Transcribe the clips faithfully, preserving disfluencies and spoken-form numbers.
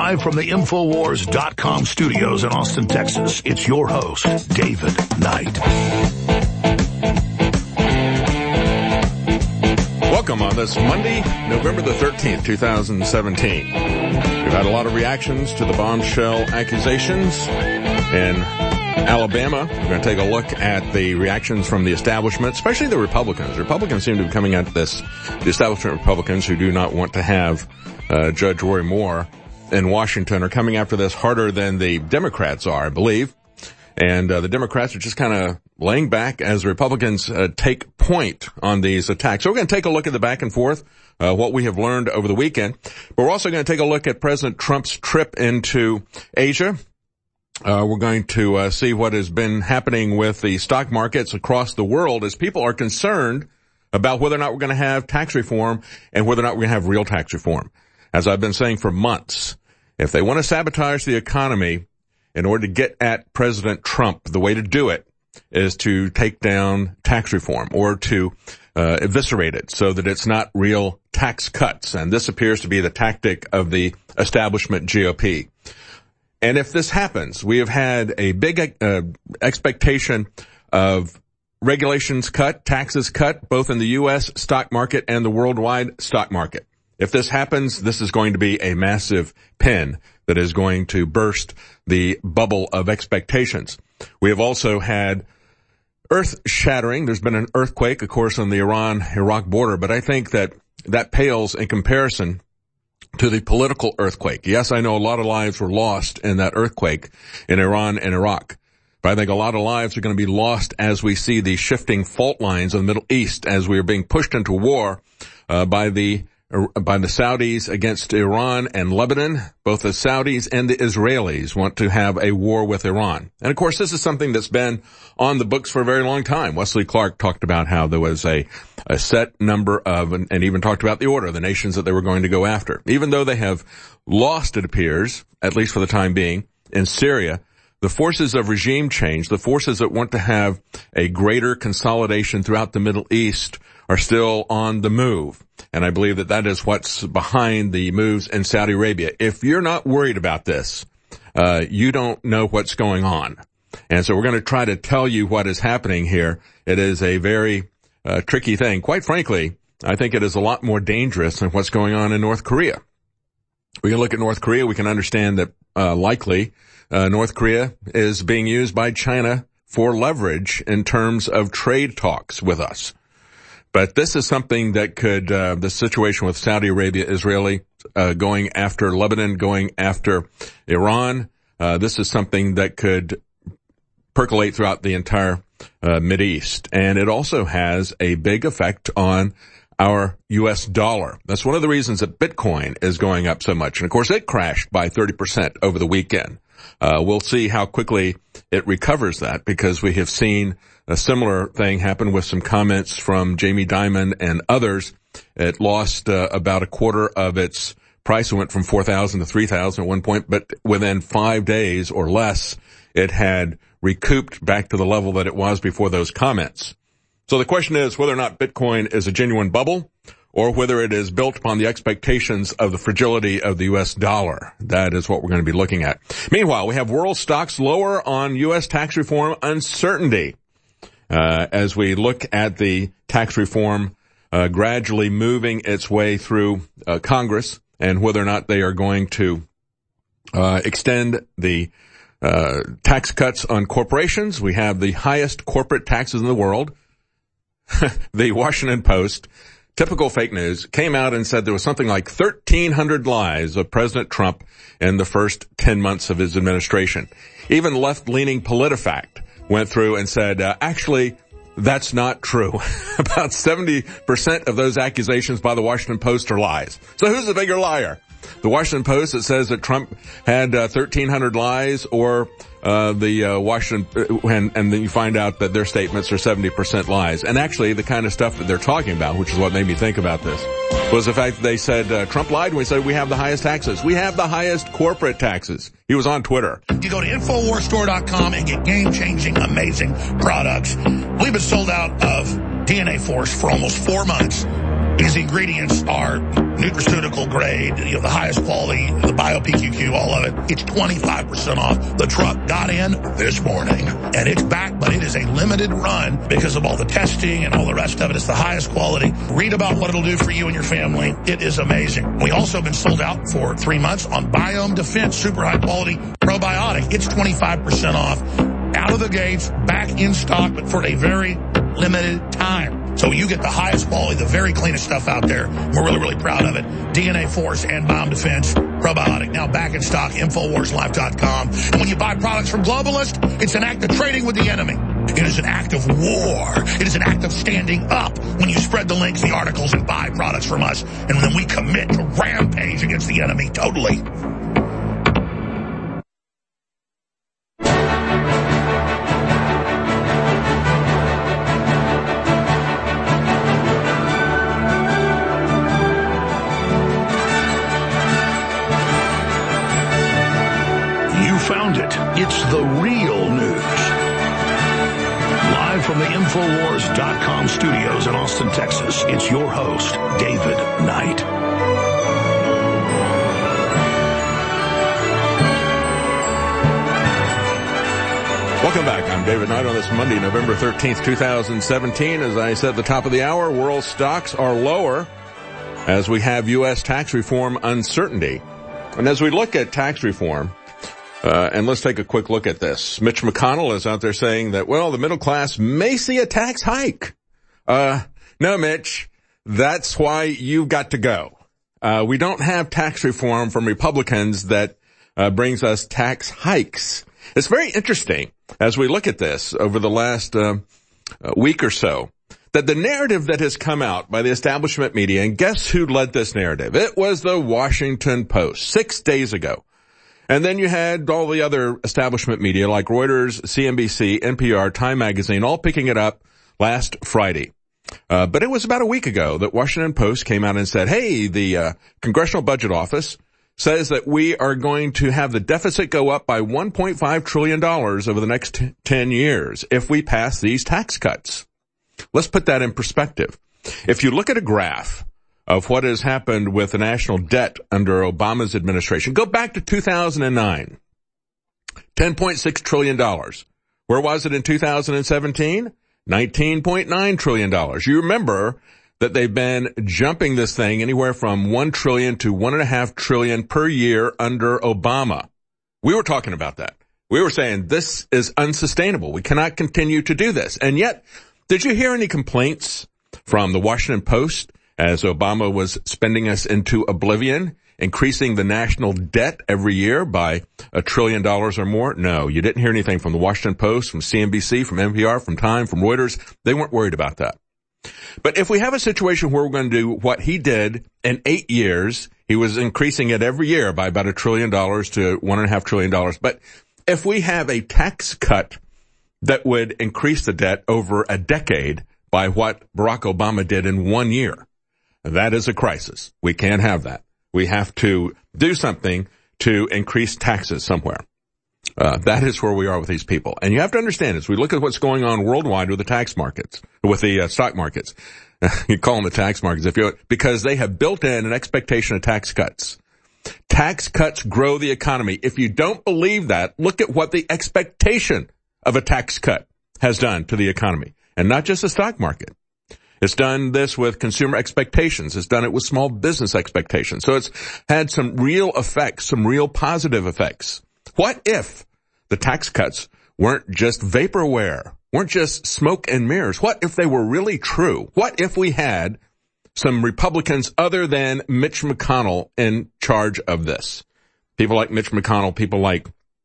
Live from the Infowars dot com studios in Austin, Texas, it's your host, David Knight. Welcome on this Monday, November the thirteenth, two thousand seventeen. We've had a lot of reactions to the bombshell accusations in Alabama. We're going to take a look at the reactions from the establishment, especially the Republicans. Republicans seem to be coming at this, the establishment Republicans who do not want to have uh, Judge Roy Moore in Washington are coming after this harder than the Democrats are, I believe. And uh, the Democrats are just kind of laying back as the Republicans uh, take point on these attacks. So we're going to take a look at the back and forth, uh, what we have learned over the weekend. But we're also going to take a look at President Trump's trip into Asia. Uh, we're going to uh, see what has been happening with the stock markets across the world as people are concerned about whether or not we're going to have tax reform and whether or not we're going to have real tax reform. As I've been saying for months, if they want to sabotage the economy in order to get at President Trump, the way to do it is to take down tax reform or to uh, eviscerate it so that it's not real tax cuts. And this appears to be the tactic of the establishment G O P. And if this happens, we have had a big uh, expectation of regulations cut, taxes cut, both in the U S stock market and the worldwide stock market. If this happens, this is going to be a massive pin that is going to burst the bubble of expectations. We have also had earth-shattering. There's been an earthquake, of course, on the Iran-Iraq border, but I think that that pales in comparison to the political earthquake. Yes, I know a lot of lives were lost in that earthquake in Iran and Iraq, but I think a lot of lives are going to be lost as we see the shifting fault lines in the Middle East as we are being pushed into war uh, by the by the Saudis against Iran and Lebanon. Both the Saudis and the Israelis want to have a war with Iran. And of course, this is something that's been on the books for a very long time. Wesley Clark talked about how there was a, a set number of, and, and even talked about the order of the nations that they were going to go after. Even though they have lost, it appears, at least for the time being, in Syria, the forces of regime change, the forces that want to have a greater consolidation throughout the Middle East are still on the move. And I believe that that is what's behind the moves in Saudi Arabia. If you're not worried about this, uh, you don't know what's going on. And so we're going to try to tell you what is happening here. It is a very uh, tricky thing. Quite frankly, I think it is a lot more dangerous than what's going on in North Korea. We can look at North Korea. We can understand that uh, likely uh, North Korea is being used by China for leverage in terms of trade talks with us. But this is something that could, uh, the situation with Saudi Arabia, Israeli, uh, going after Lebanon, going after Iran, uh, this is something that could percolate throughout the entire, uh, Mideast. And it also has a big effect on our U S dollar. That's one of the reasons that Bitcoin is going up so much. And of course, it crashed by thirty percent over the weekend. Uh, we'll see how quickly it recovers that because we have seen a similar thing happen with some comments from Jamie Dimon and others. It lost uh, about a quarter of its price. It went from four thousand to three thousand at one point, but within five days or less, it had recouped back to the level that it was before those comments. So the question is whether or not Bitcoin is a genuine bubble or whether it is built upon the expectations of the fragility of the U S dollar. That is what we're going to be looking at. Meanwhile, we have world stocks lower on U S tax reform uncertainty. Uh, as we look at the tax reform, uh, gradually moving its way through, uh, Congress and whether or not they are going to, uh, extend the, uh, tax cuts on corporations. We have the highest corporate taxes in the world. The Washington Post, typical fake news, came out and said there was something like thirteen hundred lies of President Trump in the first ten months of his administration. Even left-leaning PolitiFact went through and said, uh, actually, that's not true. About seventy percent of those accusations by the Washington Post are lies. So who's the bigger liar? The Washington Post that says that Trump had uh, thirteen hundred lies, or uh the uh, Washington, uh, and, and then you find out that their statements are seventy percent lies. And actually the kind of stuff that they're talking about, which is what made me think about this, was the fact that they said uh, Trump lied when he said we have the highest taxes. We have the highest corporate taxes. He was on Twitter. You go to Infowars Store dot com and get game-changing, amazing products. We've been sold out of D N A Force for almost four months. Because the ingredients are nutraceutical grade, you know, the highest quality, the Bio P Q Q, all of it. It's twenty-five percent off. The truck got in this morning, and it's back, but it is a limited run because of all the testing and all the rest of it. It's the highest quality. Read about what it'll do for you and your family. It is amazing. We also have been sold out for three months on Biome Defense, super high quality probiotic. It's twenty-five percent off. Out of the gates, back in stock, but for a very limited time. So you get the highest quality, the very cleanest stuff out there. We're really, really proud of it. D N A Force and Biome Defense probiotic, now back in stock, Infowars Life dot com. And when you buy products from Globalist, it's an act of trading with the enemy. It is an act of war. It is an act of standing up when you spread the links, the articles, and buy products from us. And then we commit to rampage against the enemy totally. Found it. It's the real news. Live from the Infowars dot com studios in Austin, Texas, it's your host, David Knight. Welcome back. I'm David Knight on this Monday, November thirteenth, twenty seventeen. As I said at the top of the hour, world stocks are lower as we have U S tax reform uncertainty. And as we look at tax reform, Uh, and let's take a quick look at this. Mitch McConnell is out there saying that, well, the middle class may see a tax hike. Uh, no, Mitch, that's why you've got to go. Uh, we don't have tax reform from Republicans that uh, brings us tax hikes. It's very interesting as we look at this over the last uh, week or so, that the narrative that has come out by the establishment media, and guess who led this narrative? It was the Washington Post six days ago. And then you had all the other establishment media like Reuters, C N B C, N P R, Time Magazine, all picking it up last Friday. Uh, but it was about a week ago that Washington Post came out and said, hey, the uh, Congressional Budget Office says that we are going to have the deficit go up by one point five trillion dollars over the next ten years if we pass these tax cuts. Let's put that in perspective. If you look at a graph of what has happened with the national debt under Obama's administration, go back to two thousand nine, ten point six trillion dollars. Where was it in two thousand seventeen? nineteen point nine trillion dollars. You remember that they've been jumping this thing anywhere from one trillion to one and a half trillion per year under Obama. We were talking about that. We were saying this is unsustainable. We cannot continue to do this. And yet, did you hear any complaints from the Washington Post as Obama was spending us into oblivion, increasing the national debt every year by a trillion dollars or more? No, you didn't hear anything from the Washington Post, from C N B C, from N P R, from Time, from Reuters. They weren't worried about that. But if we have a situation where we're going to do what he did in eight years, he was increasing it every year by about a trillion dollars to one and a half trillion dollars. But if we have a tax cut that would increase the debt over a decade by what Barack Obama did in one year, that is a crisis. We can't have that. We have to do something to increase taxes somewhere. Uh, that is where we are with these people. And you have to understand, as we look at what's going on worldwide with the tax markets, with the uh, stock markets, you call them the tax markets, if you because they have built in an expectation of tax cuts. Tax cuts grow the economy. If you don't believe that, look at what the expectation of a tax cut has done to the economy. And not just the stock market. It's done this with consumer expectations. It's done it with small business expectations. So it's had some real effects, some real positive effects. What if the tax cuts weren't just vaporware, weren't just smoke and mirrors? What if they were really true? What if we had some Republicans other than Mitch McConnell in charge of this? People like Mitch McConnell, people like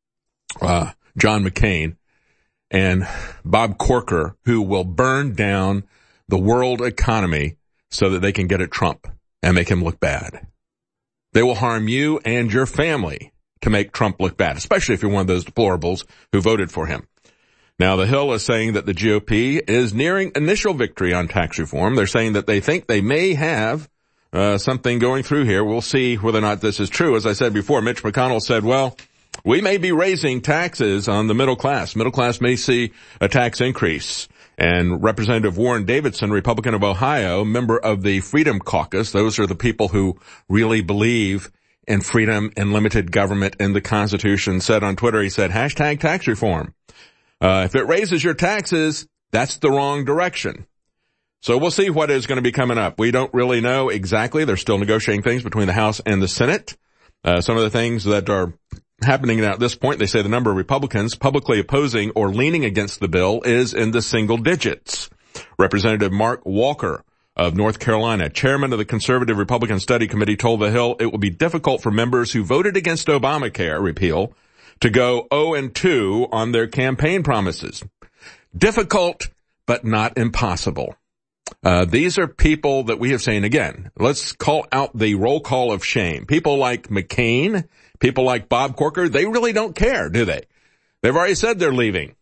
uh John McCain and Bob Corker, who will burn down the world economy so that they can get at Trump and make him look bad. They will harm you and your family to make Trump look bad, especially if you're one of those deplorables who voted for him. Now, the Hill is saying that the G O P is nearing initial victory on tax reform. They're saying that they think they may have uh, something going through here. We'll see whether or not this is true. As I said before, Mitch McConnell said, well, we may be raising taxes on the middle class. Middle class may see a tax increase. And Representative Warren Davidson, Republican of Ohio, member of the Freedom Caucus, those are the people who really believe in freedom and limited government in the Constitution, said on Twitter, he said, hashtag tax reform. Uh, if it raises your taxes, that's the wrong direction. So we'll see what is going to be coming up. We don't really know exactly. They're still negotiating things between the House and the Senate. Uh, some of the things that are happening now at this point, they say the number of Republicans publicly opposing or leaning against the bill is in the single digits. Representative Mark Walker of North Carolina, chairman of the Conservative Republican Study Committee, told The Hill it will be difficult for members who voted against Obamacare repeal to go oh and two on their campaign promises. Difficult, but not impossible. Uh, these are people that we have seen, again, let's call out the roll call of shame. People like McCain, people like Bob Corker, they really don't care, do they? They've already said they're leaving.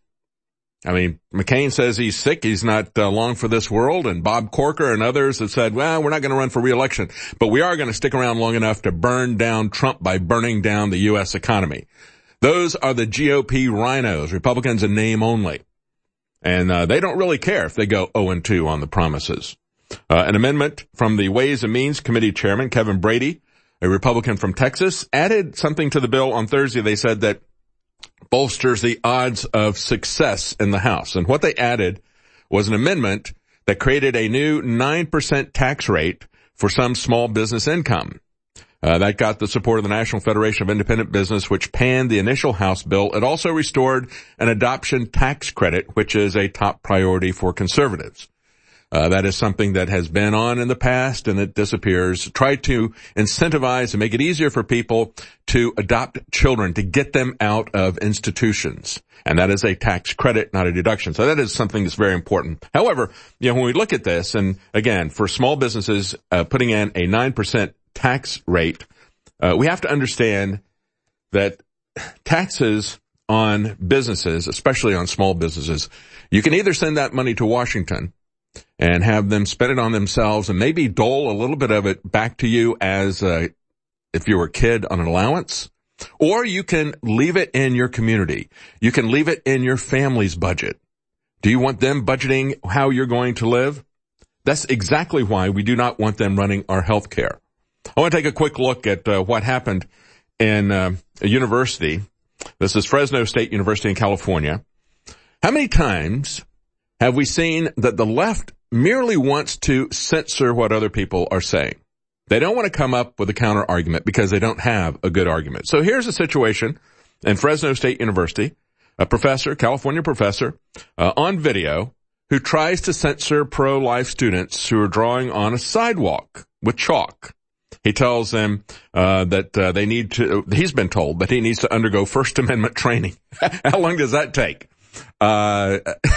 I mean, McCain says he's sick, he's not uh, long for this world, and Bob Corker and others have said, well, we're not going to run for re-election, but we are going to stick around long enough to burn down Trump by burning down the U S economy. Those are the G O P rhinos, Republicans in name only. And uh, they don't really care if they go oh and two on the promises. Uh, an amendment from the Ways and Means Committee chairman, Kevin Brady, a Republican from Texas, added something to the bill on Thursday. They said that bolsters the odds of success in the House. And what they added was an amendment that created a new nine percent tax rate for some small business income. Uh, that got the support of the National Federation of Independent Business, which panned the initial House bill. It also restored an adoption tax credit, which is a top priority for conservatives. Uh, that is something that has been on in the past and it disappears. Try to incentivize and make it easier for people to adopt children, to get them out of institutions. And that is a tax credit, not a deduction. So that is something that's very important. However, you know, when we look at this, and again, for small businesses, uh, putting in a nine percent tax rate, uh, we have to understand that taxes on businesses, especially on small businesses, you can either send that money to Washington and have them spend it on themselves and maybe dole a little bit of it back to you as uh, if you were a kid on an allowance, or you can leave it in your community. You can leave it in your family's budget. Do you want them budgeting how you're going to live? That's exactly why we do not want them running our health care. I want to take a quick look at uh, what happened in uh, a university. This is Fresno State University in California. How many times have we seen that the left merely wants to censor what other people are saying? They don't want to come up with a counter argument because they don't have a good argument. So here's a situation in Fresno State University, a professor, California professor, uh, on video who tries to censor pro-life students who are drawing on a sidewalk with chalk. He tells them uh, that uh, they need to, he's been told that he needs to undergo First Amendment training. How long does that take? Uh,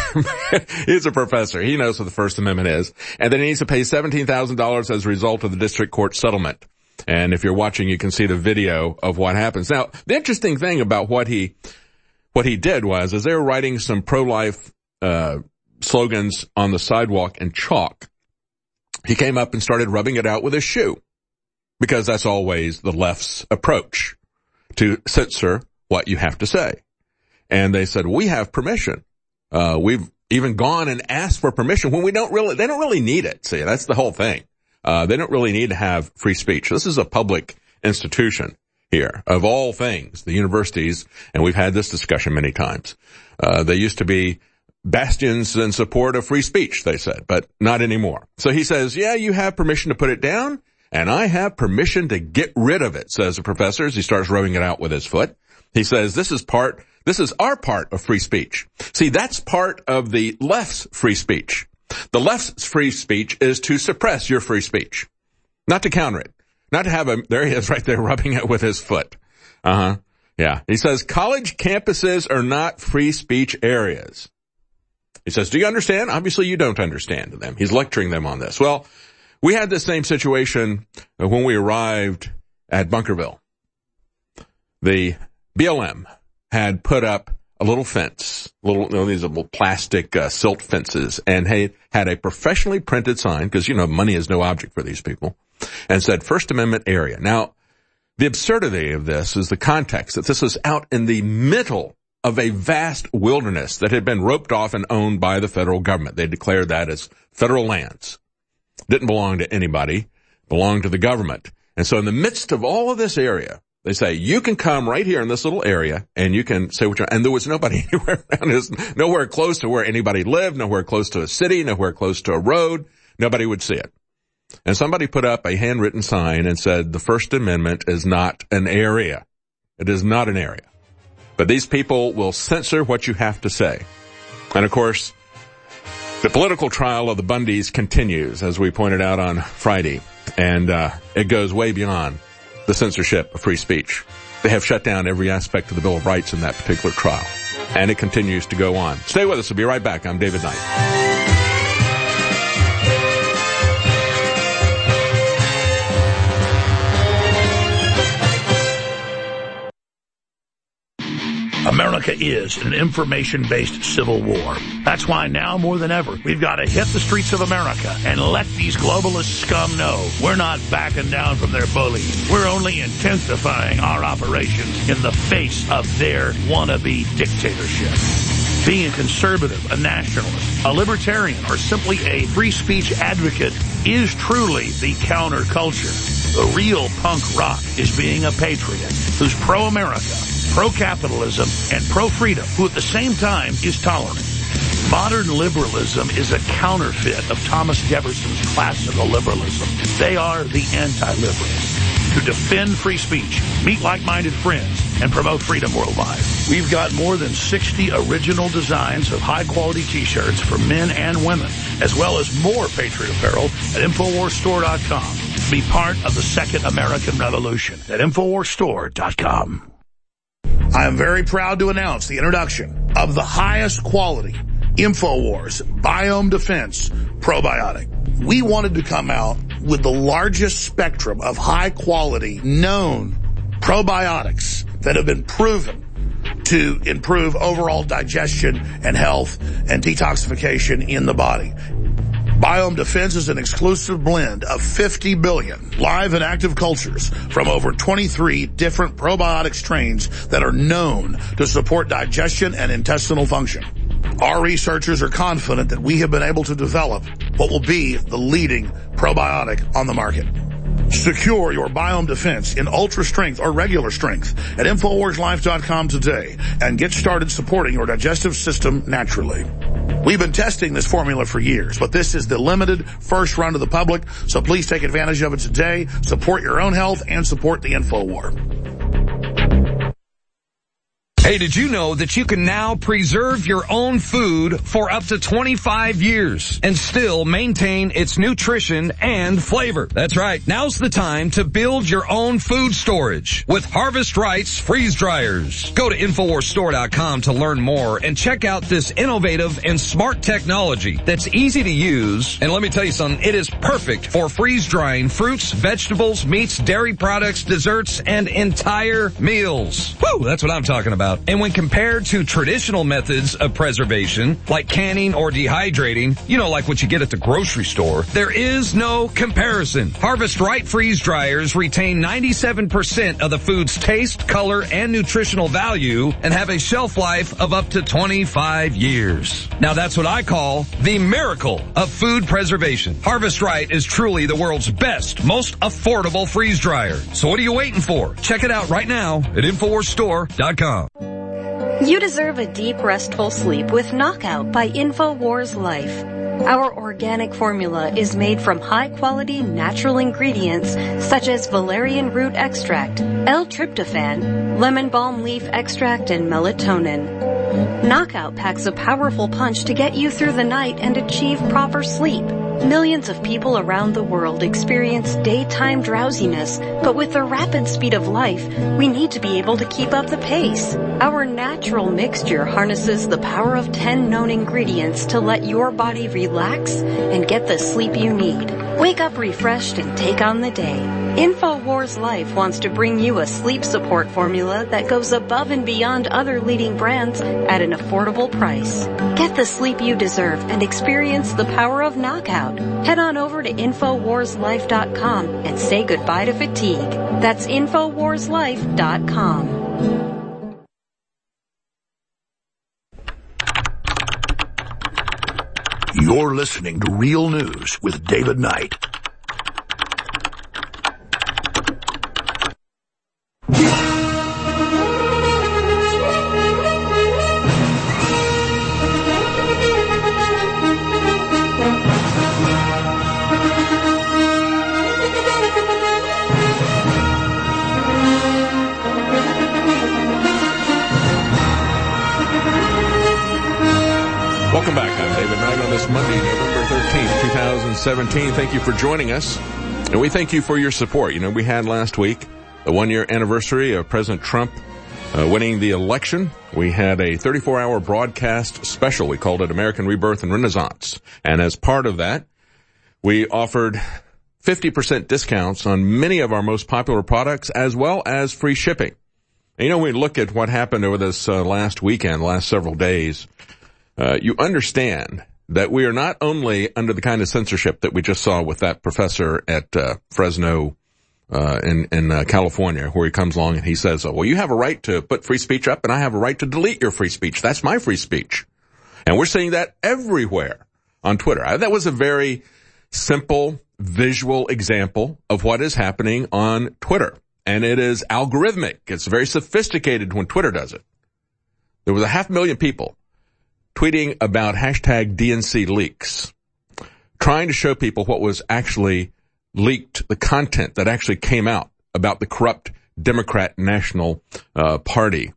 he's a professor. He knows what the First Amendment is. And then he needs to pay seventeen thousand dollars as a result of the district court settlement. And if you're watching, you can see the video of what happens. Now, the interesting thing about what he, what he did was, as they were writing some pro-life, uh, slogans on the sidewalk in chalk, he came up and started rubbing it out with his shoe. Because that's always the left's approach, to censor what you have to say. And they said, we have permission. Uh, we've even gone and asked for permission when we don't really, they don't really need it. See, that's the whole thing. Uh, they don't really need to have free speech. This is a public institution here, of all things, the universities, and we've had this discussion many times. Uh, they used to be bastions in support of free speech, they said, but not anymore. So he says, yeah, you have permission to put it down. And I have permission to get rid of it, says the professor as he starts rubbing it out with his foot. He says, this is part, this is our part of free speech. See, that's part of the left's free speech. The left's free speech is to suppress your free speech, not to counter it, not to have a, there he is right there rubbing it with his foot. Uh-huh. Yeah. He says, college campuses are not free speech areas. He says, do you understand? Obviously you don't understand them. He's lecturing them on this. Well, we had the same situation when we arrived at Bunkerville. The B L M had put up a little fence, little, you know, these little plastic uh, silt fences, and had, had a professionally printed sign, because, you know, money is no object for these people, and said First Amendment area. Now, the absurdity of this is the context, that this is out in the middle of a vast wilderness that had been roped off and owned by the federal government. They declared that as federal lands. Didn't belong to anybody, belonged to the government. And so in the midst of all of this area, they say, you can come right here in this little area and you can say what you want. And there was nobody anywhere around. It was nowhere close to where anybody lived, nowhere close to a city, nowhere close to a road. Nobody would see it. And somebody put up a handwritten sign and said, the First Amendment is not an area. It is not an area. But these people will censor what you have to say. And of course, the political trial of the Bundys continues, as we pointed out on Friday. And uh, it goes way beyond the censorship of free speech. They have shut down every aspect of the Bill of Rights in that particular trial. And it continues to go on. Stay with us. We'll be right back. I'm David Knight. America is an information-based civil war. That's why now more than ever, we've got to hit the streets of America and let these globalist scum know we're not backing down from their bullying. We're only intensifying our operations in the face of their wannabe dictatorship. Being a conservative, a nationalist, a libertarian, or simply a free speech advocate is truly the counterculture. The real punk rock is being a patriot who's pro-America, pro-capitalism, and pro-freedom, who at the same time is tolerant. Modern liberalism is a counterfeit of Thomas Jefferson's classical liberalism. They are the anti-liberals who defend free speech, meet like-minded friends, and promote freedom worldwide. We've got more than sixty original designs of high-quality T-shirts for men and women, as well as more Patriot apparel at Infowars Store dot com. Be part of the Second American Revolution at Infowars Store dot com. I am very proud to announce the introduction of the highest quality InfoWars Biome Defense Probiotic. We wanted to come out with the largest spectrum of high quality known probiotics that have been proven to improve overall digestion and health and detoxification in the body. Biome Defense is an exclusive blend of fifty billion live and active cultures from over twenty-three different probiotic strains that are known to support digestion and intestinal function. Our researchers are confident that we have been able to develop what will be the leading probiotic on the market. Secure your Biome Defense in ultra strength or regular strength at Infowars Life dot com today and get started supporting your digestive system naturally. We've been testing this formula for years, but this is the limited first run to the public, so please take advantage of it today. Support your own health and support the InfoWar. Hey, did you know that you can now preserve your own food for up to twenty-five years and still maintain its nutrition and flavor? That's right. Now's the time to build your own food storage with Harvest Right's freeze dryers. Go to Infowars Store dot com to learn more and check out this innovative and smart technology that's easy to use. And let me tell you something, it is perfect for freeze drying fruits, vegetables, meats, dairy products, desserts, and entire meals. Woo, that's what I'm talking about. And when compared to traditional methods of preservation, like canning or dehydrating, you know, like what you get at the grocery store, there is no comparison. Harvest Right freeze dryers retain ninety-seven percent of the food's taste, color, and nutritional value and have a shelf life of up to twenty-five years. Now that's what I call the miracle of food preservation. Harvest Right is truly the world's best, most affordable freeze dryer. So what are you waiting for? Check it out right now at Infowars Store dot com. You deserve a deep, restful sleep with Knockout by Infowars Life. Our organic formula is made from high-quality natural ingredients such as valerian root extract, L-tryptophan, lemon balm leaf extract, and melatonin. Knockout packs a powerful punch to get you through the night and achieve proper sleep. Millions of people around the world experience daytime drowsiness, but with the rapid speed of life, we need to be able to keep up the pace. Our natural mixture harnesses the power of ten known ingredients to let your body relax and get the sleep you need. Wake up refreshed and take on the day. Infowars Life wants to bring you a sleep support formula that goes above and beyond other leading brands at an affordable price. Get the sleep you deserve and experience the power of Knockout. Head on over to Infowars Life dot com and say goodbye to fatigue. That's Infowars Life dot com. You're listening to Real News with David Knight. Welcome back. I'm David Knight on this Monday, November thirteenth, twenty seventeen. Thank you for joining us, and we thank you for your support. You know, we had last week the one-year anniversary of President Trump uh, winning the election. We had a thirty-four hour broadcast special. We called it American Rebirth and Renaissance. And as part of that, we offered fifty percent discounts on many of our most popular products, as well as free shipping. And, you know, we look at what happened over this uh, last weekend, last several days. Uh, you understand that we are not only under the kind of censorship that we just saw with that professor at uh, Fresno uh, in, in uh, California, where he comes along and he says, oh, well, you have a right to put free speech up, and I have a right to delete your free speech. That's my free speech. And we're seeing that everywhere on Twitter. I, that was a very simple visual example of what is happening on Twitter. And it is algorithmic. It's very sophisticated when Twitter does it. There was a half million people tweeting about hashtag D N C leaks, trying to show people what was actually leaked, the content that actually came out about the corrupt Democrat National uh, Party,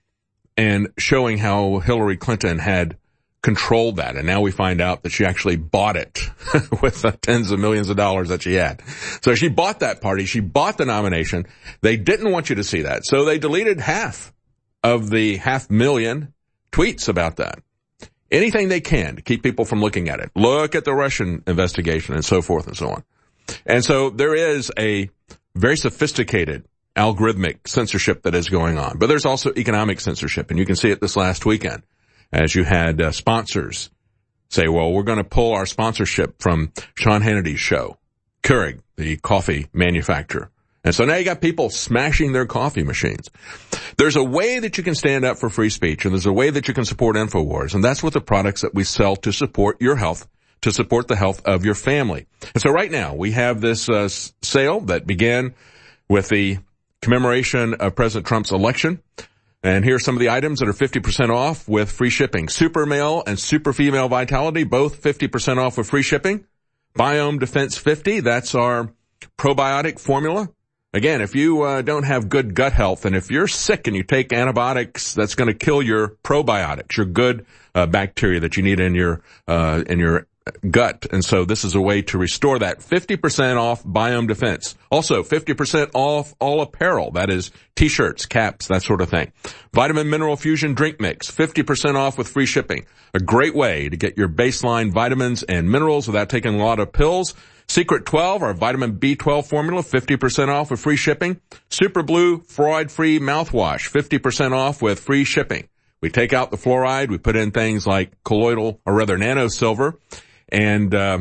and showing how Hillary Clinton had controlled that. And now we find out that she actually bought it with the tens of millions of dollars that she had. So she bought that party. She bought the nomination. They didn't want you to see that. So they deleted half of the half million tweets about that. Anything they can to keep people from looking at it. Look at the Russian investigation and so forth and so on. And so there is a very sophisticated algorithmic censorship that is going on. But there's also economic censorship, and you can see it this last weekend as you had uh, sponsors say, well, we're going to pull our sponsorship from Sean Hannity's show, Keurig, the coffee manufacturer. And so now you got people smashing their coffee machines. There's a way that you can stand up for free speech, and there's a way that you can support InfoWars, and that's with the products that we sell to support your health, to support the health of your family. And so right now we have this uh, sale that began with the commemoration of President Trump's election. And here's some of the items that are fifty percent off with free shipping. Super Male and Super Female Vitality, both fifty percent off with free shipping. Biome Defense fifty, that's our probiotic formula. Again, if you uh, don't have good gut health, and if you're sick and you take antibiotics, that's going to kill your probiotics, your good uh, bacteria that you need in your uh, in your gut. And so this is a way to restore that. fifty percent off Biome Defense. Also, fifty percent off all apparel. That is T-shirts, caps, that sort of thing. Vitamin Mineral Fusion Drink Mix, fifty percent off with free shipping. A great way to get your baseline vitamins and minerals without taking a lot of pills. Secret twelve, our vitamin B twelve formula, fifty percent off with free shipping. Super Blue Fluoride-Free Mouthwash, fifty percent off with free shipping. We take out the fluoride. We put in things like colloidal, or rather nano silver, and uh,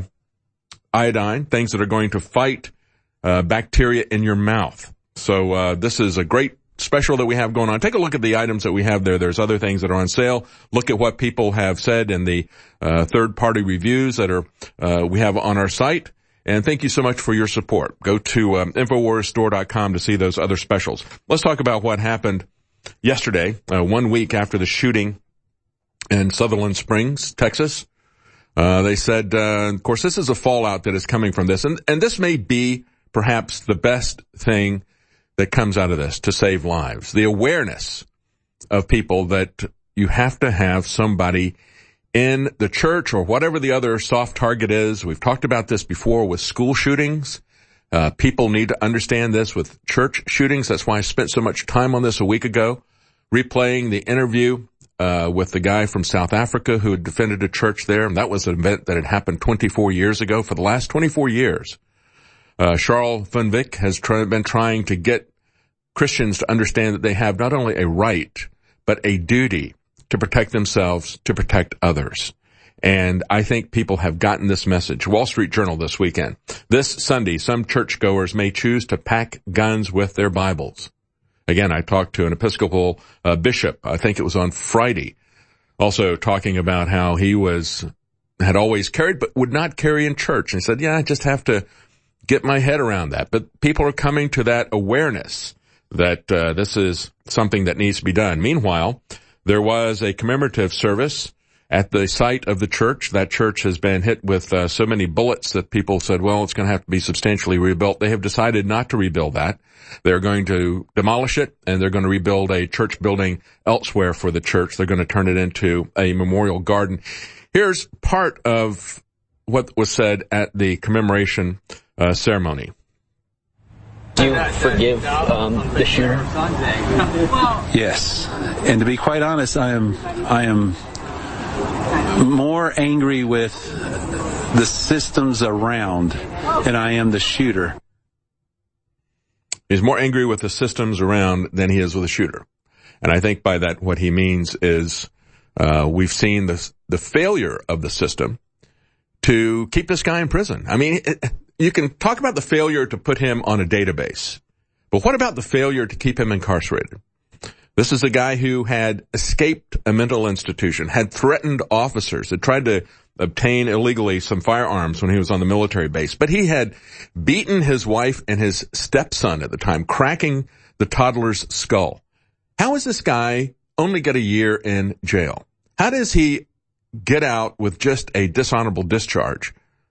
iodine, things that are going to fight uh, bacteria in your mouth. So uh, this is a great special that we have going on. Take a look at the items that we have there. There's other things that are on sale. Look at what people have said in the uh, third-party reviews that are uh, we have on our site. And thank you so much for your support. Go to um, Infowars Store dot com to see those other specials. Let's talk about what happened yesterday, uh, one week after the shooting in Sutherland Springs, Texas. Uh, they said, uh, of course, this is a fallout that is coming from this. And, and this may be perhaps the best thing that comes out of this to save lives. The awareness of people that you have to have somebody in the church or whatever the other soft target is. We've talked about this before with school shootings. Uh, people need to understand this with church shootings. That's why I spent so much time on this a week ago, replaying the interview uh with the guy from South Africa who had defended a church there. And that was an event that had happened twenty-four years ago. For the last twenty-four years, uh Charles van Wyk has try- been trying to get Christians to understand that they have not only a right, but a duty to protect themselves, to protect others. And I think people have gotten this message. Wall Street Journal this weekend. This Sunday, some churchgoers may choose to pack guns with their Bibles. Again, I talked to an Episcopal uh, bishop, I think it was on Friday, also talking about how he was had always carried, but would not carry in church. And he said, yeah, I just have to get my head around that. But people are coming to that awareness that uh, this is something that needs to be done. Meanwhile, there was a commemorative service at the site of the church. That church has been hit with uh, so many bullets that people said, well, it's going to have to be substantially rebuilt. They have decided not to rebuild that. They're going to demolish it, and they're going to rebuild a church building elsewhere for the church. They're going to turn it into a memorial garden. Here's part of what was said at the commemoration uh, ceremony. Do you forgive um, the shooter? Yes, and to be quite honest, I am I am more angry with the systems around than I am the shooter. He's more angry with the systems around than he is with the shooter, and I think by that what he means is uh, we've seen the the failure of the system to keep this guy in prison. I mean, it, you can talk about the failure to put him on a database, but what about the failure to keep him incarcerated? This is a guy who had escaped a mental institution, had threatened officers, had tried to obtain illegally some firearms when he was on the military base, but he had beaten his wife and his stepson at the time, cracking the toddler's skull. How is this guy only get a year in jail? How does he get out with just a dishonorable discharge?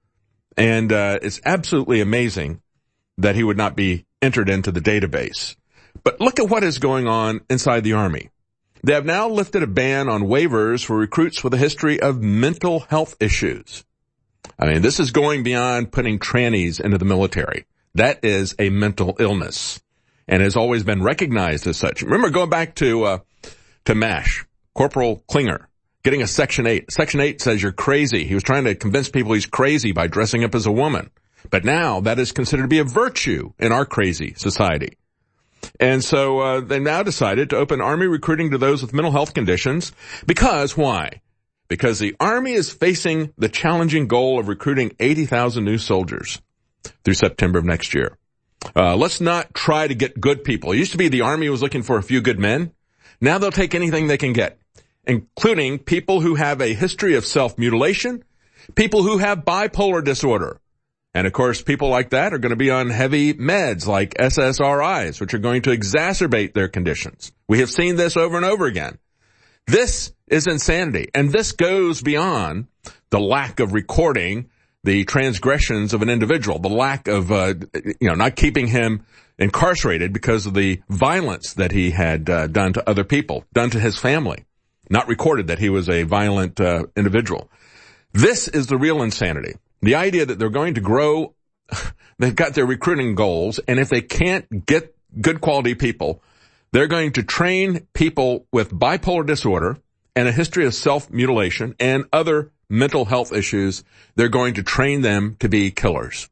And uh, it's absolutely amazing that he would not be entered into the database. But look at what is going on inside the Army. They have now lifted a ban on waivers for recruits with a history of mental health issues. I mean, this is going beyond putting trannies into the military. That is a mental illness and has always been recognized as such. Remember going back to uh, to MASH, Corporal Klinger, getting a Section eight. Section eight says you're crazy. He was trying to convince people he's crazy by dressing up as a woman. But now that is considered to be a virtue in our crazy society. And so uh, they now decided to open Army recruiting to those with mental health conditions. Because why? Because the Army is facing the challenging goal of recruiting eighty thousand new soldiers through September of next year. Uh, let's not try to get good people. It used to be the Army was looking for a few good men. Now they'll take anything they can get, including people who have a history of self-mutilation, people who have bipolar disorder. And, of course, people like that are going to be on heavy meds like S S R Is, which are going to exacerbate their conditions. We have seen this over and over again. This is insanity, and this goes beyond the lack of recording the transgressions of an individual, the lack of, uh, you know, not keeping him incarcerated because of the violence that he had uh, done to other people, done to his family, not recorded that he was a violent uh, individual. This is the real insanity. The idea that they're going to grow, they've got their recruiting goals, and if they can't get good quality people, they're going to train people with bipolar disorder and a history of self-mutilation and other mental health issues. They're going to train them to be killers.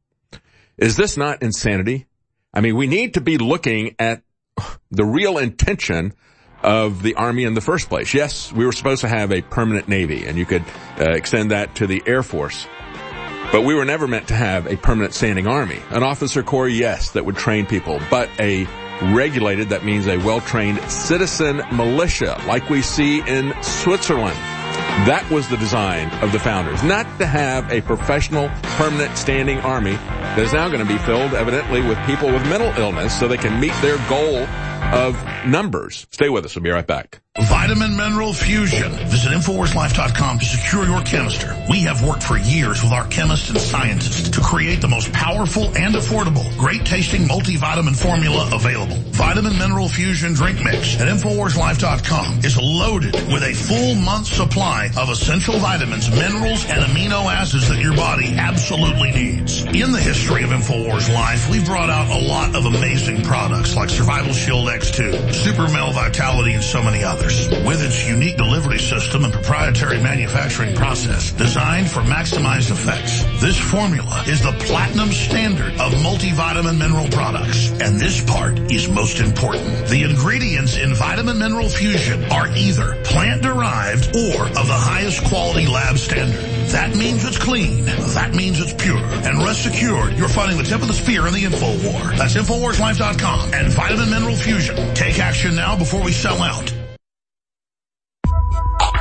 Is this not insanity? I mean, we need to be looking at the real intention of the Army in the first place. Yes, we were supposed to have a permanent Navy, and you could uh, extend that to the Air Force. But we were never meant to have a permanent standing Army. An officer corps, yes, that would train people, but a regulated, that means a well-trained citizen militia, like we see in Switzerland. That was the design of the founders, not to have a professional, permanent standing Army that is now going to be filled, evidently, with people with mental illness so they can meet their goal of numbers. Stay with us. We'll be right back. Vitamin Mineral Fusion. Visit Infowars Life dot com to secure your canister. We have worked for years with our chemists and scientists to create the most powerful and affordable, great-tasting multivitamin formula available. Vitamin Mineral Fusion Drink Mix at Infowars Life dot com is loaded with a full month's supply of essential vitamins, minerals, and amino acids that your body absolutely needs. In the history of Infowars Life, we've brought out a lot of amazing products like Survival Shield X two, Super Male Vitality, and so many others. With its unique delivery system and proprietary manufacturing process designed for maximized effects, this formula is the platinum standard of multivitamin mineral products. And this part is most important. The ingredients in Vitamin Mineral Fusion are either plant-derived or of the highest quality lab standard. That means it's clean. That means it's pure. And rest assured, you're fighting the tip of the spear in the info war. That's Infowars Life dot com and Vitamin Mineral Fusion. Take action now before we sell out.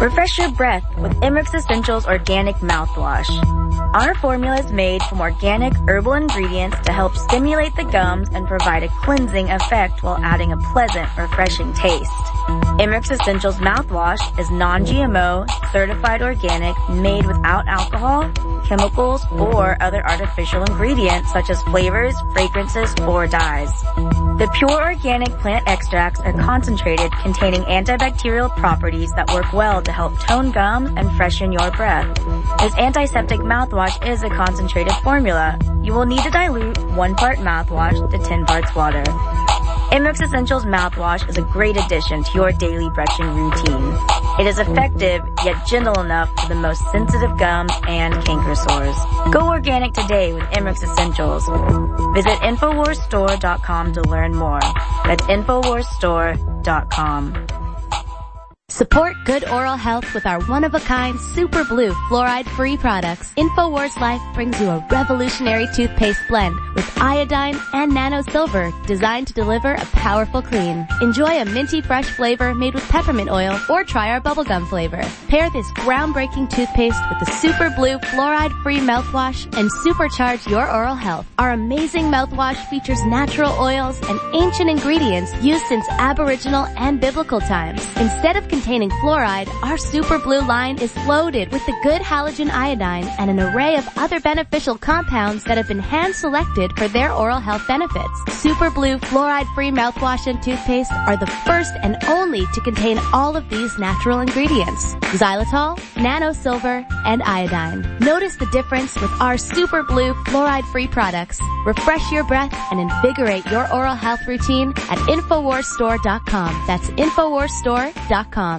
Refresh your breath with Emmerich Essentials Organic Mouthwash. Our formula is made from organic herbal ingredients to help stimulate the gums and provide a cleansing effect while adding a pleasant, refreshing taste. Emmerich Essentials Mouthwash is non-G M O, certified organic, made without alcohol, chemicals, or other artificial ingredients such as flavors, fragrances, or dyes. The pure organic plant extracts are concentrated, containing antibacterial properties that work well to help tone gums and freshen your breath. This antiseptic mouthwash is a concentrated formula. You will need to dilute one part mouthwash to ten parts water. Emmerich Essentials Mouthwash is a great addition to your daily brushing routine. It is effective, yet gentle enough for the most sensitive gums and canker sores. Go organic today with Emmerich Essentials. Visit Infowars Store dot com to learn more. That's Infowars Store dot com. Support good oral health with our one-of-a-kind Super Blue fluoride-free products. InfoWars Life brings you a revolutionary toothpaste blend with iodine and nano silver designed to deliver a powerful clean. Enjoy a minty fresh flavor made with peppermint oil or try our bubblegum flavor. Pair this groundbreaking toothpaste with the Super Blue fluoride-free mouthwash and supercharge your oral health. Our amazing mouthwash features natural oils and ancient ingredients used since Aboriginal and biblical times. Instead of containing fluoride, our Super Blue line is loaded with the good halogen iodine and an array of other beneficial compounds that have been hand-selected for their oral health benefits. Super Blue fluoride-free mouthwash and toothpaste are the first and only to contain all of these natural ingredients: xylitol, nano silver, and iodine. Notice the difference with our Super Blue fluoride-free products. Refresh your breath and invigorate your oral health routine at Infowars Store dot com. That's Infowars Store dot com.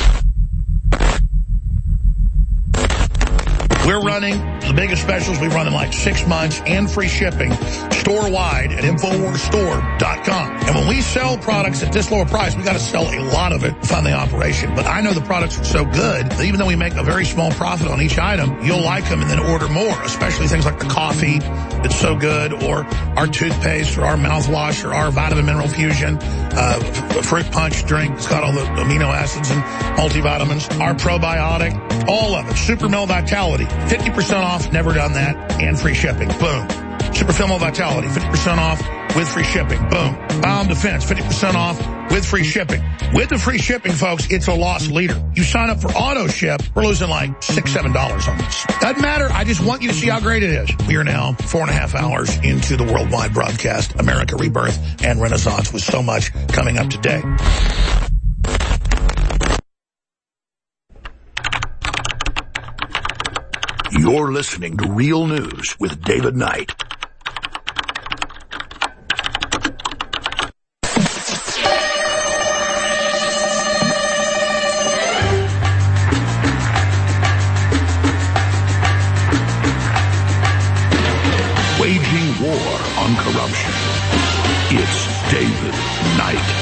We're running the biggest specials we've run in like six months and free shipping store-wide at Infowars Store dot com. And when we sell products at this lower price, we got to sell a lot of it to fund the operation. But I know the products are so good that even though we make a very small profit on each item, you'll like them and then order more, especially things like the coffee. It's so good, or our toothpaste, or our mouthwash, or our vitamin mineral fusion, uh, fruit punch drink. It's got all the amino acids and multivitamins. Our probiotic, all of it. Super Mel Vitality, fifty percent off, never done that, and free shipping. Boom. Super Mel Vitality, fifty percent off with free shipping. Boom. Biome Defense, fifty percent off with free shipping. With the free shipping, folks, it's a loss leader. You sign up for auto ship, we're losing like six, seven dollars on this. Doesn't matter. I just want you to see how great it is. We are now four and a half hours into the worldwide broadcast, America Rebirth and Renaissance, with so much coming up today. You're listening to Real News with David Knight. Waging war on corruption. It's David Knight.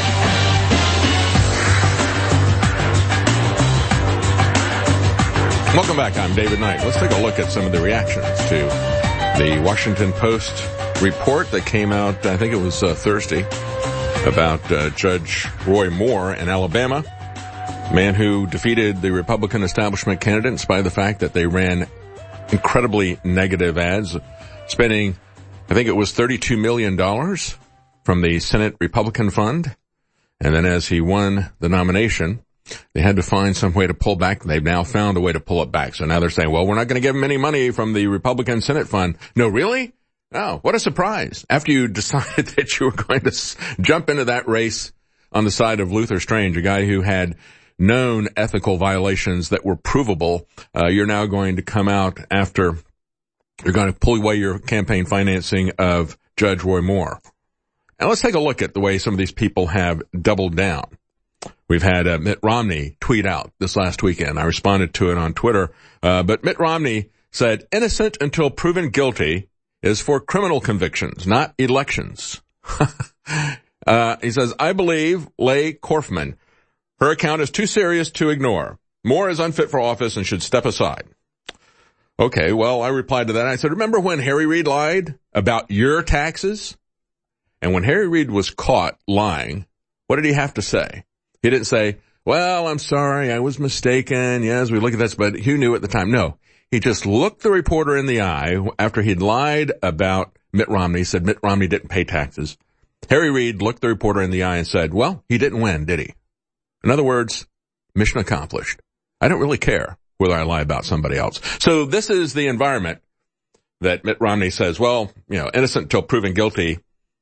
Welcome back. I'm David Knight. Let's take a look at some of the reactions to the Washington Post report that came out, I think it was uh, Thursday, about uh, Judge Roy Moore in Alabama, man who defeated the Republican establishment candidate in spite of the fact that they ran incredibly negative ads, spending, I think it was thirty-two million dollars from the Senate Republican Fund. And then as he won the nomination, they had to find some way to pull back. They've now found a way to pull it back. So now they're saying, well, we're not going to give them any money from the Republican Senate Fund. No, really? Oh, what a surprise. After you decided that you were going to s- jump into that race on the side of Luther Strange, a guy who had known ethical violations that were provable, uh, you're now going to come out after you're going to pull away your campaign financing of Judge Roy Moore. And let's take a look at the way some of these people have doubled down. We've had uh, Mitt Romney tweet out this last weekend. I responded to it on Twitter. Uh, but Mitt Romney said, innocent until proven guilty is for criminal convictions, not elections. uh, he says, I believe Leigh Korfman. Her account is too serious to ignore. Moore is unfit for office and should step aside. Okay, well, I replied to that. I said, remember when Harry Reid lied about your taxes? And when Harry Reid was caught lying, what did he have to say? He didn't say, well, I'm sorry, I was mistaken. Yes, we look at this, but who knew at the time? No, he just looked the reporter in the eye after he'd lied about Mitt Romney, said Mitt Romney didn't pay taxes. Harry Reid looked the reporter in the eye and said, well, he didn't win, did he? In other words, mission accomplished. I don't really care whether I lie about somebody else. So this is the environment that Mitt Romney says, well, you know, innocent until proven guilty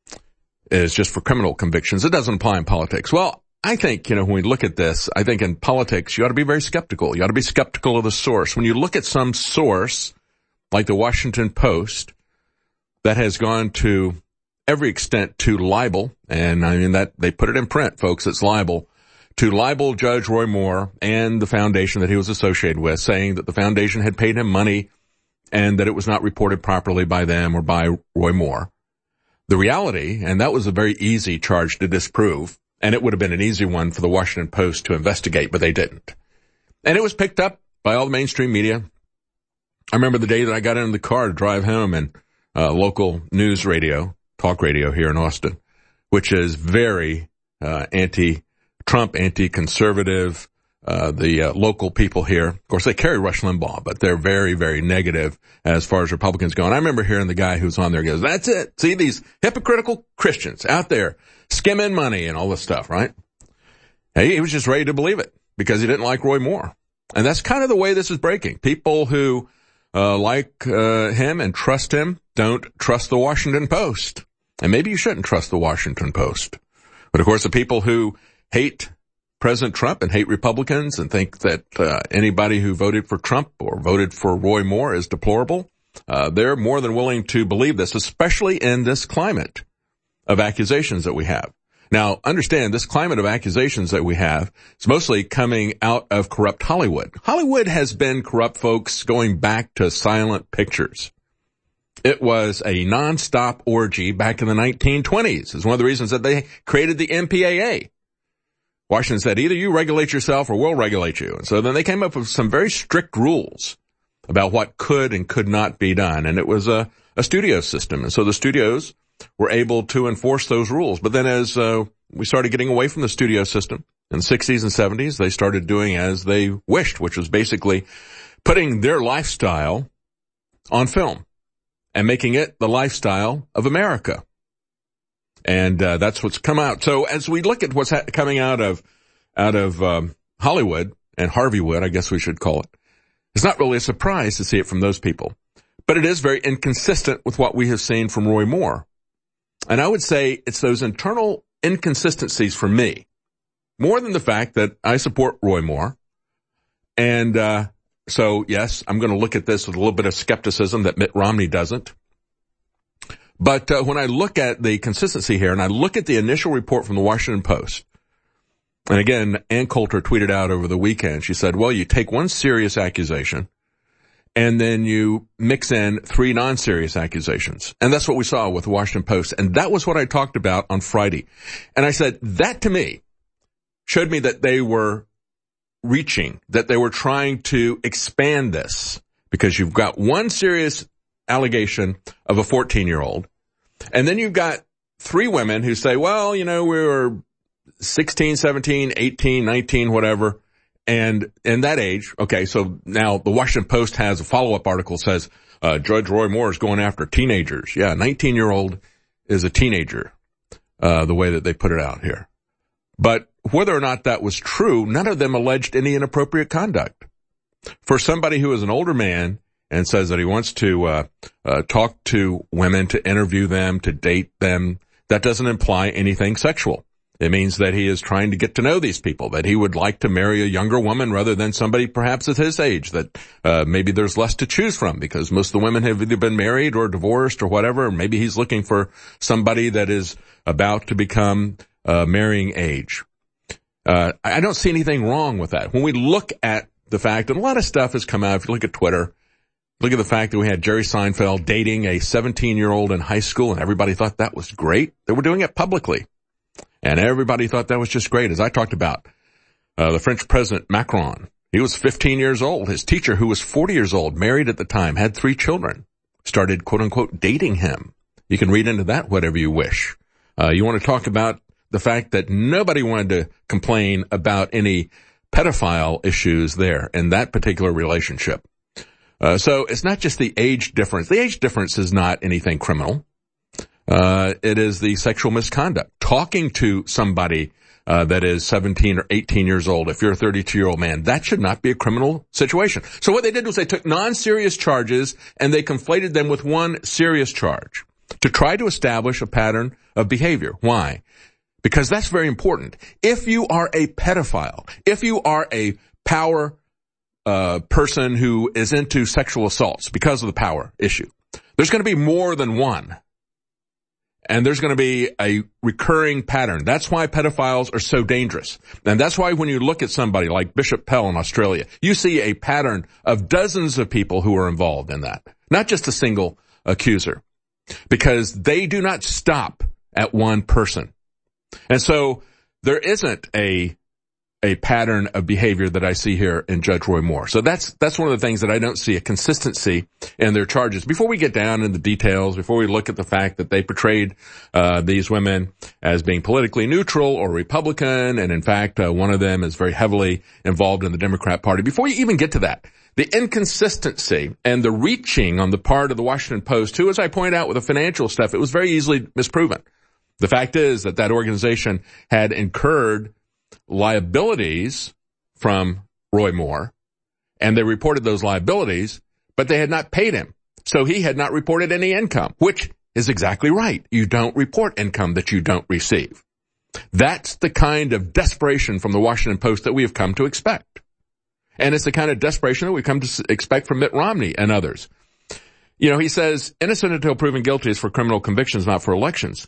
is just for criminal convictions. It doesn't apply in politics. Well, I think, you know, when we look at this, I think in politics, you ought to be very skeptical. You ought to be skeptical of the source. When you look at some source, like the Washington Post, that has gone to every extent to libel, and I mean that they put it in print, folks, it's libel, to libel Judge Roy Moore and the foundation that he was associated with, saying that the foundation had paid him money and that it was not reported properly by them or by Roy Moore. The reality, and that was a very easy charge to disprove, and it would have been an easy one for the Washington Post to investigate, but they didn't. And it was picked up by all the mainstream media. I remember the day that I got in the car to drive home, and uh, local news radio, talk radio here in Austin, which is very uh, anti-Trump, anti-conservative. Uh, the uh, local people here, of course, they carry Rush Limbaugh, but they're very, very negative as far as Republicans go. And I remember hearing the guy who's on there goes, that's it. See these hypocritical Christians out there skimming money and all this stuff, right? Hey, he was just ready to believe it because he didn't like Roy Moore. And that's kind of the way this is breaking. People who uh, like uh, him and trust him don't trust the Washington Post. And maybe you shouldn't trust the Washington Post. But, of course, the people who hate President Trump and hate Republicans and think that uh, anybody who voted for Trump or voted for Roy Moore is deplorable, uh, they're more than willing to believe this, especially in this climate of accusations that we have. Now, understand this climate of accusations that we have is mostly coming out of corrupt Hollywood. Hollywood has been corrupt, folks, going back to silent pictures. It was a nonstop orgy back in the nineteen twenties. It's one of the reasons that they created the M P A A. Washington said, either you regulate yourself or we'll regulate you. And so then they came up with some very strict rules about what could and could not be done. And it was a, a studio system. And so the studios were able to enforce those rules. But then as uh, we started getting away from the studio system in the sixties and seventies, they started doing as they wished, which was basically putting their lifestyle on film and making it the lifestyle of America. And uh, that's what's come out. So as we look at what's ha- coming out of out of um, Hollywood and Harveywood, I guess we should call it, it's not really a surprise to see it from those people. But it is very inconsistent with what we have seen from Roy Moore. And I would say it's those internal inconsistencies for me, more than the fact that I support Roy Moore. And uh so, yes, I'm going to look at this with a little bit of skepticism that Mitt Romney doesn't. But uh, when I look at the consistency here, and I look at the initial report from the Washington Post, and again, Ann Coulter tweeted out over the weekend, she said, well, you take one serious accusation, and then you mix in three non-serious accusations. And that's what we saw with the Washington Post. And that was what I talked about on Friday. And I said, that to me showed me that they were reaching, that they were trying to expand this, because you've got one serious allegation of a fourteen-year-old, and then you've got three women who say, well, you know, we were sixteen, seventeen, eighteen, nineteen, whatever, and in that age, okay, so now the Washington Post has a follow-up article says, uh, Judge Roy Moore is going after teenagers. Yeah, nineteen-year-old is a teenager, uh, the way that they put it out here. But whether or not that was true, none of them alleged any inappropriate conduct. For somebody who is an older man and says that he wants to uh, uh talk to women, to interview them, to date them, that doesn't imply anything sexual. It means that he is trying to get to know these people, that he would like to marry a younger woman rather than somebody perhaps at his age, that uh maybe there's less to choose from because most of the women have either been married or divorced or whatever. Or maybe he's looking for somebody that is about to become uh marrying age. Uh I don't see anything wrong with that. When we look at the fact, and a lot of stuff has come out, if you look at Twitter, look at the fact that we had Jerry Seinfeld dating a seventeen-year-old in high school, and everybody thought that was great. They were doing it publicly, and everybody thought that was just great. As I talked about, uh, the French president, Macron, he was fifteen years old. His teacher, who was forty years old, married at the time, had three children, started, quote-unquote, dating him. You can read into that whatever you wish. Uh, you want to talk about the fact that nobody wanted to complain about any pedophile issues there in that particular relationship. Uh, so it's not just the age difference. The age difference is not anything criminal. Uh, it is the sexual misconduct. Talking to somebody uh, that is seventeen or eighteen years old, if you're a thirty-two-year-old man, that should not be a criminal situation. So what they did was they took non-serious charges and they conflated them with one serious charge to try to establish a pattern of behavior. Why? Because that's very important. If you are a pedophile, if you are a power uh person who is into sexual assaults because of the power issue, there's going to be more than one. And there's going to be a recurring pattern. That's why pedophiles are so dangerous. And that's why when you look at somebody like Bishop Pell in Australia, you see a pattern of dozens of people who are involved in that, not just a single accuser, because they do not stop at one person. And so there isn't a a pattern of behavior that I see here in Judge Roy Moore. So that's that's one of the things that I don't see a consistency in their charges. Before we get down in the details, before we look at the fact that they portrayed uh these women as being politically neutral or Republican, and in fact uh, one of them is very heavily involved in the Democrat Party, before you even get to that, the inconsistency and the reaching on the part of the Washington Post, who, as I point out with the financial stuff, it was very easily misproven. The fact is that that organization had incurred liabilities from Roy Moore, and they reported those liabilities, but they had not paid him. So he had not reported any income, which is exactly right. You don't report income that you don't receive. That's the kind of desperation from the Washington Post that we have come to expect. And it's the kind of desperation that we come to expect from Mitt Romney and others. You know, he says, innocent until proven guilty is for criminal convictions, not for elections.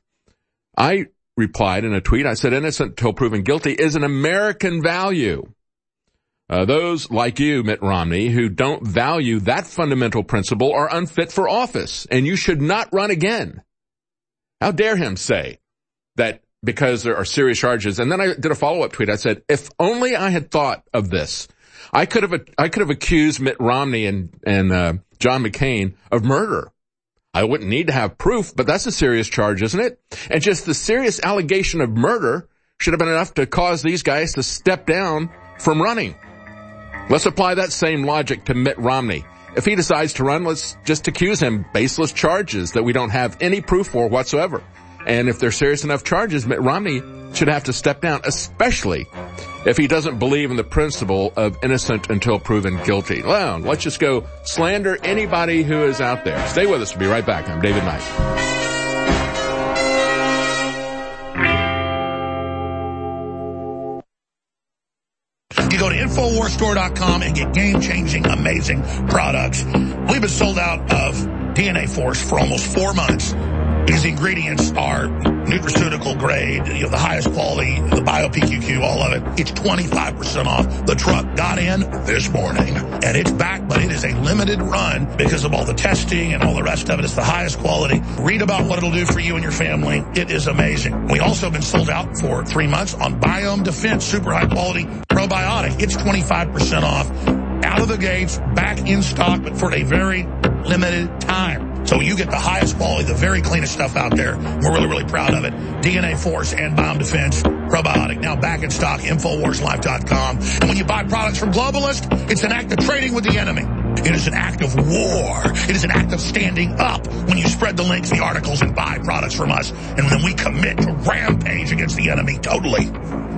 I replied in a tweet, I said, innocent until proven guilty is an American value. Uh, those like you, Mitt Romney, who don't value that fundamental principle are unfit for office, and you should not run again. How dare him say that because there are serious charges? And then I did a follow-up tweet. I said, if only I had thought of this, I could have, I could have accused Mitt Romney and, and, uh, John McCain of murder. I wouldn't need to have proof, but that's a serious charge, isn't it? And just the serious allegation of murder should have been enough to cause these guys to step down from running. Let's apply that same logic to Mitt Romney. If he decides to run, let's just accuse him baseless charges that we don't have any proof for whatsoever. And if they're serious enough charges, Mitt Romney should have to step down, especially if he doesn't believe in the principle of innocent until proven guilty. Well, let's just go slander anybody who is out there. Stay with us. We'll be right back. I'm David Knight. You go to Infowars Store dot com and get game-changing, amazing products. We've been sold out of D N A Force for almost four months. Because the ingredients are nutraceutical grade, you know, the highest quality, the BioPQ Q Q, all of it. It's twenty-five percent off. The truck got in this morning, and it's back, but it is a limited run because of all the testing and all the rest of it. It's the highest quality. Read about what it'll do for you and your family. It is amazing. We also have been sold out for three months on Biome Defense, super high quality probiotic. It's twenty-five percent off. Out of the gates, back in stock, but for a very limited time. So you get the highest quality, the very cleanest stuff out there. We're really, really proud of it. D N A Force and Biome Defense probiotic. Now back in stock, Infowars Life dot com. And when you buy products from Globalist, it's an act of trading with the enemy. It is an act of war. It is an act of standing up when you spread the links, the articles, and buy products from us. And then we commit to rampage against the enemy totally.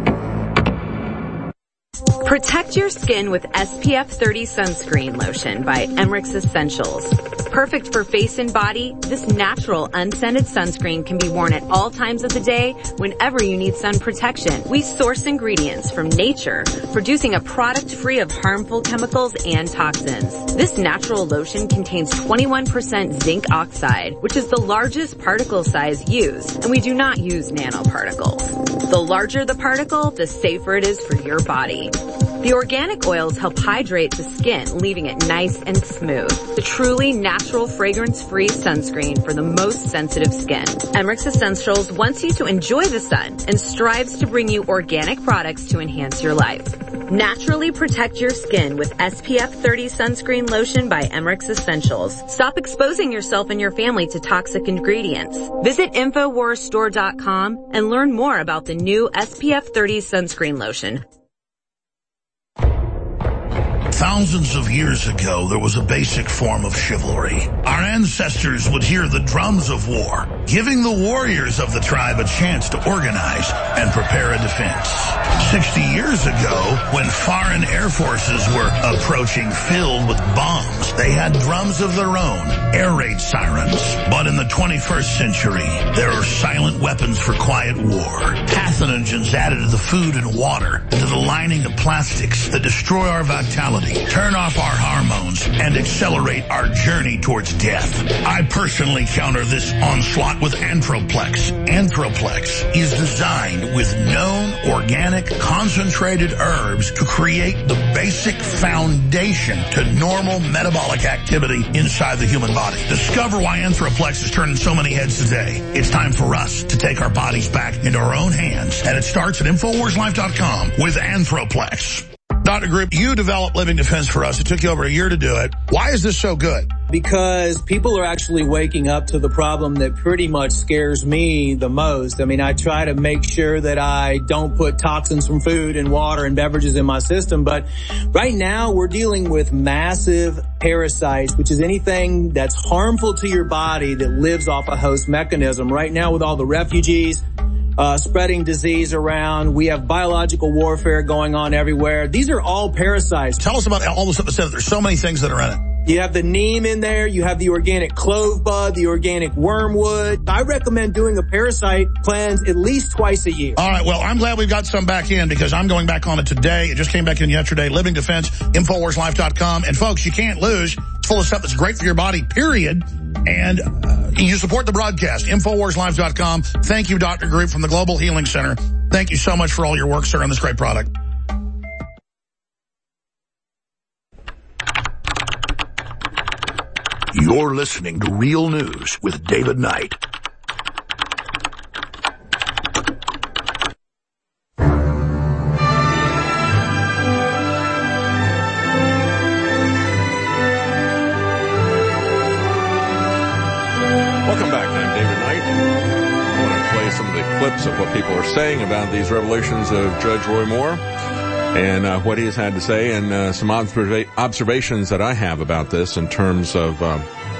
Protect your skin with S P F thirty sunscreen lotion by Emmerich Essentials. Perfect for face and body, this natural unscented sunscreen can be worn at all times of the day whenever you need sun protection. We source ingredients from nature, producing a product free of harmful chemicals and toxins. This natural lotion contains twenty-one percent zinc oxide, which is the largest particle size used, and we do not use nanoparticles. The larger the particle, the safer it is for your body. The organic oils help hydrate the skin, leaving it nice and smooth. The truly natural fragrance-free sunscreen for the most sensitive skin. Emmerich Essentials wants you to enjoy the sun and strives to bring you organic products to enhance your life. Naturally protect your skin with S P F thirty sunscreen lotion by Emmerich Essentials. Stop exposing yourself and your family to toxic ingredients. Visit Infowars Store dot com and learn more about the new S P F thirty sunscreen lotion. Thousands of years ago, there was a basic form of chivalry. Our ancestors would hear the drums of war, giving the warriors of the tribe a chance to organize and prepare a defense. Sixty years ago, when foreign air forces were approaching filled with bombs, they had drums of their own, air raid sirens. But in the twenty-first century, there are silent weapons for quiet war. Pathogens added to the food and water, and to the lining of plastics that destroy our vitality, turn off our hormones, and accelerate our journey towards death. I personally counter this onslaught with Anthroplex. Anthroplex is designed with known organic concentrated herbs to create the basic foundation to normal metabolic activity inside the human body. Discover why Anthroplex is turning so many heads today. It's time for us to take our bodies back into our own hands, and it starts at Infowars Life dot com with Anthroplex. Doctor Group, you developed Living Defense for us. It took you over a year to do it. Why is this so good? Because people are actually waking up to the problem that pretty much scares me the most. I mean, I try to make sure that I don't put toxins from food and water and beverages in my system. But right now we're dealing with massive parasites, which is anything that's harmful to your body that lives off a host mechanism. Right now with all the refugees, Uh, spreading disease around. We have biological warfare going on everywhere. These are all parasites. Tell us about all the stuff that said there's so many things that are in it. You have the neem in there. You have the organic clove bud, the organic wormwood. I recommend doing a parasite cleanse at least twice a year. All right. Well, I'm glad we've got some back in because I'm going back on it today. It just came back in yesterday. Living Defense, Infowars Life dot com. And folks, you can't lose. It's full of stuff that's great for your body, period. And uh, you support the broadcast, Infowars Life dot com. Thank you, Doctor Group from the Global Healing Center. Thank you so much for all your work, sir, on this great product. You're listening to Real News with David Knight. Welcome back. I'm David Knight. I want to play some of the clips of what people are saying about these revelations of Judge Roy Moore and uh, what he has had to say, and uh, some observa- observations that I have about this in terms of uh,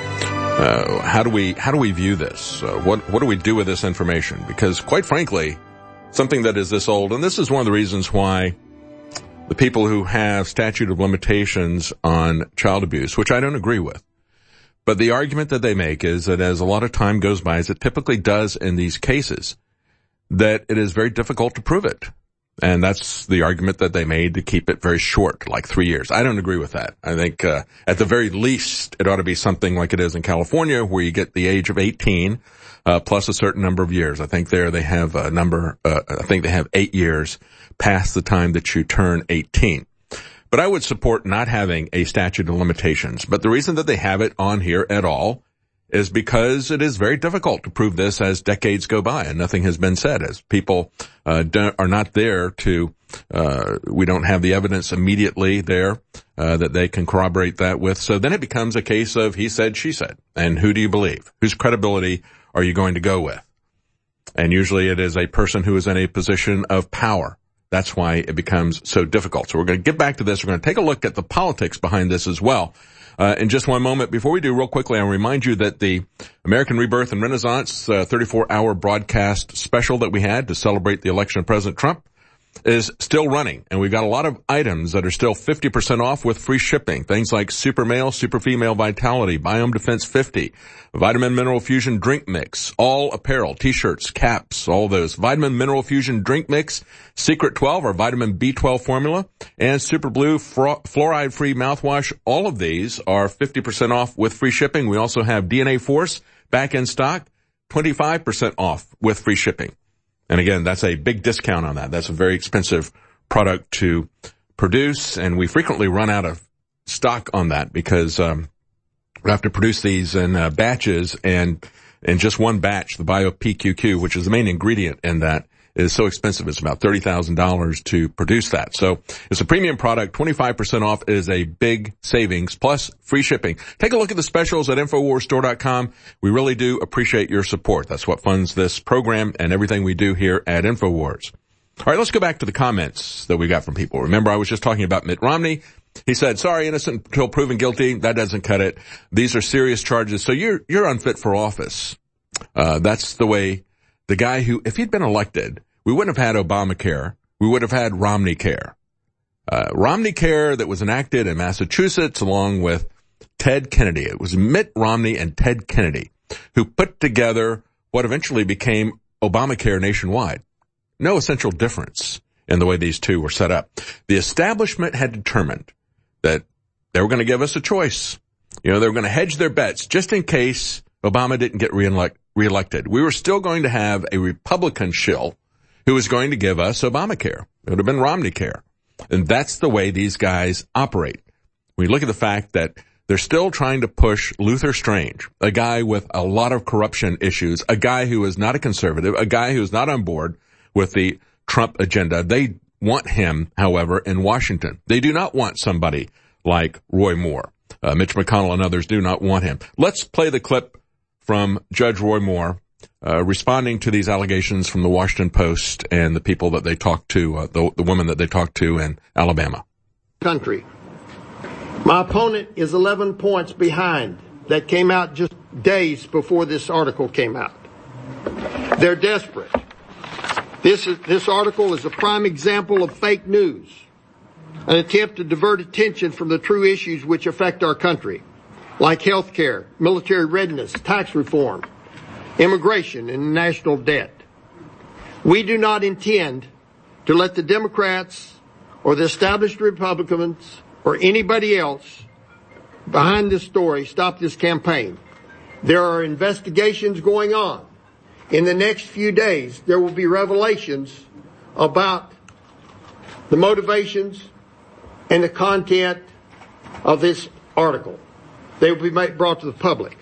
uh, how do we how do we view this? Uh, what what do we do with this information? Because quite frankly, something that is this old, and this is one of the reasons why the people who have statute of limitations on child abuse, which I don't agree with, but the argument that they make is that as a lot of time goes by, as it typically does in these cases, that it is very difficult to prove it. And that's the argument that they made to keep it very short, like three years. I don't agree with that. I think uh, at the very least, it ought to be something like it is in California, where you get the age of eighteen uh, plus a certain number of years. I think there they have a number, uh, I think they have eight years past the time that you turn eighteen. But I would support not having a statute of limitations. But the reason that they have it on here at all is because it is very difficult to prove this as decades go by and nothing has been said, as people uh, don't, are not there to, uh, we don't have the evidence immediately there uh, that they can corroborate that with. So then it becomes a case of he said, she said. And who do you believe? Whose credibility are you going to go with? And usually it is a person who is in a position of power. That's why it becomes so difficult. So we're going to get back to this. We're going to take a look at the politics behind this as well. Uh, in just one moment. Before we do, real quickly, I'll remind you that the American Rebirth and Renaissance uh, thirty-four hour broadcast special that we had to celebrate the election of President Trump is still running. And we've got a lot of items that are still fifty percent off with free shipping. Things like Super Male, Super Female Vitality, Biome Defense fifty, Vitamin Mineral Fusion Drink Mix, all apparel, t-shirts, caps, all those. Vitamin Mineral Fusion Drink Mix, Secret twelve, our vitamin B twelve formula, and Super Blue fluoride-free mouthwash. All of these are fifty percent off with free shipping. We also have D N A Force back in stock, twenty-five percent off with free shipping. And again, that's a big discount on that. That's a very expensive product to produce, and we frequently run out of stock on that because um we have to produce these in uh, batches, and in just one batch, the BioPQQ, which is the main ingredient in that, is so expensive. It's about thirty thousand dollars to produce that. So it's a premium product, twenty-five percent off is a big savings, plus free shipping. Take a look at the specials at Infowars Store dot com. We really do appreciate your support. That's what funds this program and everything we do here at Infowars. All right, let's go back to the comments that we got from people. Remember, I was just talking about Mitt Romney. He said, sorry, innocent until proven guilty. That doesn't cut it. These are serious charges. So you're, you're unfit for office. Uh, that's the way the guy who, if he'd been elected, we wouldn't have had Obamacare. We would have had Romney Care. Uh, Romney Care that was enacted in Massachusetts along with Ted Kennedy. It was Mitt Romney and Ted Kennedy who put together what eventually became Obamacare nationwide. No essential difference in the way these two were set up. The establishment had determined that they were going to give us a choice. You know, they were going to hedge their bets just in case Obama didn't get reelect, reelected. We were still going to have a Republican shill who was going to give us Obamacare. It would have been Romney Care. And that's the way these guys operate. When you look at the fact that they're still trying to push Luther Strange, a guy with a lot of corruption issues, a guy who is not a conservative, a guy who is not on board with the Trump agenda. They want him, however, in Washington. They do not want somebody like Roy Moore. Uh, Mitch McConnell and others do not want him. Let's play the clip from Judge Roy Moore uh, responding to these allegations from the Washington Post and the people that they talked to, uh, the, the woman that they talked to in Alabama. Country. My opponent is eleven points behind. That came out just days before this article came out. They're desperate. This is, this article is a prime example of fake news, an attempt to divert attention from the true issues which affect our country, like health care, military readiness, tax reform, immigration, and national debt. We do not intend to let the Democrats or the established Republicans or anybody else behind this story stop this campaign. There are investigations going on. In the next few days, there will be revelations about the motivations and the content of this article. They will be brought to the public.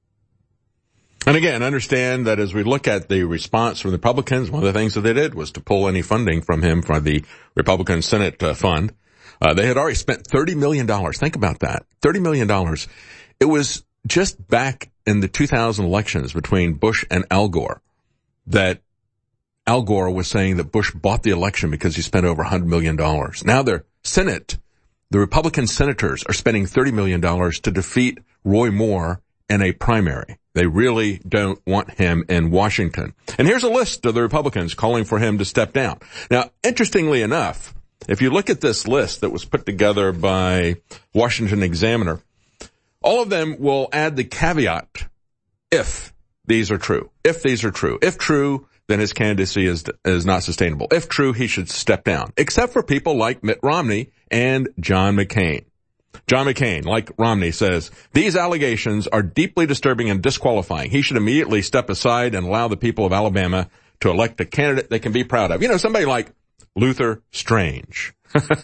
And again, understand that as we look at the response from the Republicans, one of the things that they did was to pull any funding from him for the Republican Senate uh, fund. Uh, they had already spent thirty million dollars. Think about that. thirty million dollars. It was just back in the two thousand elections between Bush and Al Gore that Al Gore was saying that Bush bought the election because he spent over one hundred million dollars. Now their Senate, the Republican senators are spending thirty million dollars to defeat Roy Moore in a primary. They really don't want him in Washington. And here's a list of the Republicans calling for him to step down. Now, interestingly enough, if you look at this list that was put together by Washington Examiner, all of them will add the caveat, if these are true. If these are true. If true, then his candidacy is is not sustainable. If true, he should step down. Except for people like Mitt Romney and John McCain. John McCain, like Romney, says, these allegations are deeply disturbing and disqualifying. He should immediately step aside and allow the people of Alabama to elect a candidate they can be proud of. You know, somebody like Luther Strange.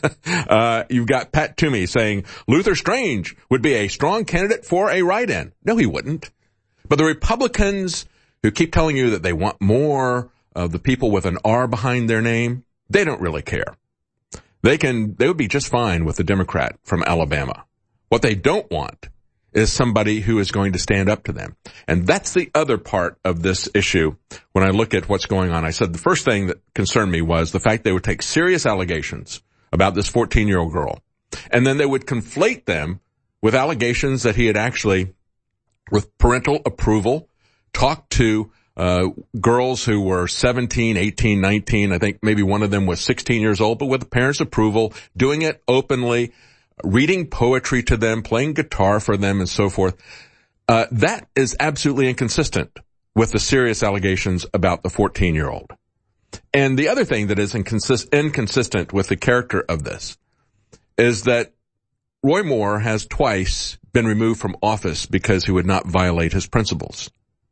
uh, you've got Pat Toomey saying Luther Strange would be a strong candidate for a write-in. No, he wouldn't. But the Republicans who keep telling you that they want more of the people with an R behind their name, they don't really care. They can, they would be just fine with the Democrat from Alabama. What they don't want is somebody who is going to stand up to them. And that's the other part of this issue when I look at what's going on. I said the first thing that concerned me was the fact they would take serious allegations about this fourteen-year-old girl, and then they would conflate them with allegations that he had actually, with parental approval, talked to uh girls who were seventeen, eighteen, nineteen. I think maybe one of them was sixteen years old, but with the parents' approval, doing it openly, reading poetry to them, playing guitar for them, and so forth. Uh that is absolutely inconsistent with the serious allegations about the fourteen-year-old. And the other thing that is inconsist- inconsistent with the character of this is that Roy Moore has twice been removed from office because he would not violate his principles.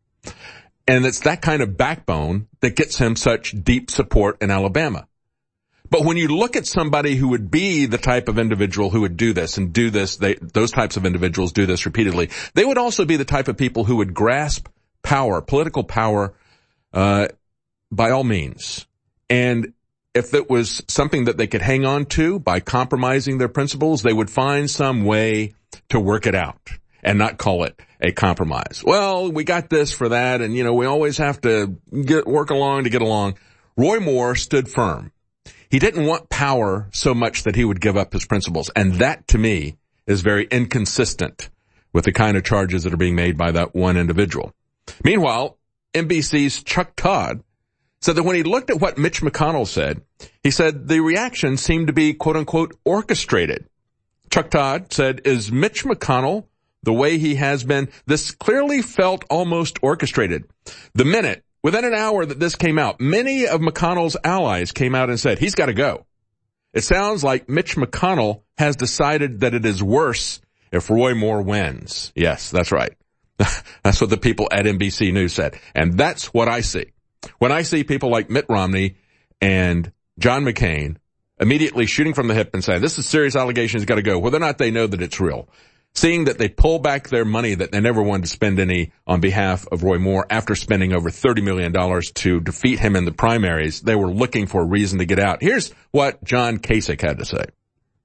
And it's that kind of backbone that gets him such deep support in Alabama. But when you look at somebody who would be the type of individual who would do this and do this, they, those types of individuals do this repeatedly, they would also be the type of people who would grasp power, political power, uh, by all means. And if it was something that they could hang on to by compromising their principles, they would find some way to work it out and not call it a compromise. Well, we got this for that, and, you know, we always have to get, work along to get along. Roy Moore stood firm. He didn't want power so much that he would give up his principles, and that, to me, is very inconsistent with the kind of charges that are being made by that one individual. Meanwhile, N B C's Chuck Todd said that when he looked at what Mitch McConnell said, he said the reaction seemed to be, quote-unquote, orchestrated. Chuck Todd said, is Mitch McConnell the way he has been? This clearly felt almost orchestrated. The minute, within an hour that this came out, many of McConnell's allies came out and said, he's got to go. It sounds like Mitch McConnell has decided that it is worse if Roy Moore wins. Yes, that's right. That's what the people at N B C News said. And that's what I see. When I see people like Mitt Romney and John McCain immediately shooting from the hip and saying, this is serious allegations, got to go, whether or not they know that it's real. Seeing that they pull back their money that they never wanted to spend any on behalf of Roy Moore after spending over thirty million dollars to defeat him in the primaries, they were looking for a reason to get out. Here's what John Kasich had to say.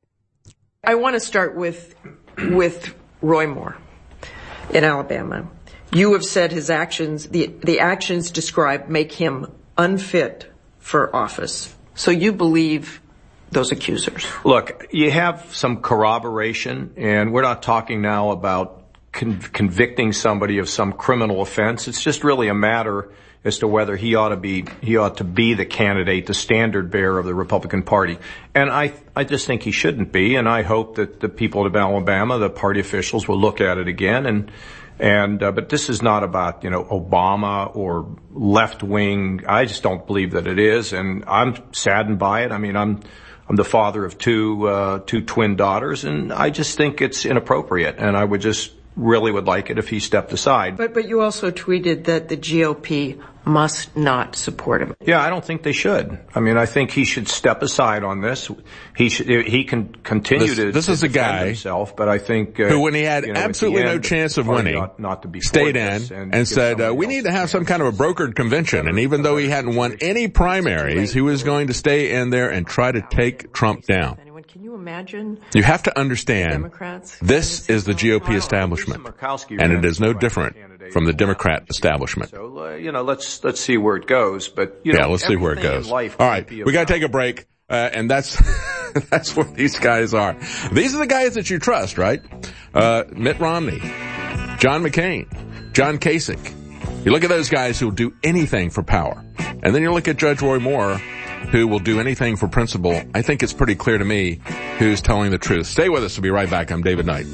I want to start with, with Roy Moore in Alabama. You have said his actions, the, the actions described make him unfit for office. So you believe those accusers? Look, you have some corroboration, and we're not talking now about con- convicting somebody of some criminal offense. It's just really a matter as to whether he ought to be he ought to be the candidate, the standard bearer of the Republican Party. And I I just think he shouldn't be, and I hope that the people of Alabama, the party officials, will look at it again. And and uh, but this is not about, you know, Obama or left wing. I just don't believe that it is, and I'm saddened by it. I mean, I'm I'm the father of two uh, two twin daughters, and I just think it's inappropriate, and I would just really would like it if he stepped aside. But but you also tweeted that the G O P must not support him. Yeah, I don't think they should. I mean, I think he should step aside on this. He should, he can continue this, to, this to is a defend guy himself, but I think uh, who, when he had you know, absolutely end, no chance of winning, not, not to be stayed in and, and said, uh, we need to have some kind of a brokered convention. And even though he hadn't won any primaries, he was going to stay in there and try to take Trump down. Can you imagine? You have to understand, Democrats this is the G O P establishment, and it is no different from the Democrat establishment. So, uh, you know, let's let's see where it goes. But you yeah, know, let's see where it goes. All right, we got to take a break, uh, and that's that's what these guys are. These are the guys that you trust, right? Uh, Mitt Romney, John McCain, John Kasich. You look at those guys who will do anything for power, and then you look at Judge Roy Moore, who will do anything for principle. I think it's pretty clear to me who's telling the truth. Stay with us. We'll be right back. I'm David Knight.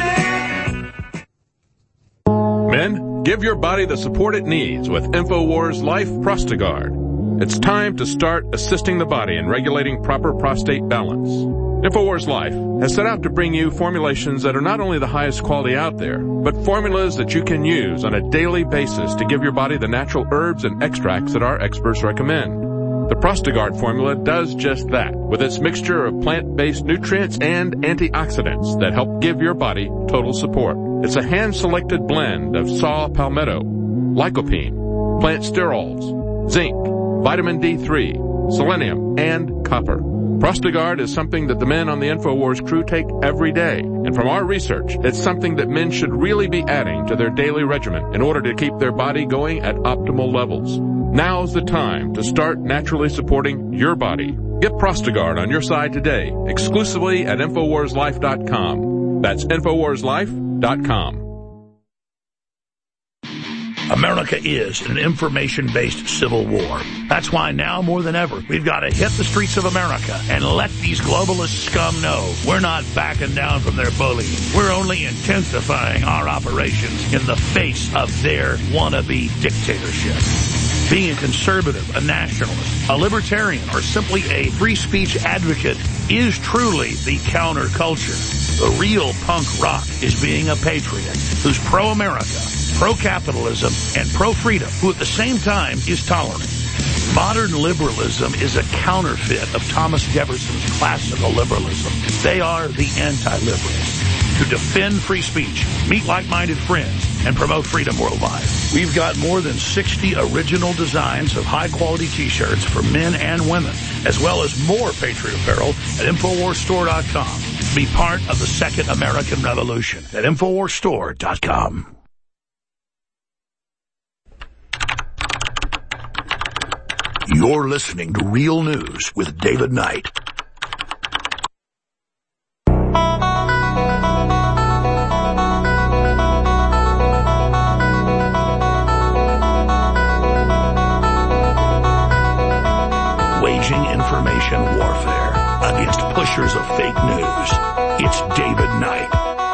Men, give your body the support it needs with InfoWars Life Prostagard. It's time to start assisting the body in regulating proper prostate balance. InfoWars Life has set out to bring you formulations that are not only the highest quality out there, but formulas that you can use on a daily basis to give your body the natural herbs and extracts that our experts recommend. The Prostagard formula does just that, with its mixture of plant-based nutrients and antioxidants that help give your body total support. It's a hand-selected blend of saw palmetto, lycopene, plant sterols, zinc, vitamin D three, selenium, and copper. Prostagard is something that the men on the InfoWars crew take every day. And from our research, it's something that men should really be adding to their daily regimen in order to keep their body going at optimal levels. Now's the time to start naturally supporting your body. Get Prostagard on your side today, exclusively at InfoWars Life dot com. That's InfoWars Life dot com. America is an information-based civil war. That's why now more than ever, we've got to hit the streets of America and let these globalist scum know we're not backing down from their bullying. We're only intensifying our operations in the face of their wannabe dictatorship. Being a conservative, a nationalist, a libertarian, or simply a free speech advocate is truly the counterculture. The real punk rock is being a patriot who's pro-America, pro-capitalism, and pro-freedom, who at the same time is tolerant. Modern liberalism is a counterfeit of Thomas Jefferson's classical liberalism. They are the anti-liberals. To defend free speech, meet like-minded friends, and promote freedom worldwide. We've got more than sixty original designs of high-quality T-shirts for men and women, as well as more Patriot apparel at Infowars Store dot com. Be part of the Second American Revolution at Infowars Store dot com. You're listening to Real News with David Knight. Waging information warfare against pushers of fake news. It's David Knight.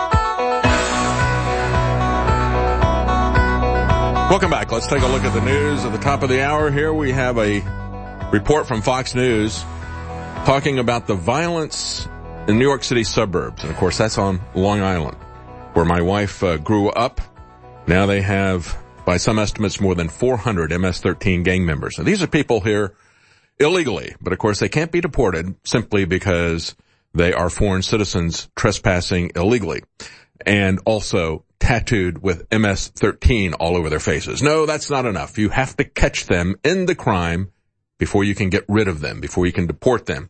Welcome back. Let's take a look at the news at the top of the hour. Here we have a report from Fox News talking about the violence in New York City suburbs. And, of course, that's on Long Island, where my wife uh, grew up. Now they have, by some estimates, more than four hundred M S thirteen gang members. And these are people here illegally, but, of course, they can't be deported simply because they are foreign citizens trespassing illegally and also tattooed with M S thirteen all over their faces. No, that's not enough. You have to catch them in the crime before you can get rid of them, before you can deport them.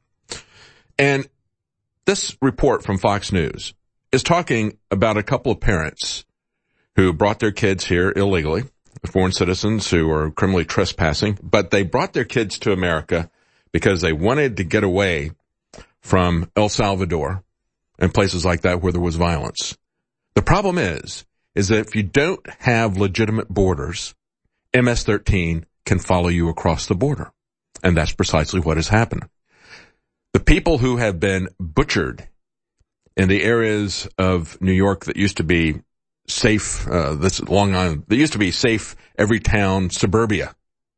And this report from Fox News is talking about a couple of parents who brought their kids here illegally, foreign citizens who are criminally trespassing, but they brought their kids to America because they wanted to get away from El Salvador and places like that where there was violence. The problem is, is that if you don't have legitimate borders, M S thirteen can follow you across the border. And that's precisely what has happened. The people who have been butchered in the areas of New York that used to be safe, uh, this Long Island, that used to be safe every town, suburbia.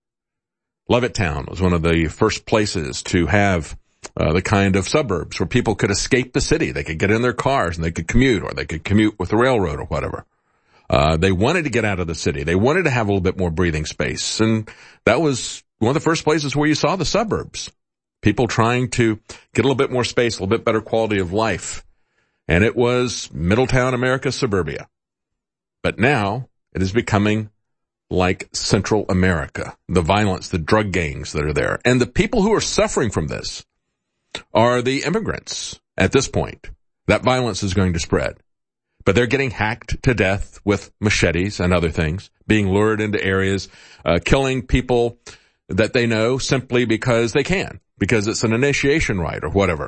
Levittown was one of the first places to have uh, the kind of suburbs where people could escape the city. They could get in their cars and they could commute, or they could commute with the railroad or whatever. Uh, they wanted to get out of the city. They wanted to have a little bit more breathing space. And that was one of the first places where you saw the suburbs. People trying to get a little bit more space, a little bit better quality of life. And it was Middletown, America, suburbia. But now it is becoming like Central America, the violence, the drug gangs that are there. And the people who are suffering from this are the immigrants at this point. That violence is going to spread. But they're getting hacked to death with machetes and other things, being lured into areas, uh, killing people that they know simply because they can, because it's an initiation rite or whatever.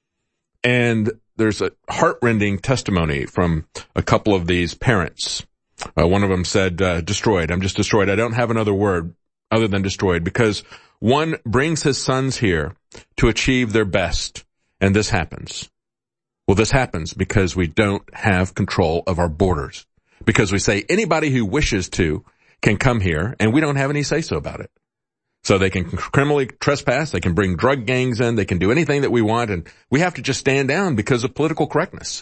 And there's a heart-rending testimony from a couple of these parents. Uh, one of them said, uh, destroyed. I'm just destroyed. I don't have another word other than destroyed, because one brings his sons here to achieve their best, and this happens. Well, this happens because we don't have control of our borders, because we say anybody who wishes to can come here, and we don't have any say-so about it. So they can criminally trespass, they can bring drug gangs in, they can do anything that we want, and we have to just stand down because of political correctness.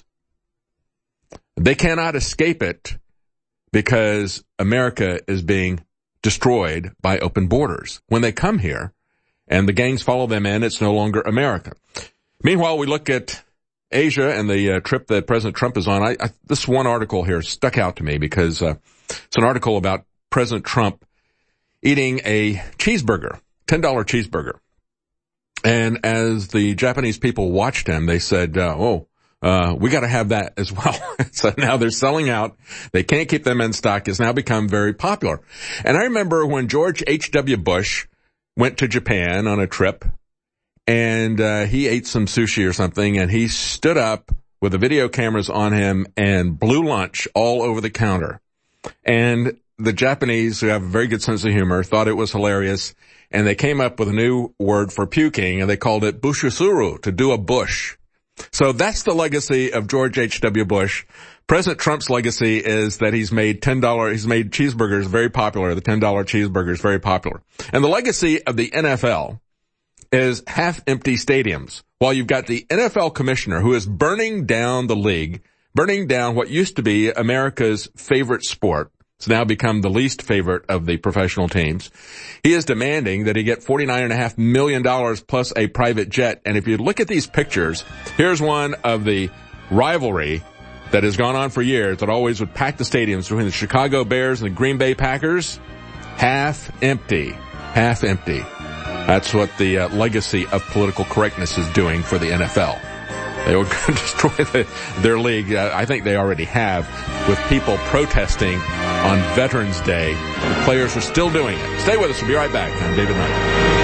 They cannot escape it because America is being destroyed by open borders. When they come here and the gangs follow them in, it's no longer America. Meanwhile, we look at Asia and the uh, trip that President Trump is on. I, I, this one article here stuck out to me because uh, it's an article about President Trump eating a cheeseburger, ten dollar cheeseburger. And as the Japanese people watched him, they said, uh, oh, uh, we got to have that as well. So now they're selling out. They can't keep them in stock. It's now become very popular. And I remember when George H W. Bush went to Japan on a trip, and uh, he ate some sushi or something, and he stood up with the video cameras on him and blew lunch all over the counter. And the Japanese, who have a very good sense of humor, thought it was hilarious, and they came up with a new word for puking, and they called it bushusuru, to do a bush. So that's the legacy of George H W. Bush. President Trump's legacy is that he's made ten dollar, he's made cheeseburgers very popular, the ten dollar cheeseburgers very popular. And the legacy of the N F L is half-empty stadiums, while you've got the N F L commissioner who is burning down the league, burning down what used to be America's favorite sport. It's now become the least favorite of the professional teams. He is demanding that he get forty-nine point five million dollars plus a private jet. And if you look at these pictures, here's one of the rivalry that has gone on for years that always would pack the stadiums between the Chicago Bears and the Green Bay Packers, half empty. Half empty. That's what the uh, legacy of political correctness is doing for the N F L. They will destroy the, their league. Uh, I think they already have, with people protesting on Veterans Day. The players are still doing it. Stay with us. We'll be right back. I'm David Knight.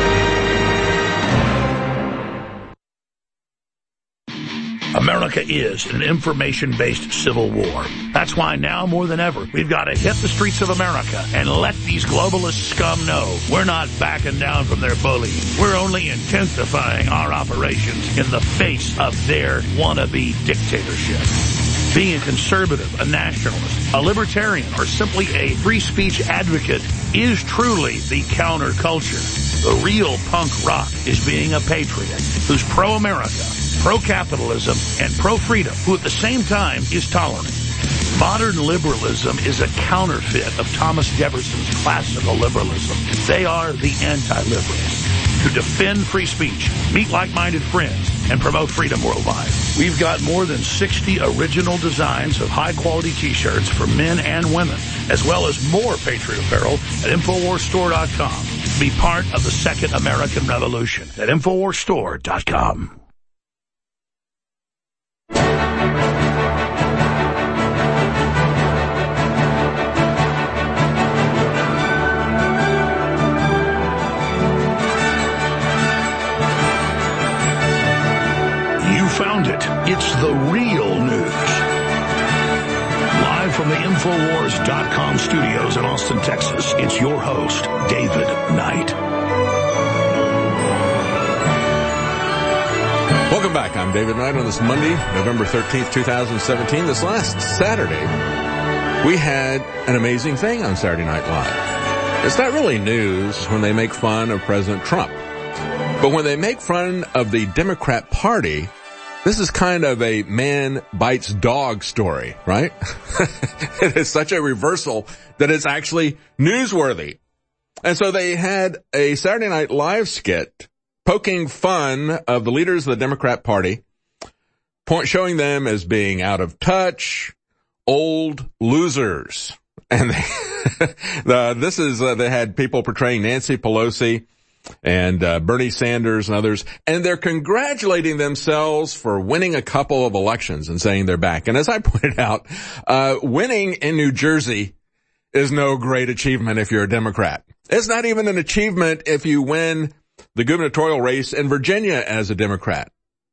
America is an information-based civil war. That's why now more than ever, we've got to hit the streets of America and let these globalist scum know we're not backing down from their bullying. We're only intensifying our operations in the face of their wannabe dictatorship. Being a conservative, a nationalist, a libertarian, or simply a free speech advocate is truly the counterculture. The real punk rock is being a patriot who's pro-America, pro-capitalism, and pro-freedom, who at the same time is tolerant. Modern liberalism is a counterfeit of Thomas Jefferson's classical liberalism. They are the anti-liberals who defend free speech, meet like-minded friends, and promote freedom worldwide. We've got more than sixty original designs of high-quality T-shirts for men and women, as well as more Patriot apparel at Infowars Store dot com. Be part of the second American Revolution at Infowars Store dot com. Found it. It's the real news. Live from the Infowars dot com studios in Austin, Texas, it's your host, David Knight. Welcome back. I'm David Knight on this Monday, November thirteenth, twenty seventeen. This last Saturday, we had an amazing thing on Saturday Night Live. It's not really news when they make fun of President Trump. But when they make fun of the Democrat Party, this is kind of a man bites dog story, right? It is such a reversal that it's actually newsworthy. And so they had a Saturday Night Live skit poking fun of the leaders of the Democrat Party, point, showing them as being out of touch, old losers. And they, the, this is, uh, they had people portraying Nancy Pelosi and uh, Bernie Sanders and others, and they're congratulating themselves for winning a couple of elections and saying they're back. And as I pointed out, uh winning in New Jersey is no great achievement if you're a Democrat. It's not even an achievement if you win the gubernatorial race in Virginia as a Democrat.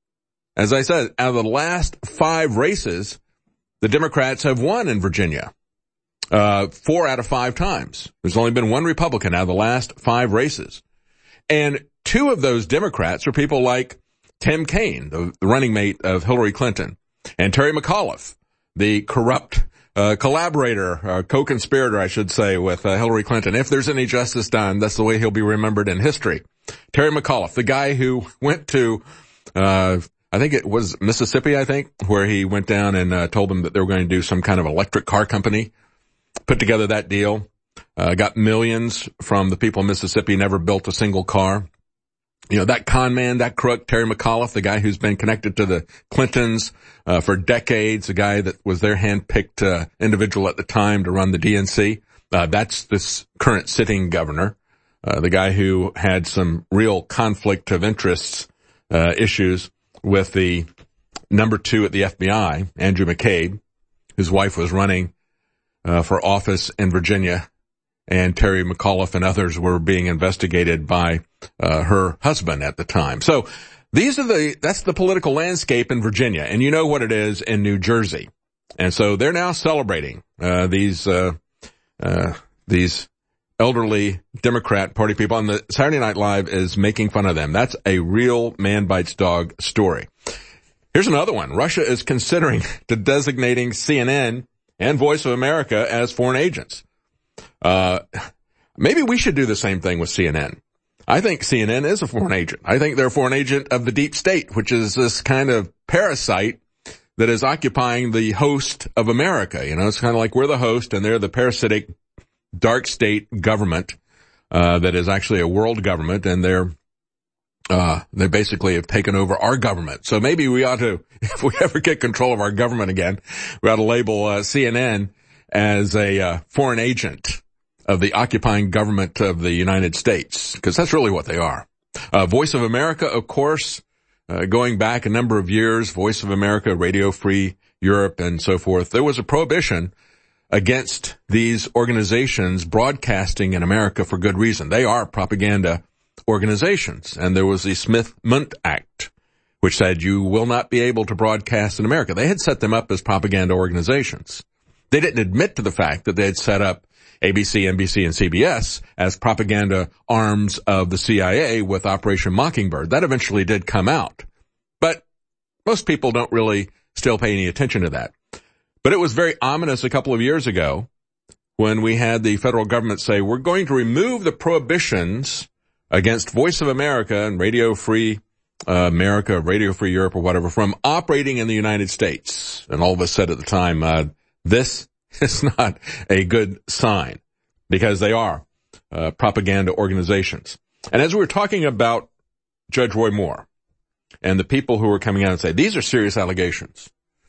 As I said, out of the last five races, the Democrats have won in Virginia uh four out of five times. There's only been one Republican out of the last five races. And two of those Democrats are people like Tim Kaine, the, the running mate of Hillary Clinton, and Terry McAuliffe, the corrupt uh, collaborator, uh, co-conspirator, I should say, with uh, Hillary Clinton. If there's any justice done, that's the way he'll be remembered in history. Terry McAuliffe, the guy who went to, uh, I think it was Mississippi, I think, where he went down and uh, told them that they were going to do some kind of electric car company, put together that deal. Uh, got millions from the people of Mississippi, never built a single car. You know, that con man, that crook, Terry McAuliffe, the guy who's been connected to the Clintons uh, for decades, the guy that was their hand-picked uh, individual at the time to run the D N C. Uh, that's this current sitting governor, uh, the guy who had some real conflict of interests uh, issues with the number two at the F B I, Andrew McCabe. His wife was running uh, for office in Virginia, and Terry McAuliffe and others were being investigated by uh, her husband at the time. So these are the, that's the political landscape in Virginia, and you know what it is in New Jersey. And so they're now celebrating, uh, these, uh, uh, these elderly Democrat Party people, and the Saturday Night Live is making fun of them. That's a real man bites dog story. Here's another one. Russia is considering to designating C N N and Voice of America as foreign agents. Uh, maybe we should do the same thing with C N N. I think C N N is a foreign agent. I think they're a foreign agent of the deep state, which is this kind of parasite that is occupying the host of America. You know, it's kind of like we're the host and they're the parasitic dark state government, uh, that is actually a world government, and they're Uh, they basically have taken over our government. So maybe we ought to, if we ever get control of our government again, we ought to label uh, C N N as a uh, foreign agent of the occupying government of the United States, because that's really what they are. Uh, Voice of America, of course, uh, going back a number of years, Voice of America, Radio Free Europe, and so forth. There was a prohibition against these organizations broadcasting in America for good reason. They are propaganda organizations. And there was the Smith-Mundt Act, which said you will not be able to broadcast in America. They had set them up as propaganda organizations. They didn't admit to the fact that they had set up A B C, N B C, and C B S as propaganda arms of the C I A with Operation Mockingbird. That eventually did come out. But most people don't really still pay any attention to that. But it was very ominous a couple of years ago when we had the federal government say, we're going to remove the prohibitions against Voice of America and Radio Free uh, America, Radio Free Europe, or whatever, from operating in the United States. And all of us said at the time, uh, this is not a good sign, because they are uh, propaganda organizations. And as we were talking about Judge Roy Moore and the people who were coming out and say, these are serious allegations,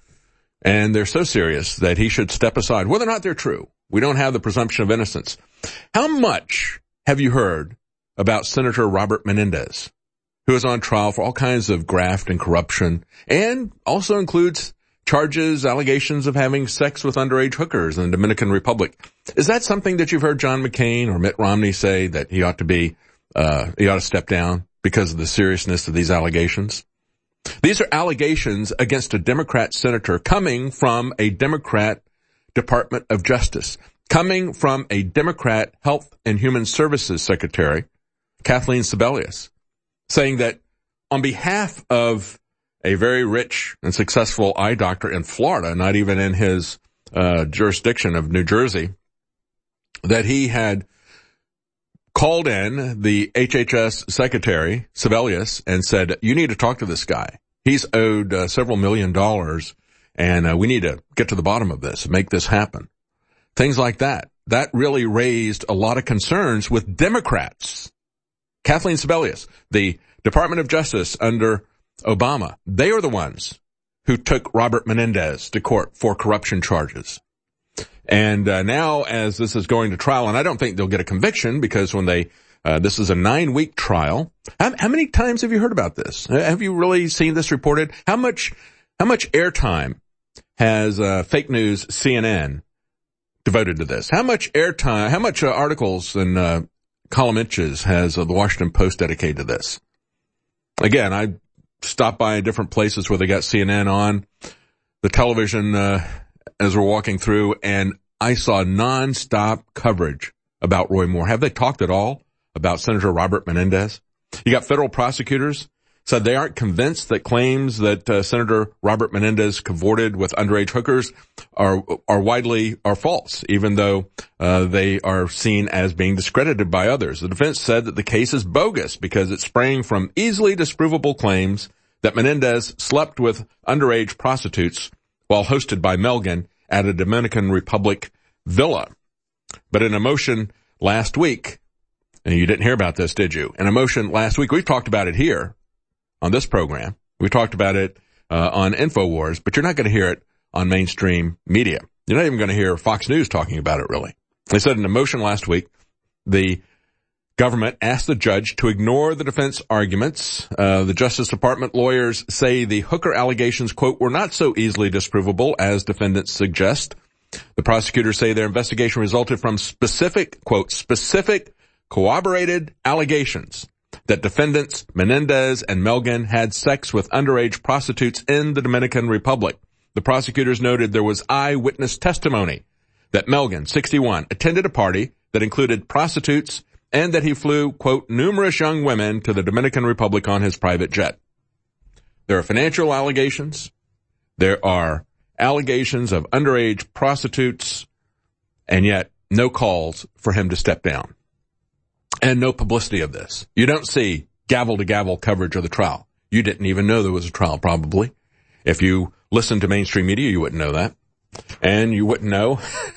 and they're so serious that he should step aside, whether or not they're true. We don't have the presumption of innocence. How much have you heard about Senator Robert Menendez, who is on trial for all kinds of graft and corruption, and also includes charges, allegations of having sex with underage hookers in the Dominican Republic? Is that something that you've heard John McCain or Mitt Romney say, that he ought to be, uh, he ought to step down because of the seriousness of these allegations? These are allegations against a Democrat senator coming from a Democrat Department of Justice, coming from a Democrat Health and Human Services Secretary, Kathleen Sebelius, saying that on behalf of a very rich and successful eye doctor in Florida, not even in his uh, jurisdiction of New Jersey, that he had called in the H H S secretary, Sebelius, and said, you need to talk to this guy. He's owed uh, several million dollars, and uh, we need to get to the bottom of this, make this happen. Things like that. That really raised a lot of concerns with Democrats. Kathleen Sebelius, the Department of Justice under Obama, they are the ones who took Robert Menendez to court for corruption charges. And uh, now, as this is going to trial, and I don't think they'll get a conviction, because when they, uh, this is a nine-week trial. How, how many times have you heard about this? Have you really seen this reported? How much, how much airtime has uh, fake news C N N devoted to this? How much airtime, how much uh, articles and uh, column inches has uh, the Washington Post dedicated to this? Again, I stopped by different places where they got C N N on the television uh, as we're walking through, and I saw nonstop coverage about Roy Moore. Have they talked at all about Senator Robert Menendez? You got federal prosecutors said they aren't convinced that claims that uh, Senator Robert Menendez cavorted with underage hookers are are widely are false, even though uh, they are seen as being discredited by others. The defense said that the case is bogus because it sprang from easily disprovable claims that Menendez slept with underage prostitutes while hosted by Melgen at a Dominican Republic villa. But in a motion last week, and you didn't hear about this, did you? In a motion last week, we've talked about it here on this program. We talked about it uh, on InfoWars, but you're not going to hear it on mainstream media. You're not even going to hear Fox News talking about it, really. They said in a motion last week, the government asked the judge to ignore the defense arguments. Uh, the Justice Department lawyers say the hooker allegations, quote, were not so easily disprovable as defendants suggest. The prosecutors say their investigation resulted from specific, quote, specific corroborated allegations that defendants Menendez and Melgen had sex with underage prostitutes in the Dominican Republic. The prosecutors noted there was eyewitness testimony that Melgen, sixty-one, attended a party that included prostitutes and that he flew, quote, numerous young women to the Dominican Republic on his private jet. There are financial allegations. There are allegations of underage prostitutes, and yet no calls for him to step down. And no publicity of this. You don't see gavel-to-gavel coverage of the trial. You didn't even know there was a trial, probably. If you listened to mainstream media, you wouldn't know that. And you wouldn't know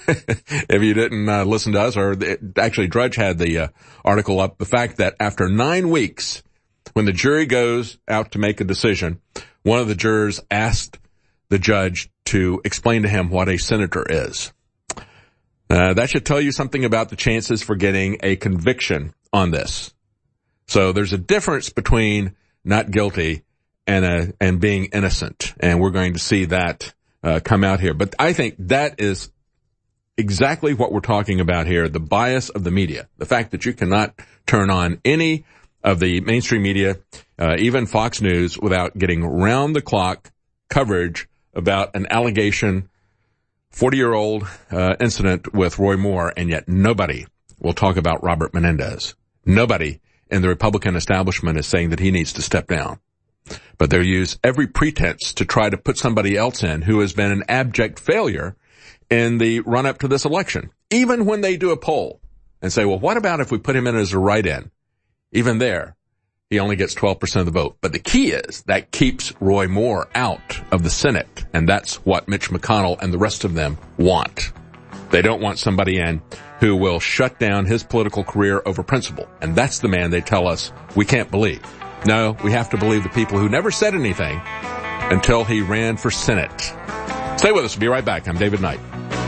if you didn't uh, listen to us, or the, actually Drudge had the uh, article up, the fact that after nine weeks, When the jury goes out to make a decision, one of the jurors asked the judge to explain to him what a senator is. Uh, that should tell you something about the chances for getting a conviction on this. So there's a difference between not guilty and uh, and being innocent, and we're going to see that uh, come out here. But I think that is exactly what we're talking about here, the bias of the media, the fact that you cannot turn on any of the mainstream media, uh, even Fox News, without getting round-the-clock coverage about an allegation, forty-year-old uh, incident with Roy Moore, and yet nobody will talk about Robert Menendez. Nobody in the Republican establishment is saying that he needs to step down. But they use every pretense to try to put somebody else in who has been an abject failure in the run-up to this election. Even when they do a poll and say, well, what about if we put him in as a write-in? Even there, he only gets twelve percent of the vote. But the key is that keeps Roy Moore out of the Senate, and that's what Mitch McConnell and the rest of them want. They don't want somebody in who will shut down his political career over principle. And that's the man they tell us we can't believe. No, we have to believe the people who never said anything until he ran for Senate. Stay with us. We'll be right back. I'm David Knight.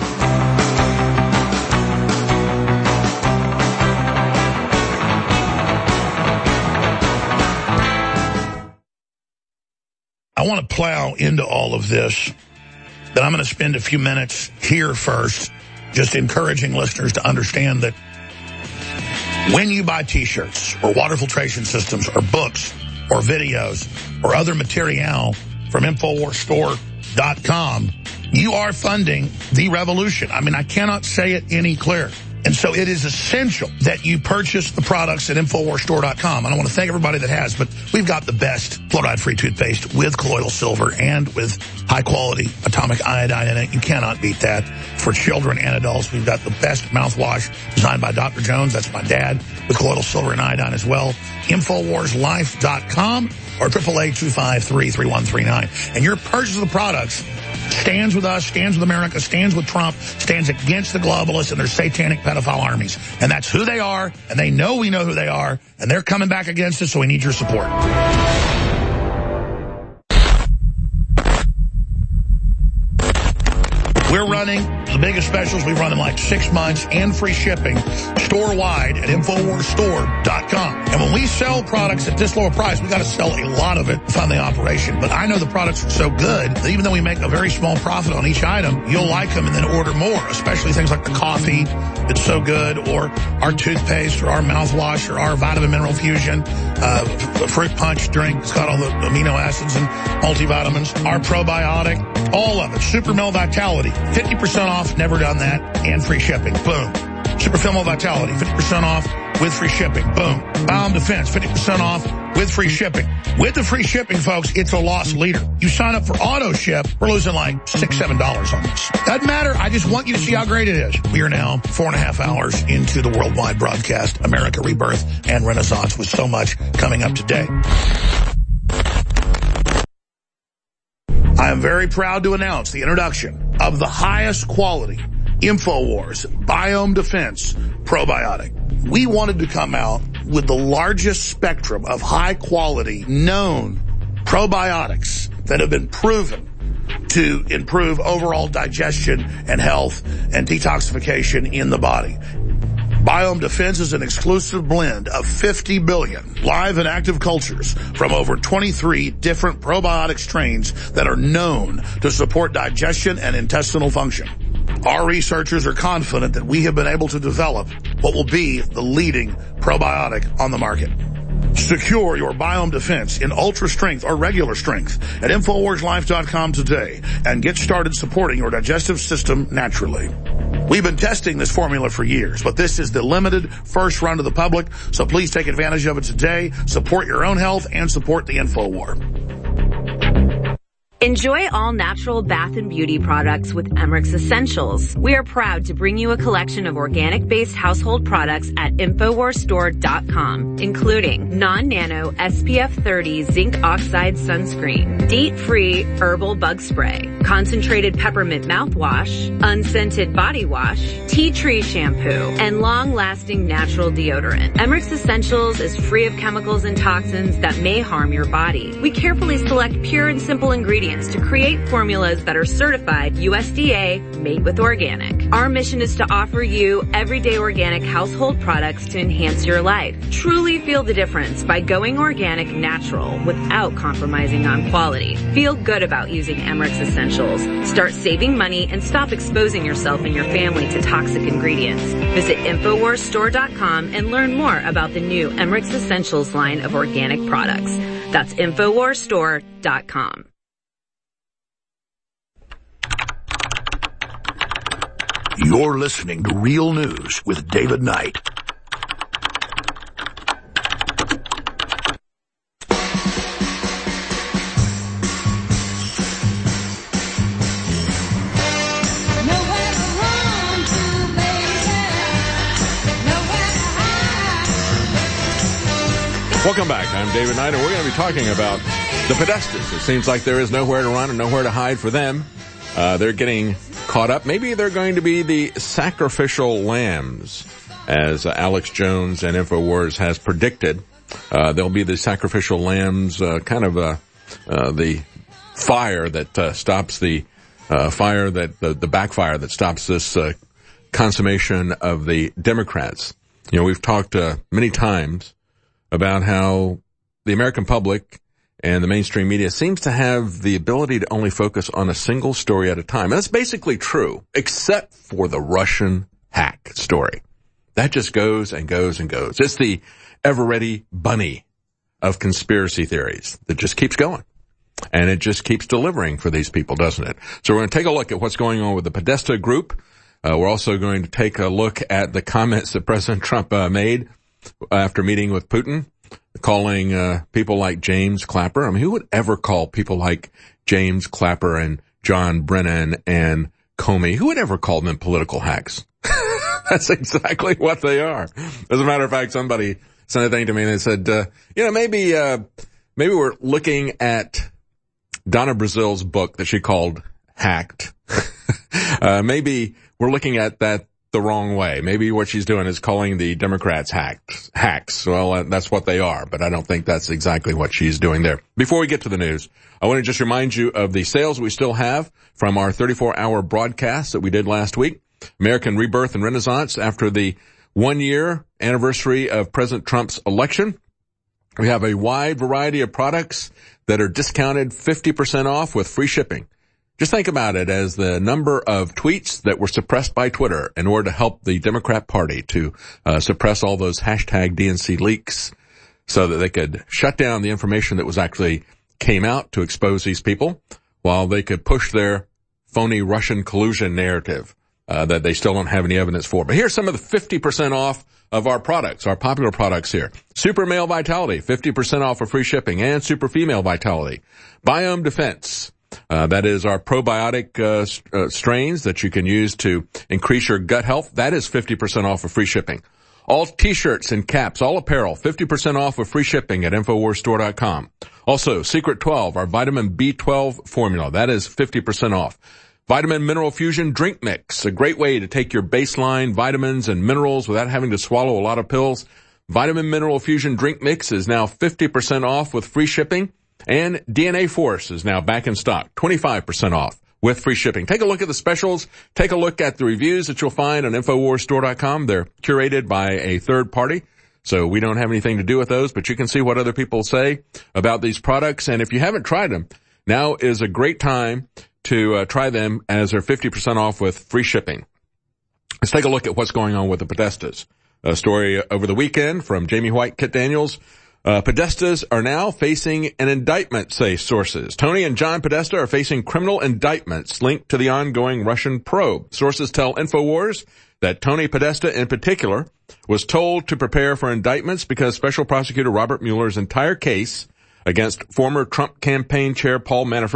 I want to plow into all of this, but I'm going to spend a few minutes here first just encouraging listeners to understand that when you buy T-shirts or water filtration systems or books or videos or other material from Infowars Store dot com, you are funding the revolution. I mean, I cannot say it any clearer. And so it is essential that you purchase the products at Infowars Store dot com. And I want to thank everybody that has, but we've got the best fluoride-free toothpaste with colloidal silver and with high-quality atomic iodine in it. You cannot beat that. For children and adults, we've got the best mouthwash designed by Doctor Jones. That's my dad, with colloidal silver and iodine as well. Infowars Life dot com or eight eight eight, two five three, three one three nine. And your purchase of the products stands with us, stands with America, stands with Trump, stands against the globalists and their satanic pedophile armies. And that's who they are, and they know we know who they are, and they're coming back against us, so we need your support. We're running the biggest specials we've run in like six months and free shipping store-wide at Infowars Store dot com. And when we sell products at this lower price, we got to sell a lot of it to fund the operation. But I know the products are so good that even though we make a very small profit on each item, you'll like them and then order more, especially things like the coffee that's so good, or our toothpaste, or our mouthwash, or our vitamin mineral fusion, uh, fruit punch drink. It's got all the amino acids and multivitamins. Our probiotic, all of it. Super Mel Vitality, fifty percent off, never done that, and free shipping. Boom. Super Mel Vitality, fifty percent off with free shipping. Boom. Biome Defense, fifty percent off with free shipping. With the free shipping, folks, it's a loss leader. You sign up for auto ship, we're losing like six, seven dollars on this. Doesn't matter. I just want you to see how great it is. We are now four and a half hours into the worldwide broadcast, America Rebirth and Renaissance, with so much coming up today. I am very proud to announce the introduction of the highest quality InfoWars Biome Defense Probiotic. We wanted to come out with the largest spectrum of high quality known probiotics that have been proven to improve overall digestion and health and detoxification in the body. Biome Defense is an exclusive blend of fifty billion live and active cultures from over twenty-three different probiotic strains that are known to support digestion and intestinal function. Our researchers are confident that we have been able to develop what will be the leading probiotic on the market. Secure your Biome Defense in ultra strength or regular strength at Infowars Life dot com today and get started supporting your digestive system naturally. We've been testing this formula for years, but this is the limited first run to the public, so please take advantage of it today. Support your own health and support the InfoWar. Enjoy all natural bath and beauty products with Emmerich's Essentials. We are proud to bring you a collection of organic-based household products at Infowars Store dot com, including non-nano S P F thirty zinc oxide sunscreen, DEET-free herbal bug spray, concentrated peppermint mouthwash, unscented body wash, tea tree shampoo, and long-lasting natural deodorant. Emmerich's Essentials is free of chemicals and toxins that may harm your body. We carefully select pure and simple ingredients to create formulas that are certified U S D A made with organic. Our mission is to offer you everyday organic household products to enhance your life. Truly feel the difference by going organic natural without compromising on quality. Feel good about using Emmerich's Essentials. Start saving money and stop exposing yourself and your family to toxic ingredients. Visit Infowars Store dot com and learn more about the new Emmerich's Essentials line of organic products. That's Infowars Store dot com. You're listening to Real News with David Knight. Welcome back. I'm David Knight, and we're going to be talking about the Podestas. It seems like there is nowhere to run and nowhere to hide for them. Uh, they're getting caught up. Maybe they're going to be the sacrificial lambs, as uh, Alex Jones and InfoWars has predicted. Uh, they'll be the sacrificial lambs, uh, kind of uh, uh, the fire that uh, stops the uh, fire that the, the backfire that stops this uh, consummation of the Democrats. You know, we've talked uh, many times about how the American public and the mainstream media seems to have the ability to only focus on a single story at a time. And that's basically true, except for the Russian hack story. That just goes and goes and goes. It's the ever-ready bunny of conspiracy theories that just keeps going. And it just keeps delivering for these people, doesn't it? So we're going to take a look at what's going on with the Podesta group. Uh, we're also going to take a look at the comments that President Trump uh, made after meeting with Putin, calling uh people like James Clapper. I mean, who would ever call people like James Clapper and John Brennan and Comey, who would ever call them political hacks? That's exactly what they are. As a matter of fact, somebody sent a thing to me and they said, uh, you know, maybe, uh, maybe we're looking at Donna Brazil's book that she called Hacked. uh, maybe we're looking at that the wrong way. Maybe what she's doing is calling the Democrats hacks. Hacks. Well, uh, that's what they are, but I don't think that's exactly what she's doing there. Before we get to the news, I want to just remind you of the sales we still have from our thirty-four hour broadcast that we did last week. American Rebirth and Renaissance after the one-year anniversary of President Trump's election. We have a wide variety of products that are discounted fifty percent off with free shipping. Just think about it as the number of tweets that were suppressed by Twitter in order to help the Democrat Party to uh, suppress all those hashtag D N C leaks so that they could shut down the information that was actually came out to expose these people while they could push their phony Russian collusion narrative uh, that they still don't have any evidence for. But here's some of the fifty percent off of our products, our popular products here. Super Male Vitality, fifty percent off for free shipping, and Super Female Vitality. Biome Defense. Uh, that is our probiotic uh, st- uh, strains that you can use to increase your gut health. That is fifty percent off of free shipping. All t-shirts and caps, all apparel, fifty percent off with free shipping at Infowars Store dot com. Also, Secret twelve, our vitamin B twelve formula. That is fifty percent off. Vitamin Mineral Fusion Drink Mix, a great way to take your baseline vitamins and minerals without having to swallow a lot of pills. Vitamin Mineral Fusion Drink Mix is now fifty percent off with free shipping. And D N A Force is now back in stock, twenty-five percent off with free shipping. Take a look at the specials. Take a look at the reviews that you'll find on Infowars Store dot com. They're curated by a third party, so we don't have anything to do with those, but you can see what other people say about these products. And if you haven't tried them, now is a great time to uh, try them as they're fifty percent off with free shipping. Let's take a look at what's going on with the Podestas. A story over the weekend from Jamie White, Kit Daniels. Uh, Podestas are now facing an indictment, say sources. Tony and John Podesta are facing criminal indictments linked to the ongoing Russian probe. Sources tell InfoWars that Tony Podesta in particular was told to prepare for indictments because Special Prosecutor Robert Mueller's entire case against former Trump campaign chair Paul Manafort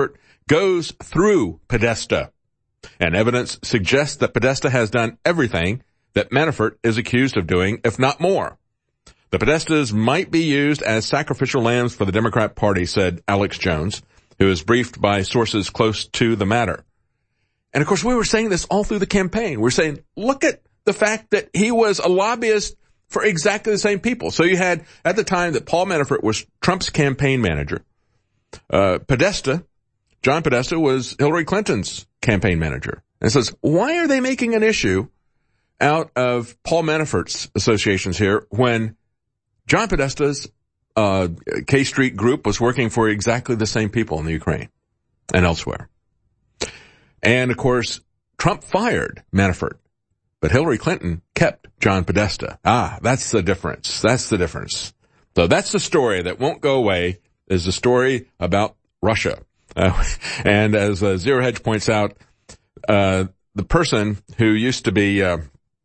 goes through Podesta. And evidence suggests that Podesta has done everything that Manafort is accused of doing, if not more. The Podestas might be used as sacrificial lambs for the Democrat Party, said Alex Jones, who is briefed by sources close to the matter. And of course, we were saying this all through the campaign. We're saying, look at the fact that he was a lobbyist for exactly the same people. So you had, at the time that Paul Manafort was Trump's campaign manager, uh, Podesta, John Podesta was Hillary Clinton's campaign manager. And it says, why are they making an issue out of Paul Manafort's associations here when John Podesta's uh, K Street group was working for exactly the same people in the Ukraine and elsewhere? And, of course, Trump fired Manafort, but Hillary Clinton kept John Podesta. Ah, that's the difference. That's the difference. So that's the story that won't go away, is the story about Russia. Uh, and as uh, Zero Hedge points out, uh, the person who used to be uh,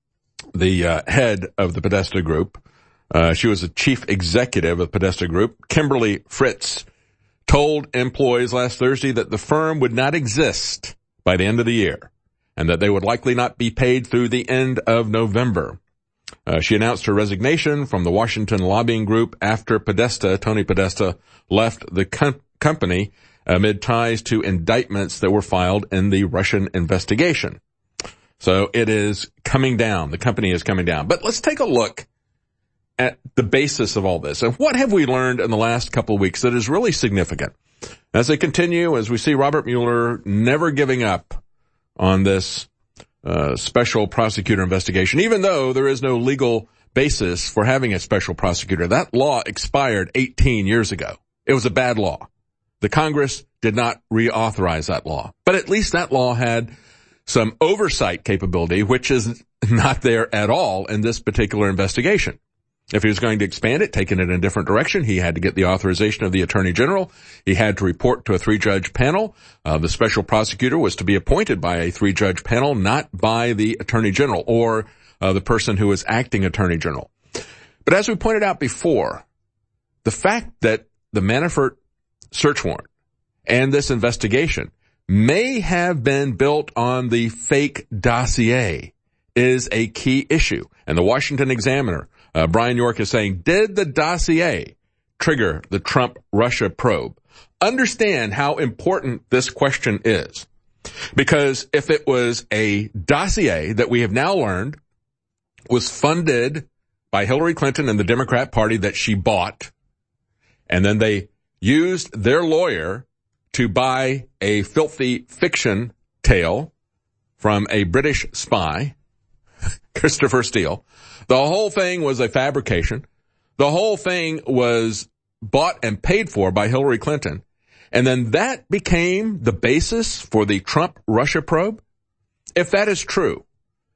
the uh, head of the Podesta Group, uh, she was a chief executive of Podesta Group, Kimberly Fritz, told employees last Thursday that the firm would not exist by the end of the year and that they would likely not be paid through the end of November. Uh, she announced her resignation from the Washington lobbying group after Podesta, Tony Podesta, left the com- company amid ties to indictments that were filed in the Russian investigation. So it is coming down. The company is coming down. But let's take a look at the basis of all this. And what have we learned in the last couple of weeks that is really significant? As they continue, as we see Robert Mueller never giving up on this uh, special prosecutor investigation, even though there is no legal basis for having a special prosecutor. That law expired eighteen years ago. It was a bad law. The Congress did not reauthorize that law. But at least that law had some oversight capability, which is not there at all in this particular investigation. If he was going to expand it, taking it in a different direction, he had to get the authorization of the Attorney General. He had to report to a three-judge panel. Uh, the special prosecutor was to be appointed by a three-judge panel, not by the Attorney General or uh, the person who was acting Attorney General. But as we pointed out before, the fact that the Manafort search warrant and this investigation may have been built on the fake dossier is a key issue. And the Washington Examiner, uh, Brian York, is saying, did the dossier trigger the Trump-Russia probe? Understand how important this question is. Because if it was a dossier that we have now learned was funded by Hillary Clinton and the Democrat Party that she bought, and then they used their lawyer to buy a filthy fiction tale from a British spy, Christopher Steele. The whole thing was a fabrication. The whole thing was bought and paid for by Hillary Clinton. And then that became the basis for the Trump-Russia probe. If that is true,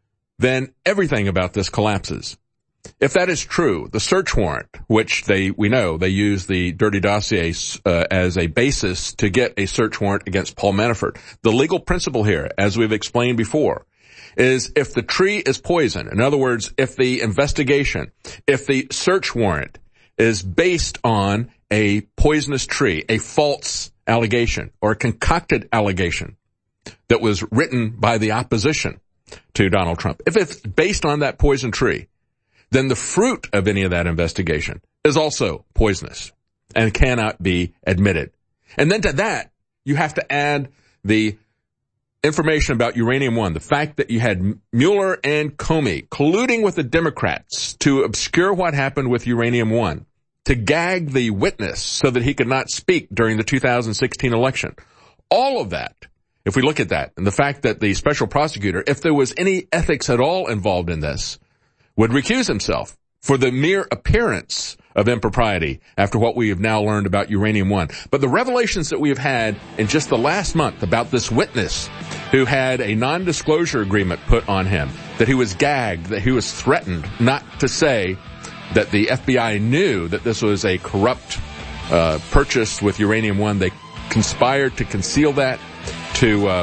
then everything about this collapses. If that is true, the search warrant, which they, we know they use the dirty dossier uh, as a basis to get a search warrant against Paul Manafort. The legal principle here, as we've explained before, is if the tree is poison, in other words, if the investigation, if the search warrant is based on a poisonous tree, a false allegation or a concocted allegation that was written by the opposition to Donald Trump, if it's based on that poison tree, then the fruit of any of that investigation is also poisonous and cannot be admitted. And then to that, you have to add the information about Uranium One, the fact that you had Mueller and Comey colluding with the Democrats to obscure what happened with Uranium One, to gag the witness so that he could not speak during the two thousand sixteen election. All of that, if we look at that, and the fact that the special prosecutor, if there was any ethics at all involved in this, would recuse himself for the mere appearance of impropriety after what we have now learned about Uranium One. But the revelations that we have had in just the last month about this witness who had a non-disclosure agreement put on him, that he was gagged, that he was threatened not to say that the F B I knew that this was a corrupt uh, purchase with Uranium One. They conspired to conceal that, to uh,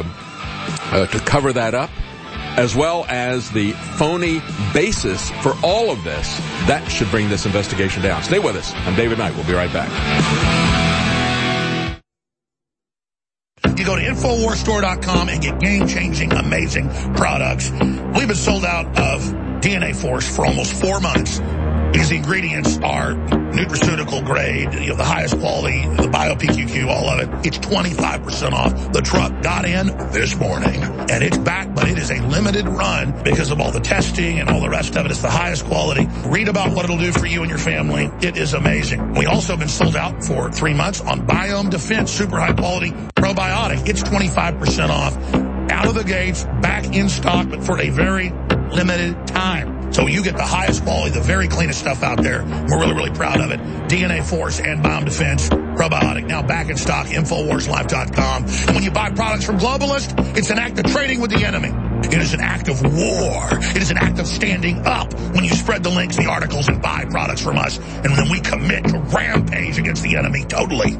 uh, to cover that up, as well as the phony basis for all of this. That should bring this investigation down. Stay with us. I'm David Knight. We'll be right back. You go to Infowars Store dot com and get game-changing, amazing products. We've been sold out of D N A Force for almost four months because the ingredients are nutraceutical grade, you know, the highest quality, the Bio-P Q Q, all of it. It's twenty-five percent off. The truck got in this morning, and it's back, but it is a limited run because of all the testing and all the rest of it. It's the highest quality. Read about what it'll do for you and your family. It is amazing. We also have been sold out for three months on Biome Defense, super high quality probiotic. It's twenty-five percent off. Out of the gates, back in stock, but for a very limited time. So you get the highest quality, the very cleanest stuff out there. We're really, really proud of it. D N A Force and Biome Defense probiotic, now back in stock, Infowars Life dot com. And when you buy products from globalists, it's an act of trading with the enemy. It is an act of war. It is an act of standing up when you spread the links, the articles, and buy products from us. And then we commit to rampage against the enemy totally.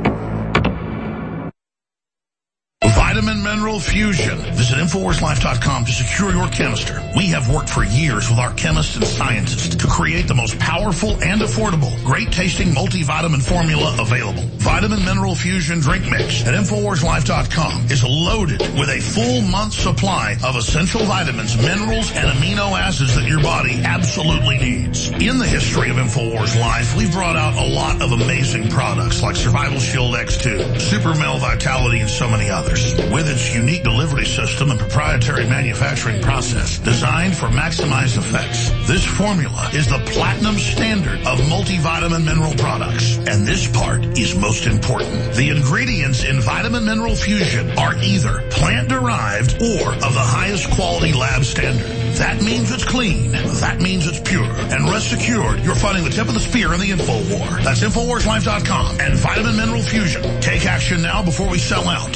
Vitamin Mineral Fusion. Visit Infowars Life dot com to secure your canister. We have worked for years with our chemists and scientists to create the most powerful and affordable, great-tasting multivitamin formula available. Vitamin Mineral Fusion Drink Mix at Infowars Life dot com is loaded with a full month supply of essential vitamins, minerals, and amino acids that your body absolutely needs. In the history of Infowars Life, we've brought out a lot of amazing products like Survival Shield X two, Super Male Vitality, and so many others. With its unique delivery system and proprietary manufacturing process designed for maximized effects, this formula is the platinum standard of multivitamin mineral products. And this part is most important. The ingredients in Vitamin Mineral Fusion are either plant-derived or of the highest quality lab standard. That means it's clean. That means it's pure. And rest assured, you're fighting the tip of the spear in the info war. That's Infowars Life dot com and Vitamin Mineral Fusion. Take action now before we sell out.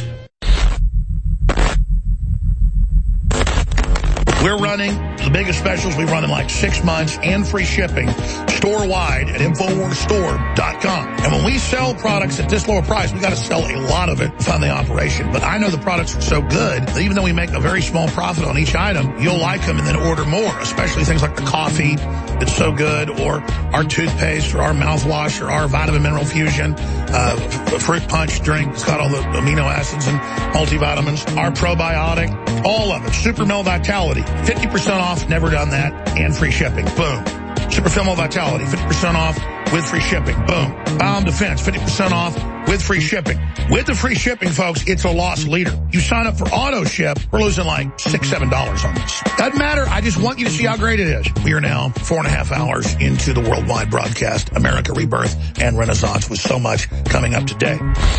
We're running the biggest specials we've run in like six months and free shipping store-wide at Infowars Store dot com. And when we sell products at this lower price, we got to sell a lot of it to fund the operation. But I know the products are so good that even though we make a very small profit on each item, you'll like them and then order more, especially things like the coffee that's so good, or our toothpaste, or our mouthwash, or our Vitamin Mineral Fusion, uh, fruit punch drink. It's got all the amino acids and multivitamins. Our probiotic, all of it. Super Male Vitality, fifty percent off, never done that, and free shipping. Boom. Super Male Vitality, fifty percent off with free shipping. Boom. Biome Defense, fifty percent off with free shipping. With the free shipping, folks, it's a loss leader. You sign up for auto ship, we're losing like six, seven dollars on this. Doesn't matter. I just want you to see how great it is. We are now four and a half hours into the worldwide broadcast, America Rebirth and Renaissance, with so much coming up today.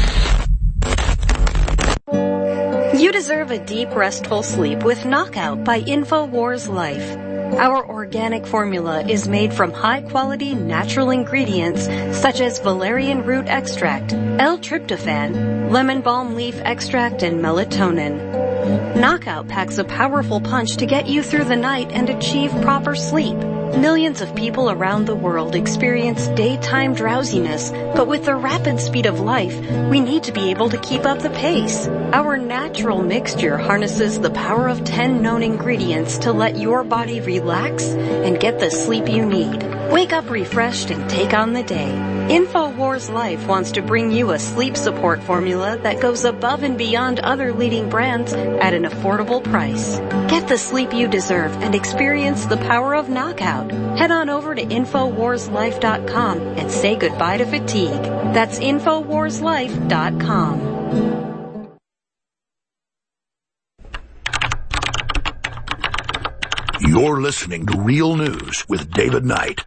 You deserve a deep, restful sleep with Knockout by Infowars Life. Our organic formula is made from high-quality natural ingredients such as valerian root extract, L-tryptophan, lemon balm leaf extract, and melatonin. Knockout packs a powerful punch to get you through the night and achieve proper sleep. Millions of people around the world experience daytime drowsiness, but with the rapid speed of life, we need to be able to keep up the pace. Our natural mixture harnesses the power of ten known ingredients to let your body relax and get the sleep you need. Wake up refreshed and take on the day. Infowars Life wants to bring you a sleep support formula that goes above and beyond other leading brands at an affordable price. Get the sleep you deserve and experience the power of Knockout. Head on over to Infowars Life dot com and say goodbye to fatigue. That's Infowars Life dot com. You're listening to Real News with David Knight.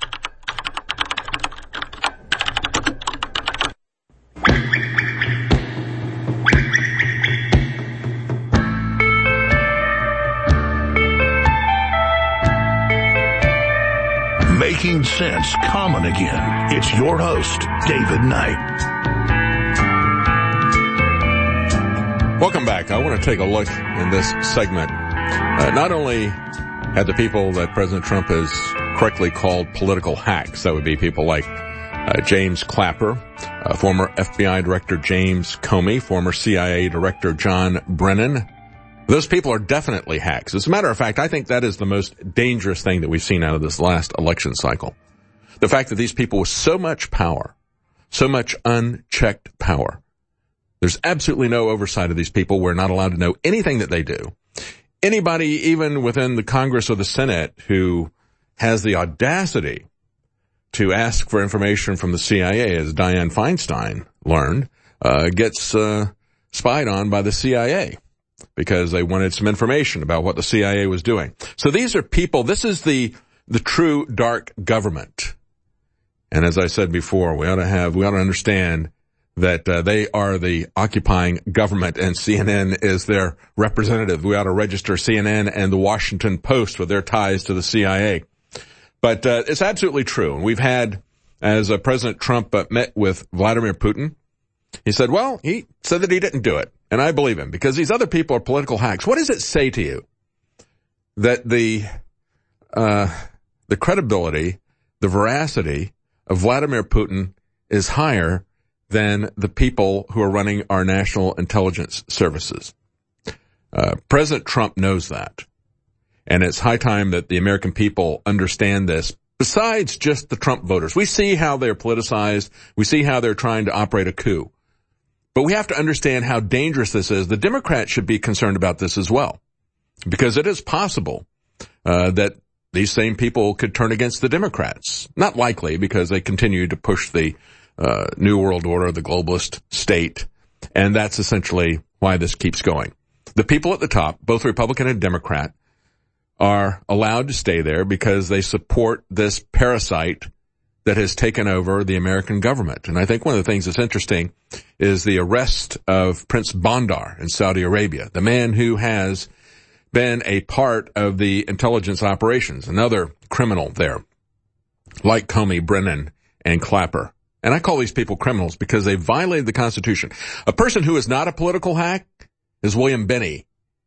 Making sense common again. It's your host, David Knight. Welcome back. I want to take a look in this segment. Uh, not only at the people that President Trump has correctly called political hacks, that would be people like uh, James Clapper, uh, former F B I Director James Comey, former C I A Director John Brennan. Those people are definitely hacks. As a matter of fact, I think that is the most dangerous thing that we've seen out of this last election cycle. The fact that these people with so much power, so much unchecked power, There's absolutely no oversight of these people. We're not allowed to know anything that they do. Anybody, even within the Congress or the Senate, who has the audacity to ask for information from the C I A, as Dianne Feinstein learned, uh, gets uh, spied on by the C I A because they wanted some information about what the C I A was doing. So these are people, this is the the true dark government. And as I said before, we ought to have, we ought to understand that uh, they are the occupying government and C N N is their representative. We ought to register C N N and the Washington Post with their ties to the C I A. But uh, it's absolutely true. And we've had, as uh, President Trump uh, met with Vladimir Putin, he said, well, he said that he didn't do it. And I believe him because these other people are political hacks. What does it say to you that the uh the credibility, the veracity of Vladimir Putin is higher than the people who are running our national intelligence services? Uh, President Trump knows that. And it's high time that the American people understand this. Besides just the Trump voters, we see how they're politicized. We see how they're trying to operate a coup. But we have to understand how dangerous this is. The Democrats should be concerned about this as well, because it is possible uh, that these same people could turn against the Democrats. Not likely, because they continue to push the uh, New World Order, the globalist state, and that's essentially why this keeps going. The people at the top, both Republican and Democrat, are allowed to stay there because they support this parasite that has taken over the American government. And I think one of the things that's interesting is the arrest of Prince Bandar in Saudi Arabia, the man who has been a part of the intelligence operations, another criminal there, like Comey, Brennan, and Clapper. And I call these people criminals because they violated the Constitution. A person who is not a political hack is William Binney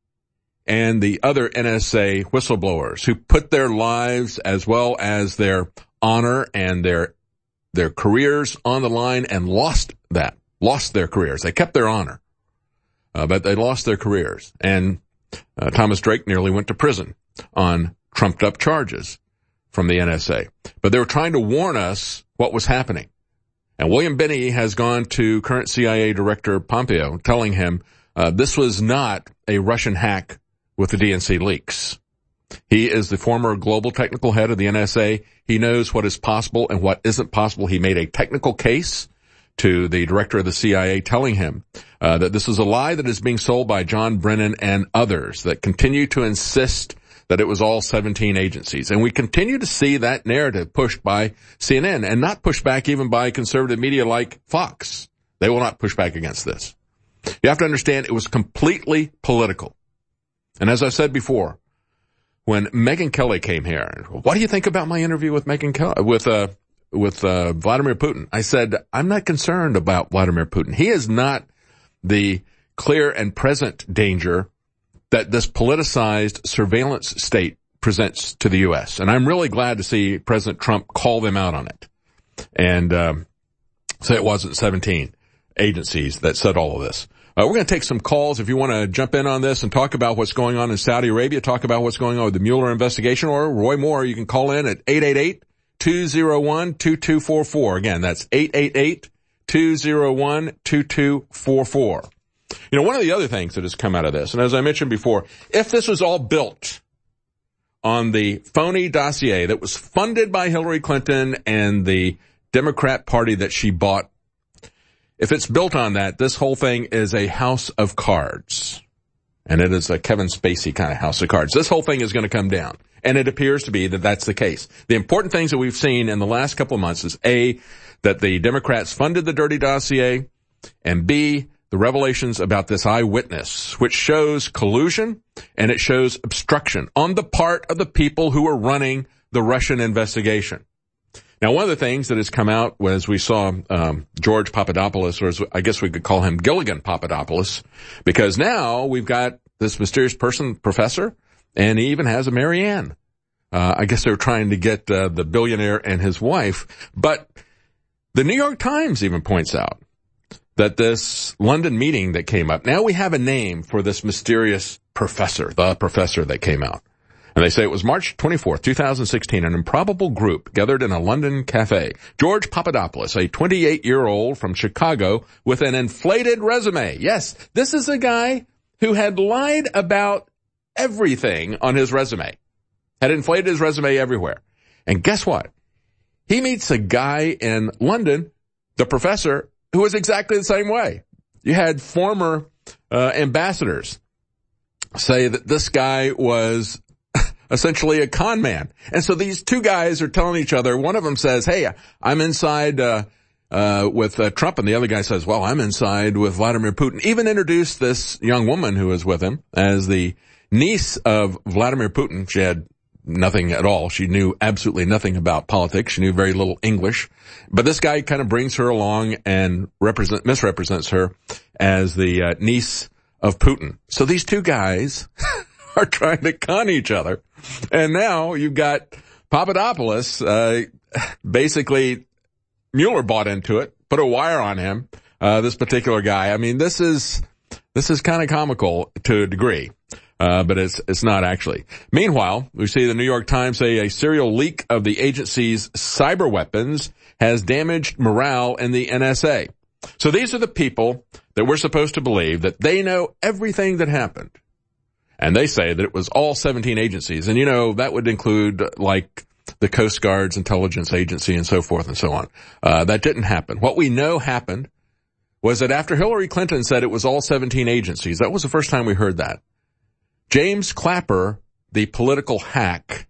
and the other N S A whistleblowers who put their lives as well as their honor and their their careers on the line and lost that, lost their careers. They kept their honor, uh, but they lost their careers. And uh, Thomas Drake nearly went to prison on trumped-up charges from the N S A. But they were trying to warn us what was happening. And William Binney has gone to current C I A Director Pompeo, telling him uh, this was not a Russian hack with the D N C leaks. He is the former global technical head of the N S A. He knows what is possible and what isn't possible. He made a technical case to the director of the C I A telling him uh, that this is a lie that is being sold by John Brennan and others that continue to insist that it was all seventeen agencies. And we continue to see that narrative pushed by C N N and not pushed back even by conservative media like Fox. They will not push back against this. You have to understand it was completely political. And as I said before, when Megyn Kelly came here, what do you think about my interview with Megyn Kelly, with, uh, with, uh, Vladimir Putin? I said, I'm not concerned about Vladimir Putin. He is not the clear and present danger that this politicized surveillance state presents to the U S. And I'm really glad to see President Trump call them out on it and, um, say it wasn't seventeen agencies that said all of this. Uh, we're going to take some calls if you want to jump in on this and talk about what's going on in Saudi Arabia, talk about what's going on with the Mueller investigation, or Roy Moore. You can call in at eight eight eight, two oh one, two two four four. Again, that's eight eight eight, two oh one, two two four four. You know, one of the other things that has come out of this, and as I mentioned before, if this was all built on the phony dossier that was funded by Hillary Clinton and the Democrat Party that she bought, if it's built on that, this whole thing is a house of cards. And it is a Kevin Spacey kind of house of cards. This whole thing is going to come down. And it appears to be that that's the case. The important things that we've seen in the last couple of months is A, that the Democrats funded the dirty dossier, and B, the revelations about this eyewitness, which shows collusion and it shows obstruction on the part of the people who are running the Russian investigation. Now, one of the things that has come out was we saw um, George Papadopoulos, or as I guess we could call him Gilligan Papadopoulos, because now we've got this mysterious person, professor, and he even has a Marianne. Uh, I guess they were trying to get uh, the billionaire and his wife. But the New York Times even points out that this London meeting that came up, now we have a name for this mysterious professor, the professor that came out. And they say it was March twenty-fourth, twenty sixteen, an improbable group gathered in a London cafe. George Papadopoulos, a twenty-eight-year-old from Chicago with an inflated resume. Yes, this is a guy who had lied about everything on his resume, had inflated his resume everywhere. And guess what? He meets a guy in London, the professor, who was exactly the same way. You had former uh, ambassadors say that this guy was essentially a con man. And so these two guys are telling each other, one of them says, hey, I'm inside uh, uh with uh, Trump, and the other guy says, well, I'm inside with Vladimir Putin. Even introduced this young woman who was with him as the niece of Vladimir Putin. She had nothing at all. She knew absolutely nothing about politics. She knew very little English. But this guy kind of brings her along and represent misrepresents her as the uh, niece of Putin. So these two guys are trying to con each other. And now you've got Papadopoulos, uh, basically Mueller bought into it, put a wire on him, uh, this particular guy. I mean, this is, this is kind of comical to a degree. Uh, but it's, it's not actually. Meanwhile, we see the New York Times say a serial leak of the agency's cyber weapons has damaged morale in the N S A. So these are the people that we're supposed to believe that they know everything that happened. And they say that it was all seventeen agencies. And you know, that would include like the Coast Guard's intelligence agency and so forth and so on. Uh, that didn't happen. What we know happened was that after Hillary Clinton said it was all seventeen agencies, that was the first time we heard that. James Clapper, the political hack,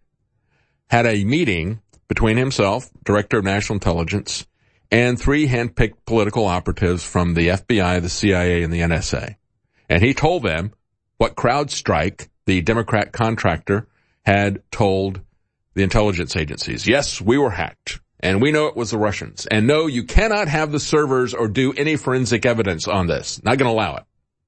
had a meeting between himself, Director of National Intelligence, and three handpicked political operatives from the F B I, the C I A, and the N S A. And he told them what CrowdStrike, the Democrat contractor, had told the intelligence agencies. Yes, we were hacked, and we know it was the Russians. And no, you cannot have the servers or do any forensic evidence on this. Not going to allow it.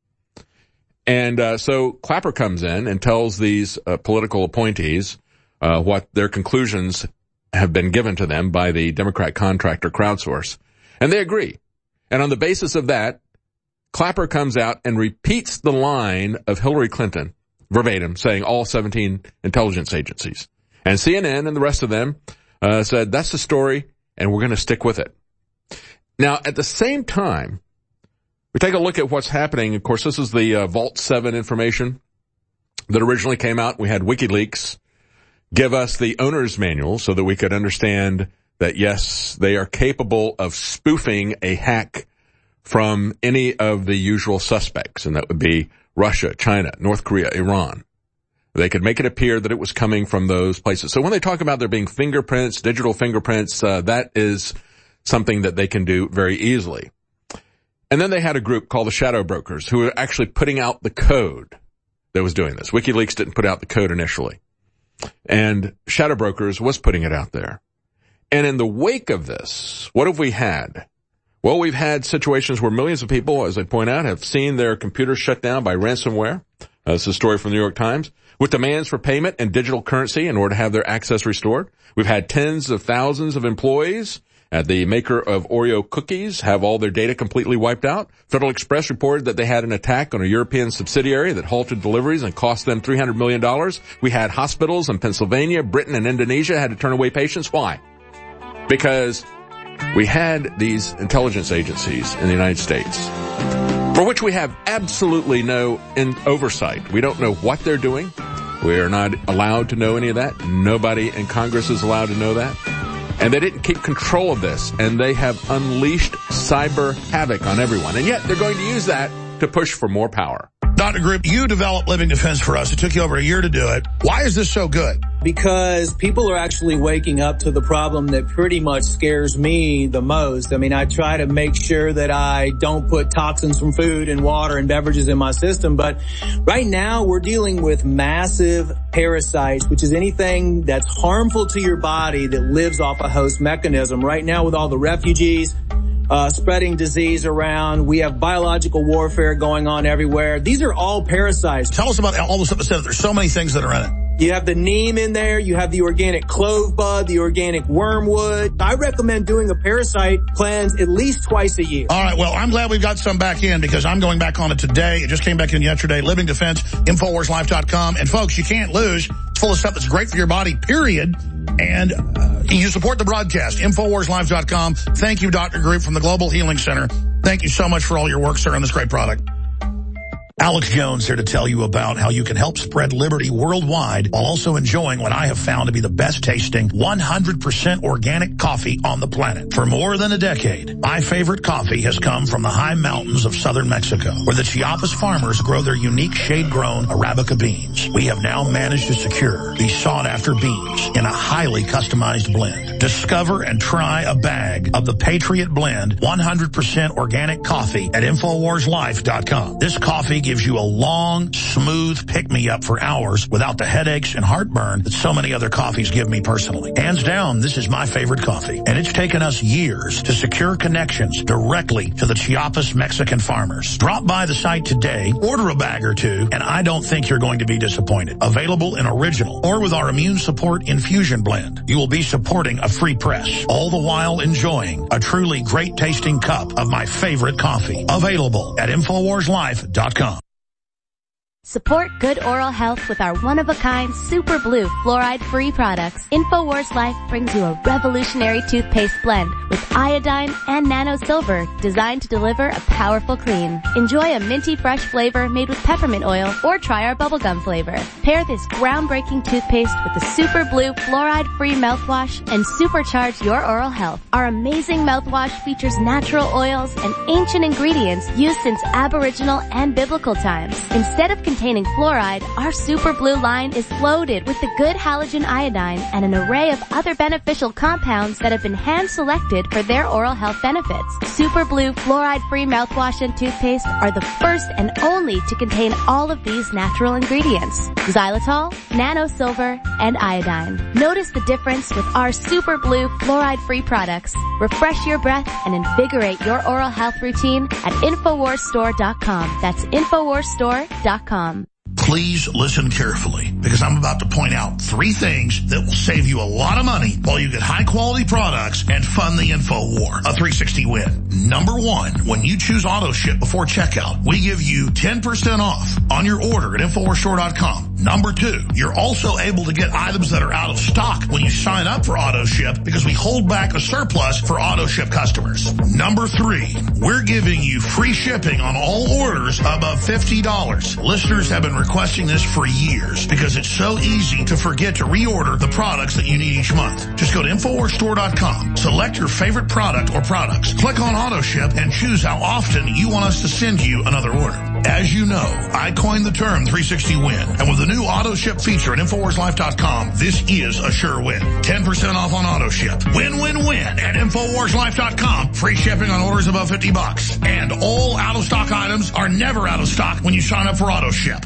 And uh, so Clapper comes in and tells these uh, political appointees uh, what their conclusions have been given to them by the Democrat contractor CrowdSource. And they agree. And on the basis of that, Clapper comes out and repeats the line of Hillary Clinton, verbatim, saying all seventeen intelligence agencies. And C N N and the rest of them uh, said, that's the story, and we're going to stick with it. Now, at the same time, we take a look at what's happening. Of course, this is the uh, Vault seven information that originally came out. We had WikiLeaks give us the owner's manual so that we could understand that, yes, they are capable of spoofing a hack from any of the usual suspects, and that would be Russia, China, North Korea, Iran. They could make it appear that it was coming from those places. So when they talk about there being fingerprints, digital fingerprints, uh, that is something that they can do very easily. And then they had a group called the Shadow Brokers who were actually putting out the code that was doing this. WikiLeaks didn't put out the code initially. And Shadow Brokers was putting it out there. And in the wake of this, what have we had? Well, we've had situations where millions of people, as I point out, have seen their computers shut down by ransomware. Uh, this is a story from the New York Times. With demands for payment and digital currency in order to have their access restored. We've had tens of thousands of employees at the maker of Oreo cookies have all their data completely wiped out. Federal Express reported that they had an attack on a European subsidiary that halted deliveries and cost them three hundred million dollars. We had hospitals in Pennsylvania, Britain, and Indonesia had to turn away patients. Why? Because we had these intelligence agencies in the United States for which we have absolutely no in oversight. We don't know what they're doing. We are not allowed to know any of that. Nobody in Congress is allowed to know that. And they didn't keep control of this, and they have unleashed cyber havoc on everyone. And yet they're going to use that to push for more power. Doctor Grip, you developed Living Defense for us. It took you over a year to do it. Why is this so good? Because people are actually waking up to the problem that pretty much scares me the most. I mean, I try to make sure that I don't put toxins from food and water and beverages in my system. But right now we're dealing with massive parasites, which is anything that's harmful to your body that lives off a host mechanism. Right now with all the refugees, Uh, spreading disease around. We have biological warfare going on everywhere. These are all parasites. Tell us about all the stuff that said there's so many things that are in it. You have the neem in there. You have the organic clove bud, the organic wormwood. I recommend doing a parasite cleanse at least twice a year. All right, well, I'm glad we've got some back in because I'm going back on it today. It just came back in yesterday. Living Defense, Infowars Life dot com. And folks, you can't lose. It's full of stuff that's great for your body, period. And uh, you support the broadcast, Infowars Life dot com. Thank you, Doctor Group from the Global Healing Center. Thank you so much for all your work, sir, on this great product. Alex Jones here to tell you about how you can help spread liberty worldwide while also enjoying what I have found to be the best tasting one hundred percent organic coffee on the planet. For more than a decade, my favorite coffee has come from the high mountains of southern Mexico, where the Chiapas farmers grow their unique shade-grown Arabica beans. We have now managed to secure these sought-after beans in a highly customized blend. Discover and try a bag of the Patriot Blend one hundred percent organic coffee at Infowars Life dot com. This coffee gives you a long, smooth pick-me-up for hours without the headaches and heartburn that so many other coffees give me personally. Hands down, this is my favorite coffee, and it's taken us years to secure connections directly to the Chiapas Mexican farmers. Drop by the site today, order a bag or two, and I don't think you're going to be disappointed. Available in original or with our immune support infusion blend. You will be supporting a free press, all the while enjoying a truly great-tasting cup of my favorite coffee. Available at Infowars Life dot com. Support good oral health with our one-of-a-kind Super Blue fluoride-free products. InfoWars Life brings you a revolutionary toothpaste blend with iodine and nano silver designed to deliver a powerful clean. Enjoy a minty fresh flavor made with peppermint oil or try our bubblegum flavor. Pair this groundbreaking toothpaste with the Super Blue fluoride-free mouthwash and supercharge your oral health. Our amazing mouthwash features natural oils and ancient ingredients used since Aboriginal and biblical times. Instead of containing fluoride, our Super Blue line is loaded with the good halogen iodine and an array of other beneficial compounds that have been hand-selected for their oral health benefits. Super Blue fluoride-free mouthwash and toothpaste are the first and only to contain all of these natural ingredients: xylitol, nano silver, and iodine. Notice the difference with our Super Blue fluoride-free products. Refresh your breath and invigorate your oral health routine at Infowars Store dot com. That's Infowars Store dot com. Please listen carefully, because I'm about to point out three things that will save you a lot of money while you get high-quality products and fund the InfoWar, a three sixty win. Number one, when you choose auto ship before checkout, we give you ten percent off on your order at Infowars Store dot com. Number two, you're also able to get items that are out of stock when you sign up for auto ship because we hold back a surplus for auto ship customers. Number three, we're giving you free shipping on all orders above fifty dollars. Listeners have been requesting this for years because it's so easy to forget to reorder the products that you need each month. Just go to Infowars Store dot com, select your favorite product or products, click on auto ship, and choose how often you want us to send you another order. As you know, I coined the term three sixty win, and with the new auto ship feature at Infowars Life dot com, this is a sure win. ten percent off on auto ship. Win, win, win at Infowars Life dot com. Free shipping on orders above fifty bucks. And all out-of-stock items are never out of stock when you sign up for auto ship.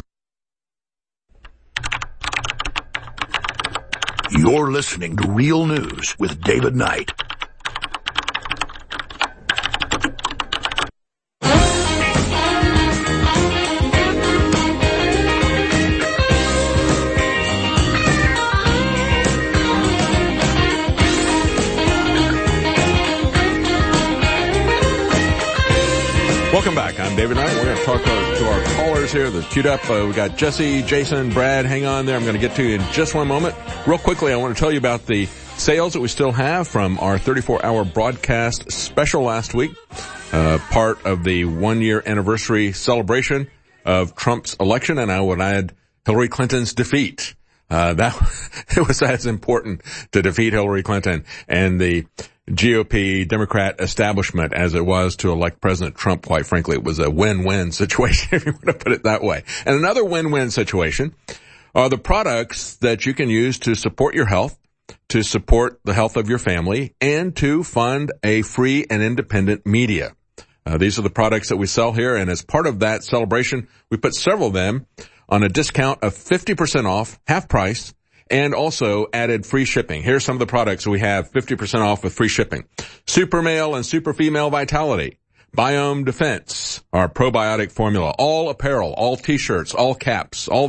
You're listening to Real News with David Knight. Welcome back. I'm David Knight. We're going to talk to, to our callers here. They're queued up. Uh, we got Jesse, Jason, Brad. Hang on there. I'm going to get to you in just one moment. Real quickly, I want to tell you about the sales that we still have from our thirty-four hour broadcast special last week, uh, part of the one-year anniversary celebration of Trump's election, and I would add Hillary Clinton's defeat. Uh, that, it was as important to defeat Hillary Clinton and the G O P Democrat establishment as it was to elect President Trump. Quite frankly, it was a win-win situation, if you want to put it that way. And another win-win situation are the products that you can use to support your health, to support the health of your family, and to fund a free and independent media. Uh, these are the products that we sell here, and as part of that celebration, we put several of them on a discount of fifty percent off, half price, and also added free shipping. Here's some of the products we have fifty percent off with free shipping. Super Male and Super Female Vitality, Biome Defense, our probiotic formula, all apparel, all t-shirts, all caps, all this,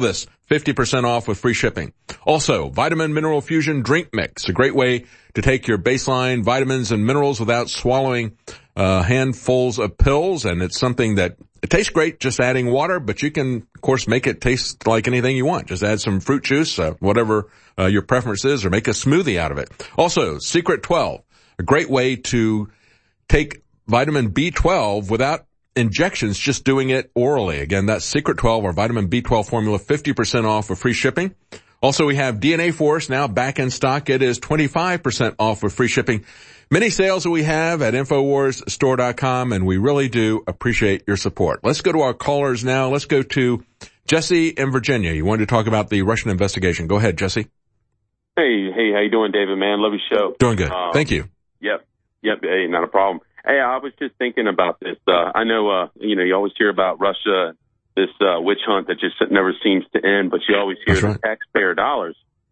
fifty percent off with free shipping. Also, Vitamin Mineral Fusion Drink Mix, a great way to take your baseline vitamins and minerals without swallowing uh, handfuls of pills. And it's something that it tastes great just adding water, but you can, of course, make it taste like anything you want. Just add some fruit juice, uh, whatever uh, your preference is, or make a smoothie out of it. Also, Secret twelve, a great way to take vitamin B twelve without injections, just doing it orally. Again, that's Secret twelve, our vitamin B twelve formula, fifty percent off with free shipping. Also, we have D N A Force now back in stock. It is twenty-five percent off with free shipping. Many sales that we have at Infowars Store dot com, and we really do appreciate your support. Let's go to our callers now. Let's go to Jesse in Virginia. You wanted to talk about the Russian investigation. Go ahead, Jesse. Hey, hey, how you doing, David, man? Love your show. Doing good. Um, Thank you. Yep, yep, hey, not a problem. Hey, I was just thinking about this. Uh, I know, uh, you know, you always hear about Russia, this uh, witch hunt that just never seems to end, but you always hear That's right. the taxpayer dollars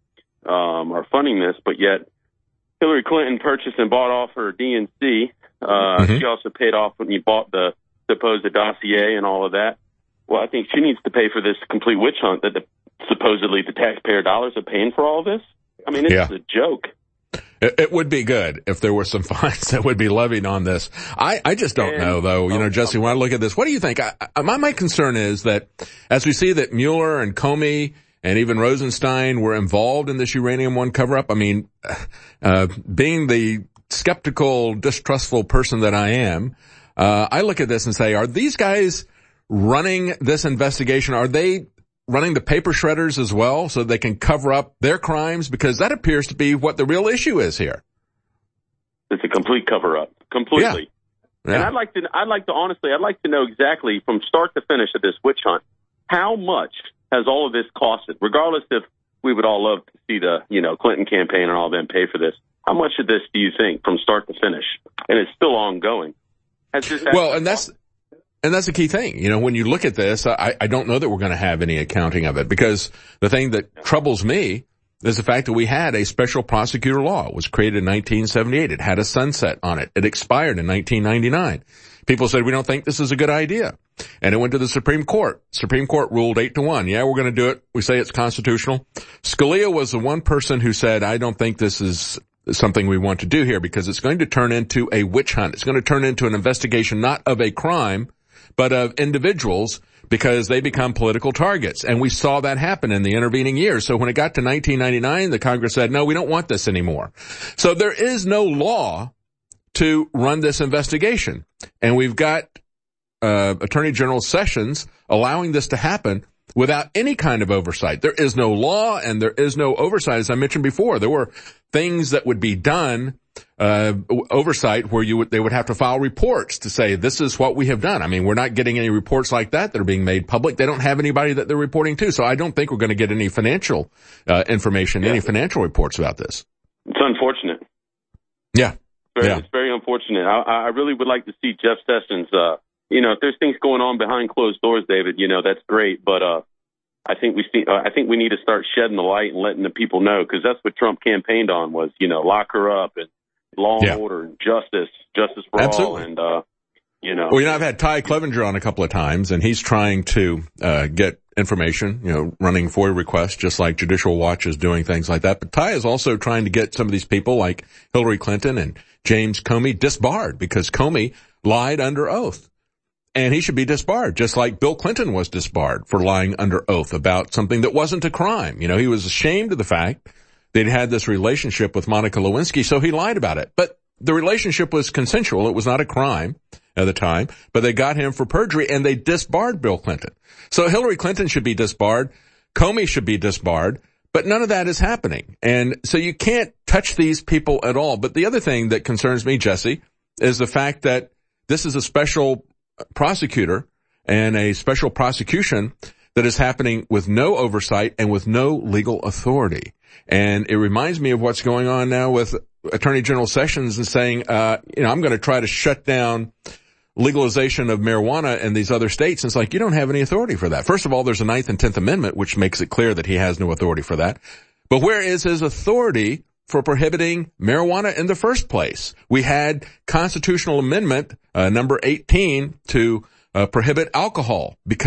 um, are funding this, but yet Hillary Clinton purchased and bought off her D N C. Uh, mm-hmm. She also paid off when you bought the supposed dossier and all of that. Well, I think she needs to pay for this complete witch hunt that the, supposedly the taxpayer dollars are paying for all of this. I mean, it's yeah. a joke. It, it would be good if there were some fines that would be levied on this. I, I just don't and, know, though. You know, Jesse, when I look at this, what do you think? I, I, my, my concern is that as we see that Mueller and Comey and even Rosenstein were involved in this Uranium One cover-up, I mean, uh, being the skeptical, distrustful person that I am, uh, I look at this and say, are these guys running this investigation? Are they running the paper shredders as well so they can cover up their crimes? Because that appears to be what the real issue is here. It's a complete cover-up, completely. Yeah. Yeah. And I'd like to, I'd like to honestly, I'd like to know exactly from start to finish of this witch hunt, how much has all of this costed? Regardless if we would all love to see the, you know, Clinton campaign and all them pay for this. How much of this do you think from start to finish? And it's still ongoing. Has this well, and that's, And that's the key thing. You know, when you look at this, I, I don't know that we're going to have any accounting of it, because the thing that troubles me is the fact that we had a special prosecutor law. It was created in nineteen seventy-eight. It had a sunset on it. It expired in nineteen ninety-nine. People said, we don't think this is a good idea. And it went to the Supreme Court. Supreme Court ruled eight to one. Yeah, we're going to do it. We say it's constitutional. Scalia was the one person who said, I don't think this is something we want to do here, because it's going to turn into a witch hunt. It's going to turn into an investigation not of a crime, but of individuals, because they become political targets. And we saw that happen in the intervening years. So when it got to nineteen ninety-nine, the Congress said, no, we don't want this anymore. So there is no law to run this investigation. And we've got uh, Attorney General Sessions allowing this to happen without any kind of oversight. There is no law and there is no oversight. As I mentioned before, there were things that would be done uh oversight where you would, they would have to file reports to say, this is what we have done. I mean, we're not getting any reports like that that are being made public. They don't have anybody that they're reporting to. So I don't think we're going to get any financial uh information, yeah. any financial reports about this. It's unfortunate. Yeah. Very, yeah. It's very unfortunate. I, I really would like to see Jeff Sessions, uh, you know, if there's things going on behind closed doors, David, you know, that's great. But, uh, I think we see, uh, I think we need to start shedding the light and letting the people know, because that's what Trump campaigned on was, you know, lock her up and law and yeah. order and justice, justice for Absolutely. all. And, uh, you know. Well, you know, I've had Ty Clevenger on a couple of times, and he's trying to, uh, get information, you know, running FOIA requests, just like Judicial Watch is doing things like that. But Ty is also trying to get some of these people like Hillary Clinton and James Comey disbarred, because Comey lied under oath. And he should be disbarred, just like Bill Clinton was disbarred for lying under oath about something that wasn't a crime. You know, he was ashamed of the fact they'd had this relationship with Monica Lewinsky, so he lied about it. But the relationship was consensual. It was not a crime at the time, but they got him for perjury, and they disbarred Bill Clinton. So Hillary Clinton should be disbarred. Comey should be disbarred, but none of that is happening. And so you can't touch these people at all. But the other thing that concerns me, Jesse, is the fact that this is a special prosecutor and a special prosecution that is happening with no oversight and with no legal authority. And it reminds me of what's going on now with Attorney General Sessions and saying, uh, you know, I'm going to try to shut down legalization of marijuana in these other states. And it's like, you don't have any authority for that. First of all, there's a Ninth and Tenth Amendment, which makes it clear that he has no authority for that. But where is his authority for prohibiting marijuana in the first place? We had constitutional amendment uh, number eighteen to uh, prohibit alcohol, because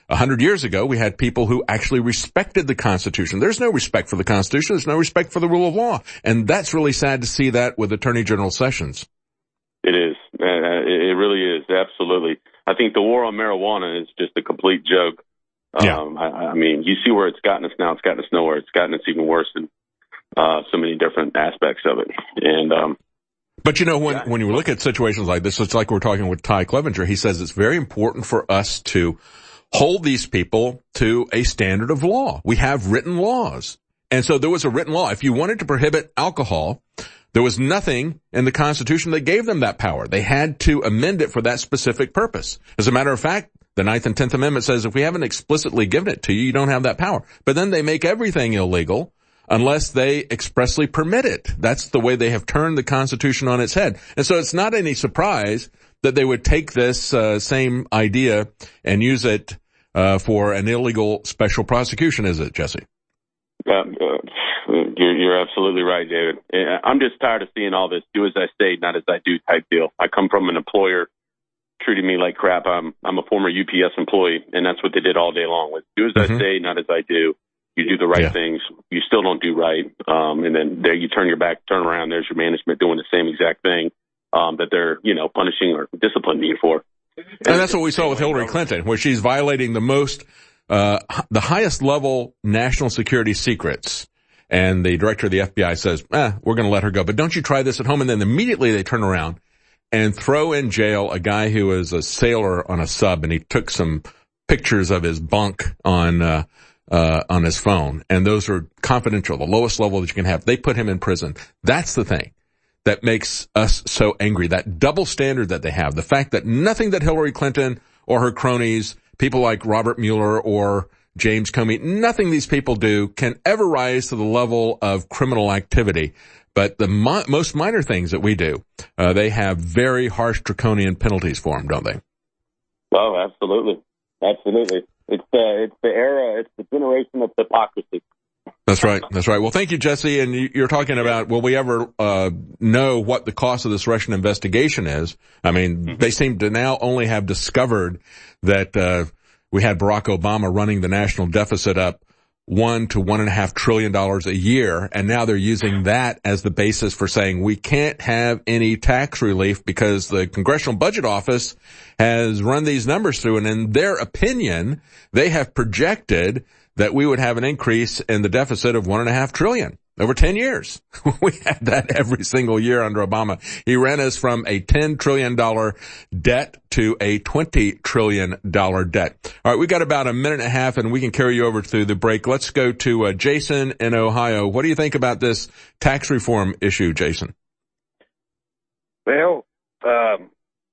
A hundred years ago, we had people who actually respected the Constitution. There's no respect for the Constitution. There's no respect for the rule of law. And that's really sad to see that with Attorney General Sessions. It is. Uh, it really is. Absolutely. I think the war on marijuana is just a complete joke. Yeah. Um, I, I mean, you see where it's gotten us now. It's gotten us nowhere. It's gotten us even worse in uh, so many different aspects of it. And, um, But, you know, when, when you look at situations like this, it's like we're talking with Ty Clevenger. He says it's very important for us to hold these people to a standard of law. We have written laws. And so there was a written law. If you wanted to prohibit alcohol, there was nothing in the Constitution that gave them that power. They had to amend it for that specific purpose. As a matter of fact, the Ninth and Tenth Amendment says if we haven't explicitly given it to you, you don't have that power. But then they make everything illegal unless they expressly permit it. That's the way they have turned the Constitution on its head. And so it's not any surprise that they would take this uh, same idea and use it uh, for an illegal special prosecution, is it, Jesse? Um, uh, you're, you're absolutely right, David. I'm just tired of seeing all this do as I say, not as I do type deal. I come from an employer treating me like crap. I'm I'm a former U P S employee, and that's what they did all day long. Was do as mm-hmm. I say, not as I do. You do the right yeah. things. You still don't do right. Um, and then there you turn your back, turn around. There's your management doing the same exact thing um, that they're, you know, punishing or disciplining you for. And, and that's what we saw with Hillary Clinton, where she's violating the most, uh, the highest level national security secrets. And the director of the F B I says, eh, we're going to let her go. But don't you try this at home. And then immediately they turn around and throw in jail a guy who was a sailor on a sub, and he took some pictures of his bunk on, uh, uh, on his phone. And those are confidential, the lowest level that you can have. They put him in prison. That's the thing that makes us so angry. That double standard that they have. The fact that nothing that Hillary Clinton or her cronies, people like Robert Mueller or James Comey, nothing these people do can ever rise to the level of criminal activity. But the mo- most minor things that we do, uh, they have very harsh draconian penalties for them, don't they? Oh, absolutely. Absolutely. It's the, it's the era, it's the generation of hypocrisy. That's right. That's right. Well, thank you, Jesse. And you're talking about, will we ever uh know what the cost of this Russian investigation is? I mean, mm-hmm. they seem to now only have discovered that uh we had Barack Obama running the national deficit up one to one and a half trillion dollars a year, and now they're using that as the basis for saying we can't have any tax relief because the Congressional Budget Office has run these numbers through, and in their opinion, they have projected that we would have an increase in the deficit of one and a half trillion over ten years. We had that every single year under Obama. He ran us from a ten trillion dollars debt to a twenty trillion dollars debt. All right, we got about a minute and a half, and we can carry you over through the break. Let's go to uh, Jason in Ohio. What do you think about this tax reform issue, Jason? Well, um,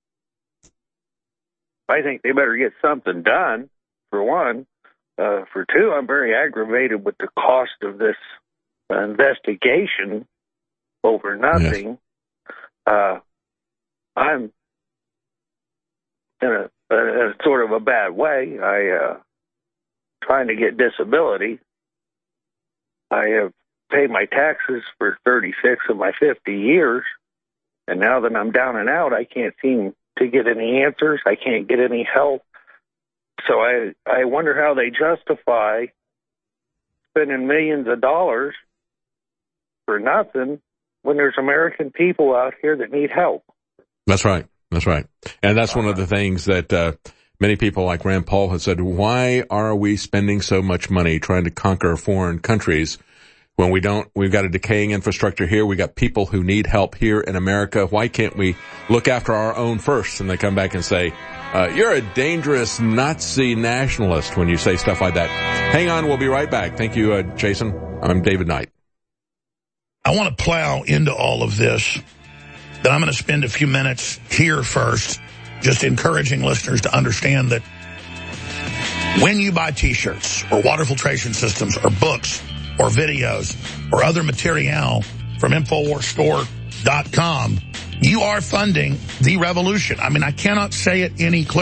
I think they better get something done, for one. Uh, for two, I'm very aggravated with the cost of this investigation over nothing. Yes. Uh, I'm in a, a, a sort of a bad way. I, uh, trying to get disability. I have paid my taxes for thirty-six of my fifty years. And now that I'm down and out, I can't seem to get any answers. I can't get any help. So I, I wonder how they justify spending millions of dollars for nothing when there's American people out here that need help. That's right. That's right. And that's one of the things that uh, many people like Rand Paul have said, why are we spending so much money trying to conquer foreign countries when we don't? We've got a decaying infrastructure here. We got people who need help here in America. Why can't we look after our own first? And they come back and say, uh, you're a dangerous Nazi nationalist when you say stuff like that. Hang on. We'll be right back. Thank you, uh, Jason. I'm David Knight. I want to plow into all of this, but I'm going to spend a few minutes here first just encouraging listeners to understand that when you buy T-shirts or water filtration systems or books or videos or other material from Infowars Store dot com, you are funding the revolution. I mean, I cannot say it any clearer.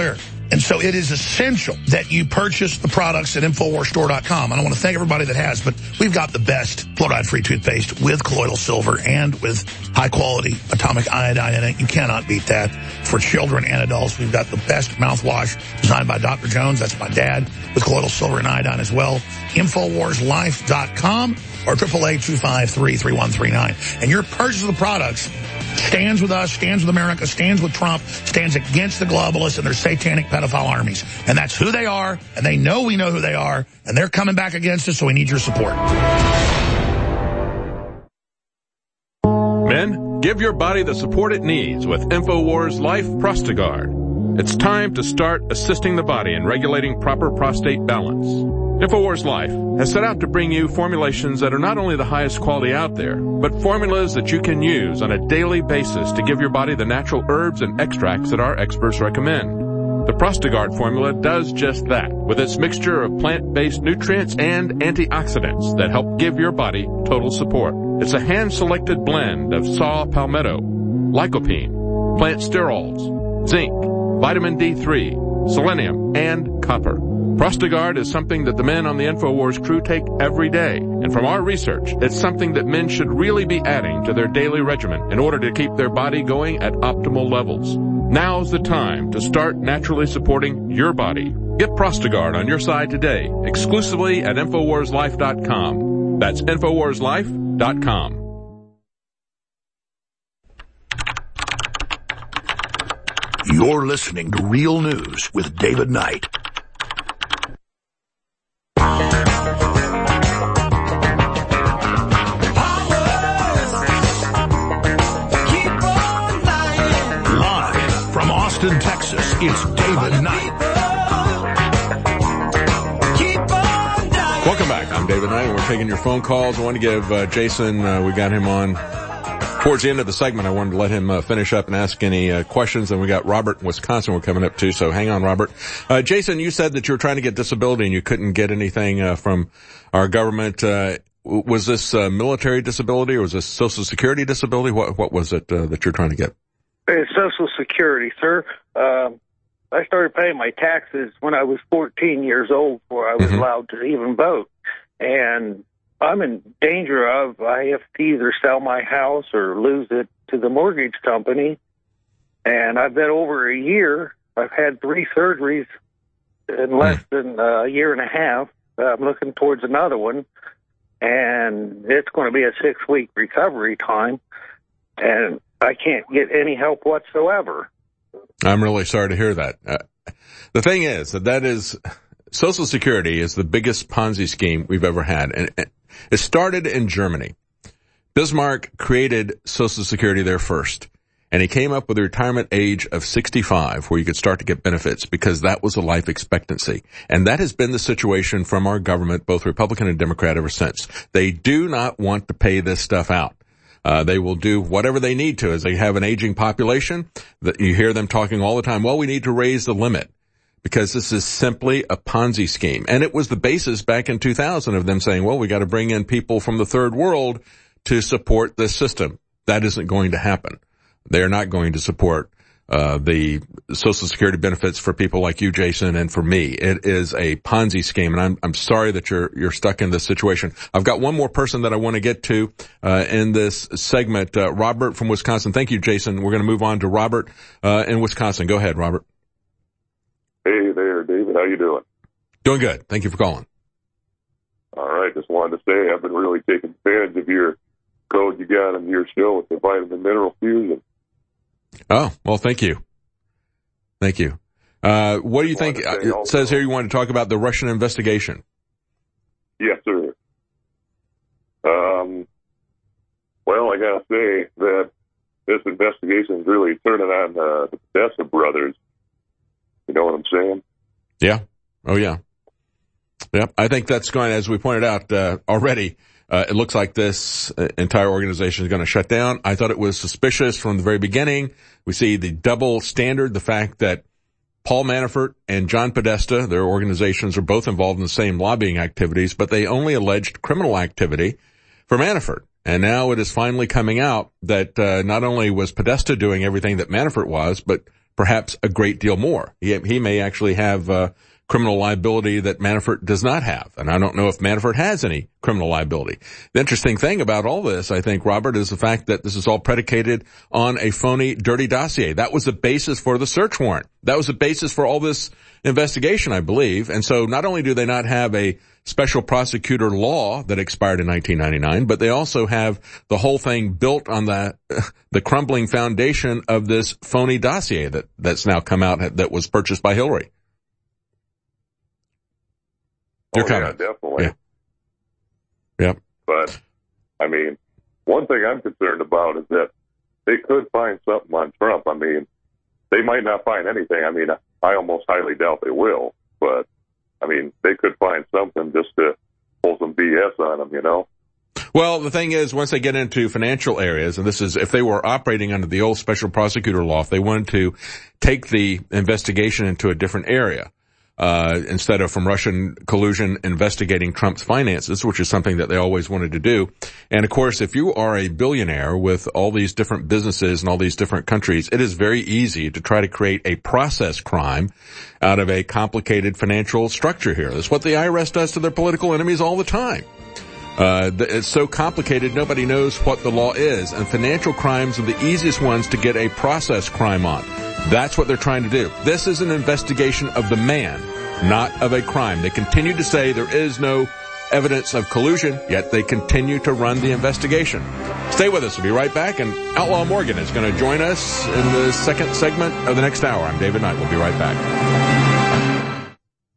And so it is essential that you purchase the products at Infowars Store dot com. And I want to thank everybody that has, but we've got the best fluoride-free toothpaste with colloidal silver and with high-quality atomic iodine in it. You cannot beat that. For children and adults, we've got the best mouthwash designed by Doctor Jones. That's my dad, with colloidal silver and iodine as well. Infowars Life dot com or eight eight eight, two five three, three one three nine. And your purchase of the products stands with us, stands with America, stands with Trump, stands against the globalists and their satanic pedophile armies. And that's who they are, and they know we know who they are, and they're coming back against us, so we need your support. Men, give your body the support it needs with InfoWars Life Prostagard. It's time to start assisting the body in regulating proper prostate balance. InfoWars Life has set out to bring you formulations that are not only the highest quality out there, but formulas that you can use on a daily basis to give your body the natural herbs and extracts that our experts recommend. The Prostagard formula does just that, with its mixture of plant-based nutrients and antioxidants that help give your body total support. It's a hand-selected blend of saw palmetto, lycopene, plant sterols, zinc, vitamin D three, selenium, and copper. Prostagard is something that the men on the InfoWars crew take every day. And from our research, it's something that men should really be adding to their daily regimen in order to keep their body going at optimal levels. Now's the time to start naturally supporting your body. Get Prostagard on your side today, exclusively at Infowars Life dot com. That's Infowars Life dot com. You're listening to Real News with David Knight. Live from Austin, Texas, it's David Knight. Welcome back. I'm David Knight, and we're taking your phone calls. I want to give uh, Jason, uh, we got him on towards the end of the segment. I wanted to let him uh, finish up and ask any uh, questions. And we got Robert in Wisconsin we're coming up to, so hang on, Robert. Uh, Jason, you said that you were trying to get disability and you couldn't get anything uh, from our government. Uh, was this uh, military disability or was this Social Security disability? What, what was it uh, that you're trying to get? It's Social Security, sir. Um, I started paying my taxes when I was fourteen years old before I was mm-hmm. allowed to even vote. And I'm in danger of I have to either sell my house or lose it to the mortgage company. And I've been over a year. I've had three surgeries in less than a year and a half. I'm looking towards another one. And it's going to be a six-week recovery time. And I can't get any help whatsoever. I'm really sorry to hear that. Uh, the thing is that that is Social Security is the biggest Ponzi scheme we've ever had. And, and it started in Germany. Bismarck created Social Security there first. And he came up with a retirement age of sixty-five where you could start to get benefits because that was a life expectancy. And that has been the situation from our government, both Republican and Democrat, ever since. They do not want to pay this stuff out. Uh, they will do whatever they need to as they have an aging population. That you hear them talking all the time, well, we need to raise the limit because this is simply a Ponzi scheme. And it was the basis back in two thousand of them saying, well, we got to bring in people from the third world to support this system. That isn't going to happen. They're not going to support uh the Social Security benefits for people like you, Jason, and for me. It is a Ponzi scheme, and I'm I'm sorry that you're you're stuck in this situation. I've got one more person that I want to get to uh in this segment. Uh, Robert from Wisconsin. Thank you, Jason. We're going to move on to Robert uh in Wisconsin. Go ahead, Robert. Hey there, David. How you doing? Doing good. Thank you for calling. All right. Just wanted to say I've been really taking advantage of your code you got on your show with the vitamin mineral fusion. Oh, well, thank you. Thank you. Uh, what do you think? Uh, it says here you want to talk about the Russian investigation. Yes, sir. Um, well, I gotta say that this investigation is really turning on uh, the Podesta brothers. You know what I'm saying? Yeah. Oh, yeah. Yep. I think that's going, as we pointed out uh, already, Uh, it looks like this uh, entire organization is going to shut down. I thought it was suspicious from the very beginning. We see the double standard, the fact that Paul Manafort and John Podesta, their organizations are both involved in the same lobbying activities, but they only alleged criminal activity for Manafort. And now it is finally coming out that uh, not only was Podesta doing everything that Manafort was, but perhaps a great deal more. He, he may actually have uh, criminal liability that Manafort does not have. And I don't know if Manafort has any criminal liability. The interesting thing about all this, I think, Robert, is the fact that this is all predicated on a phony, dirty dossier. That was the basis for the search warrant. That was the basis for all this investigation, I believe. And so not only do they not have a special prosecutor law that expired in nineteen ninety-nine, but they also have the whole thing built on the the crumbling foundation of this phony dossier that that's now come out that was purchased by Hillary. Your oh, comment. Yeah, definitely. Yeah. Yep. But, I mean, one thing I'm concerned about is that they could find something on Trump. I mean, they might not find anything. I mean, I almost highly doubt they will, but I mean, they could find something just to pull some B S on them, you know? Well, the thing is, once they get into financial areas, and this is, if they were operating under the old special prosecutor law, if they wanted to take the investigation into a different area, uh, instead of from Russian collusion investigating Trump's finances, which is something that they always wanted to do. And of course, if you are a billionaire with all these different businesses in all these different countries, it is very easy to try to create a process crime out of a complicated financial structure here. That's what the I R S does to their political enemies all the time. Uh, it's so complicated, nobody knows what the law is, and financial crimes are the easiest ones to get a process crime on. That's what they're trying to do. This is an investigation of the man, not of a crime. They continue to say there is no evidence of collusion, yet they continue to run the investigation. Stay with us. We'll be right back, and Outlaw Morgan is going to join us in the second segment of the next hour. I'm David Knight. We'll be right back.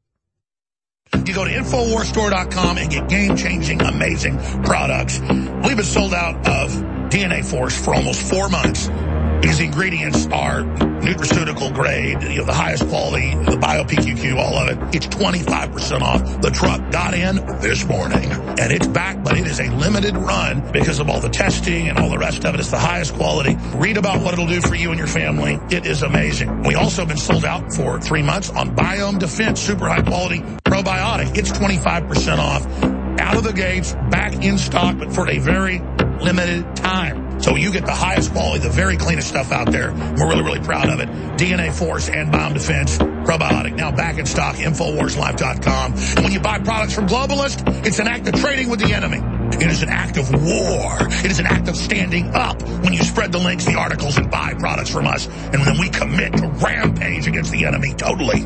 You go to Infowars Store dot com and get game-changing, amazing products. We've been sold out of D N A Force for almost four months because the ingredients are nutraceutical grade, you know, the highest quality, the Bio-P Q Q, all of it. It's twenty-five percent off. The truck got in this morning, and it's back, but it is a limited run because of all the testing and all the rest of it. It's the highest quality. Read about what it'll do for you and your family. It is amazing. We also have been sold out for three months on Biome Defense, super high-quality probiotic. It's twenty-five percent off. Out of the gates, back in stock, but for a very limited time. So you get the highest quality, the very cleanest stuff out there. We're really, really proud of it. D N A Force and Biome Defense probiotic, now back in stock, Infowars Life dot com. And when you buy products from Globalist, it's an act of trading with the enemy. It is an act of war. It is an act of standing up when you spread the links, the articles, and buy products from us. And then we commit to rampage against the enemy totally.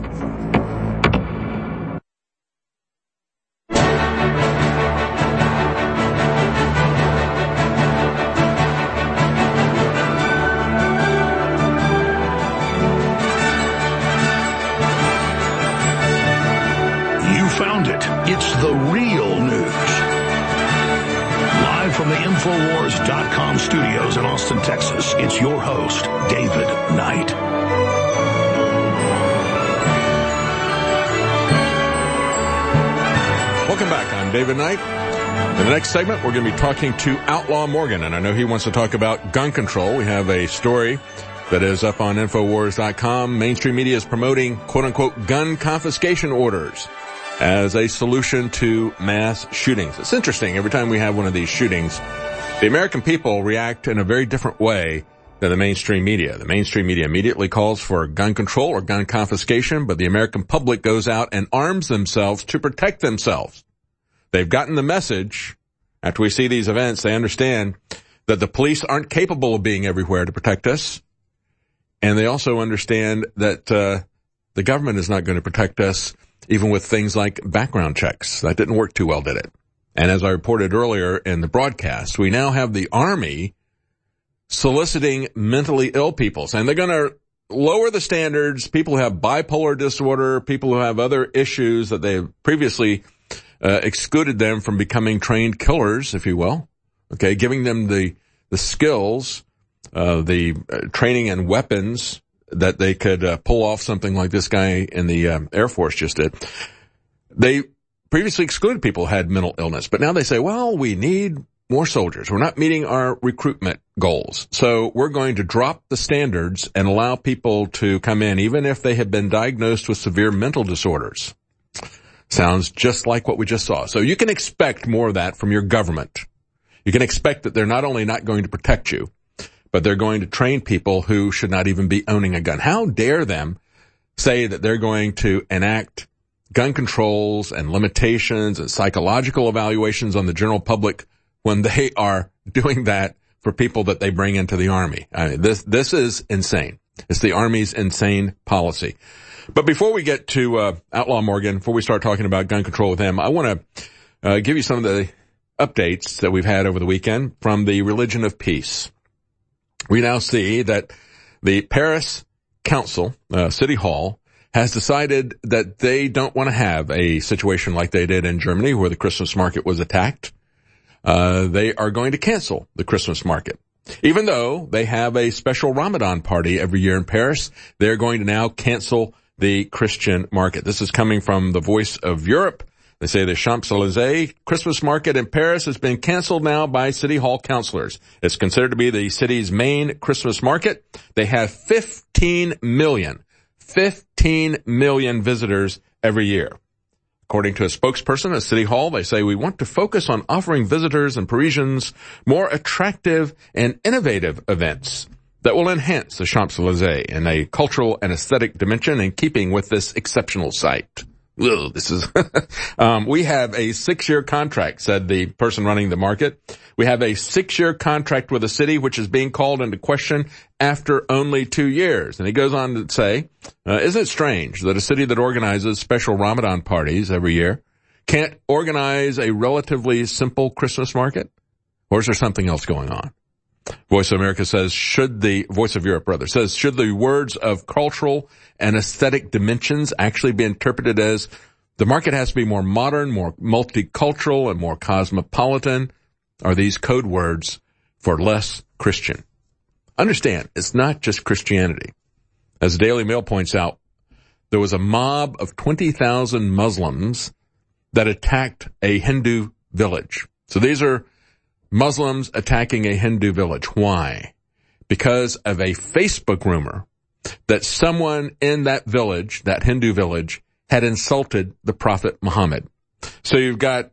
It's the real news. Live from the Infowars dot com studios in Austin, Texas, it's your host, David Knight. Welcome back. I'm David Knight. In the next segment, we're going to be talking to Outlaw Morgan, and I know he wants to talk about gun control. We have a story that is up on Infowars dot com. Mainstream media is promoting, quote-unquote, gun confiscation orders as a solution to mass shootings. It's interesting. Every time we have one of these shootings, the American people react in a very different way than the mainstream media. The mainstream media immediately calls for gun control or gun confiscation, but the American public goes out and arms themselves to protect themselves. They've gotten the message. After we see these events, they understand that the police aren't capable of being everywhere to protect us. And they also understand that uh, the government is not going to protect us even with things like background checks. That didn't work too well, did it? And as I reported earlier in the broadcast, we now have the Army soliciting mentally ill people, saying they're going to lower the standards. People who have bipolar disorder, people who have other issues that they've previously uh, excluded them from becoming trained killers, if you will. Okay, giving them the the skills, uh, the uh, training and weapons that they could uh, pull off something like this guy in the um, Air Force just did. They previously excluded people who had mental illness, but now they say, well, we need more soldiers. We're not meeting our recruitment goals. So we're going to drop the standards and allow people to come in, even if they have been diagnosed with severe mental disorders. Sounds just like what we just saw. So you can expect more of that from your government. You can expect that they're not only not going to protect you, but they're going to train people who should not even be owning a gun. How dare them say that they're going to enact gun controls and limitations and psychological evaluations on the general public when they are doing that for people that they bring into the Army. I mean, this, this is insane. It's the Army's insane policy. But before we get to, uh, Outlaw Morgan, before we start talking about gun control with him, I want to, uh, give you some of the updates that we've had over the weekend from the Religion of Peace. We now see that the Paris Council, uh, City Hall, has decided that they don't want to have a situation like they did in Germany where the Christmas market was attacked. Uh, they are going to cancel the Christmas market. Even though they have a special Ramadan party every year in Paris, they're going to now cancel the Christian market. This is coming from the Voice of Europe. They say the Champs-Élysées Christmas market in Paris has been canceled now by City Hall councilors. It's considered to be the city's main Christmas market. They have fifteen million, fifteen million visitors every year. According to a spokesperson at City Hall, they say we want to focus on offering visitors and Parisians more attractive and innovative events that will enhance the Champs-Élysées in a cultural and aesthetic dimension in keeping with this exceptional site. Ugh, this is, um, we have a six-year contract, said the person running the market. We have a six-year contract with the city, which is being called into question after only two years. And he goes on to say, uh, isn't it strange that a city that organizes special Ramadan parties every year can't organize a relatively simple Christmas market? Or is there something else going on? Voice of America says, should the, Voice of Europe rather, says, should the words of cultural and aesthetic dimensions actually be interpreted as the market has to be more modern, more multicultural, and more cosmopolitan? Are these code words for less Christian? Understand, it's not just Christianity. As the Daily Mail points out, there was a mob of twenty thousand Muslims that attacked a Hindu village. So these are Muslims attacking a Hindu village. Why? Because of a Facebook rumor that someone in that village, that Hindu village, had insulted the Prophet Muhammad. So you've got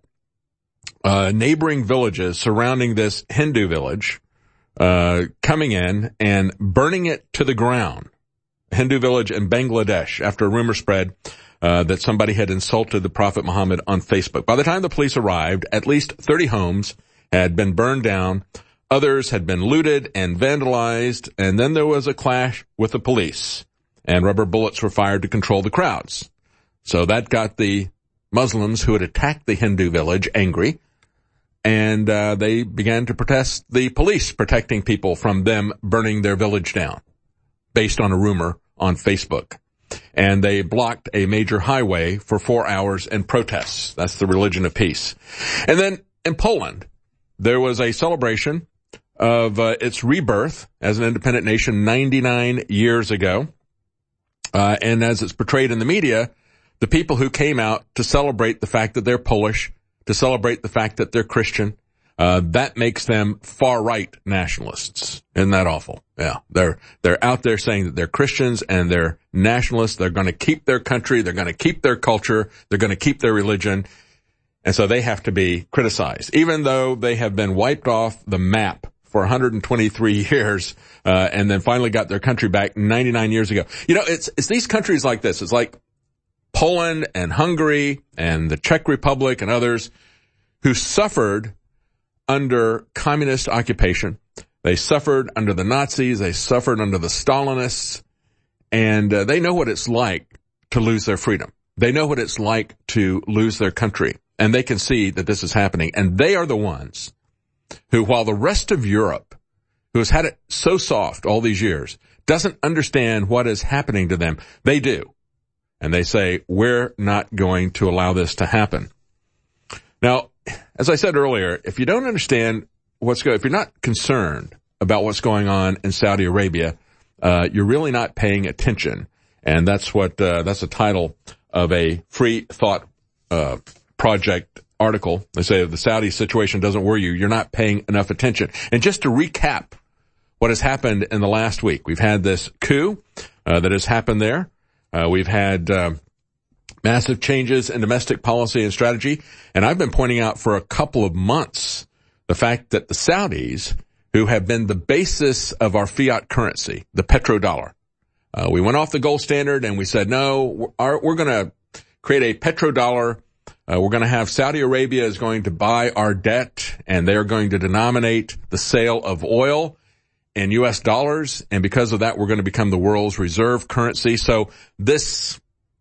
uh neighboring villages surrounding this Hindu village uh coming in and burning it to the ground. A Hindu village in Bangladesh after a rumor spread uh that somebody had insulted the Prophet Muhammad on Facebook. By the time the police arrived, at least thirty homes had been burned down, others had been looted and vandalized, and then there was a clash with the police, and rubber bullets were fired to control the crowds. So that got the Muslims who had attacked the Hindu village angry, and uh they began to protest the police protecting people from them burning their village down, based on a rumor on Facebook. And they blocked a major highway for four hours in protests. That's the Religion of Peace. And then in Poland, there was a celebration of uh, its rebirth as an independent nation ninety-nine years ago. Uh, and as it's portrayed in the media, the people who came out to celebrate the fact that they're Polish, to celebrate the fact that they're Christian, uh, that makes them far-right nationalists. Isn't that awful? Yeah. They're, they're out there saying that they're Christians and they're nationalists. They're going to keep their country. They're going to keep their culture. They're going to keep their religion. And so they have to be criticized, even though they have been wiped off the map for one hundred twenty-three years, uh, and then finally got their country back ninety-nine years ago. You know, it's, it's these countries like this. It's like Poland and Hungary and the Czech Republic and others who suffered under communist occupation. They suffered under the Nazis. They suffered under the Stalinists, and uh, they know what it's like to lose their freedom. They know what it's like to lose their country. And they can see that this is happening. And they are the ones who, while the rest of Europe, who has had it so soft all these years, doesn't understand what is happening to them, they do. And they say, we're not going to allow this to happen. Now, as I said earlier, if you don't understand what's going, if you're not concerned about what's going on in Saudi Arabia, uh, you're really not paying attention. And that's what, uh, that's the title of a Free Thought, uh, Project article. They say if the Saudi situation doesn't worry you, you're not paying enough attention. And just to recap what has happened in the last week, we've had this coup uh, that has happened there. Uh, we've had uh, massive changes in domestic policy and strategy. And I've been pointing out for a couple of months the fact that the Saudis who have been the basis of our fiat currency, the petrodollar. Uh, we went off the gold standard and we said, no, our, we're going to create a petrodollar. Uh, we're going to have Saudi Arabia is going to buy our debt, and they're going to denominate the sale of oil in U S dollars. And because of that, we're going to become the world's reserve currency. So this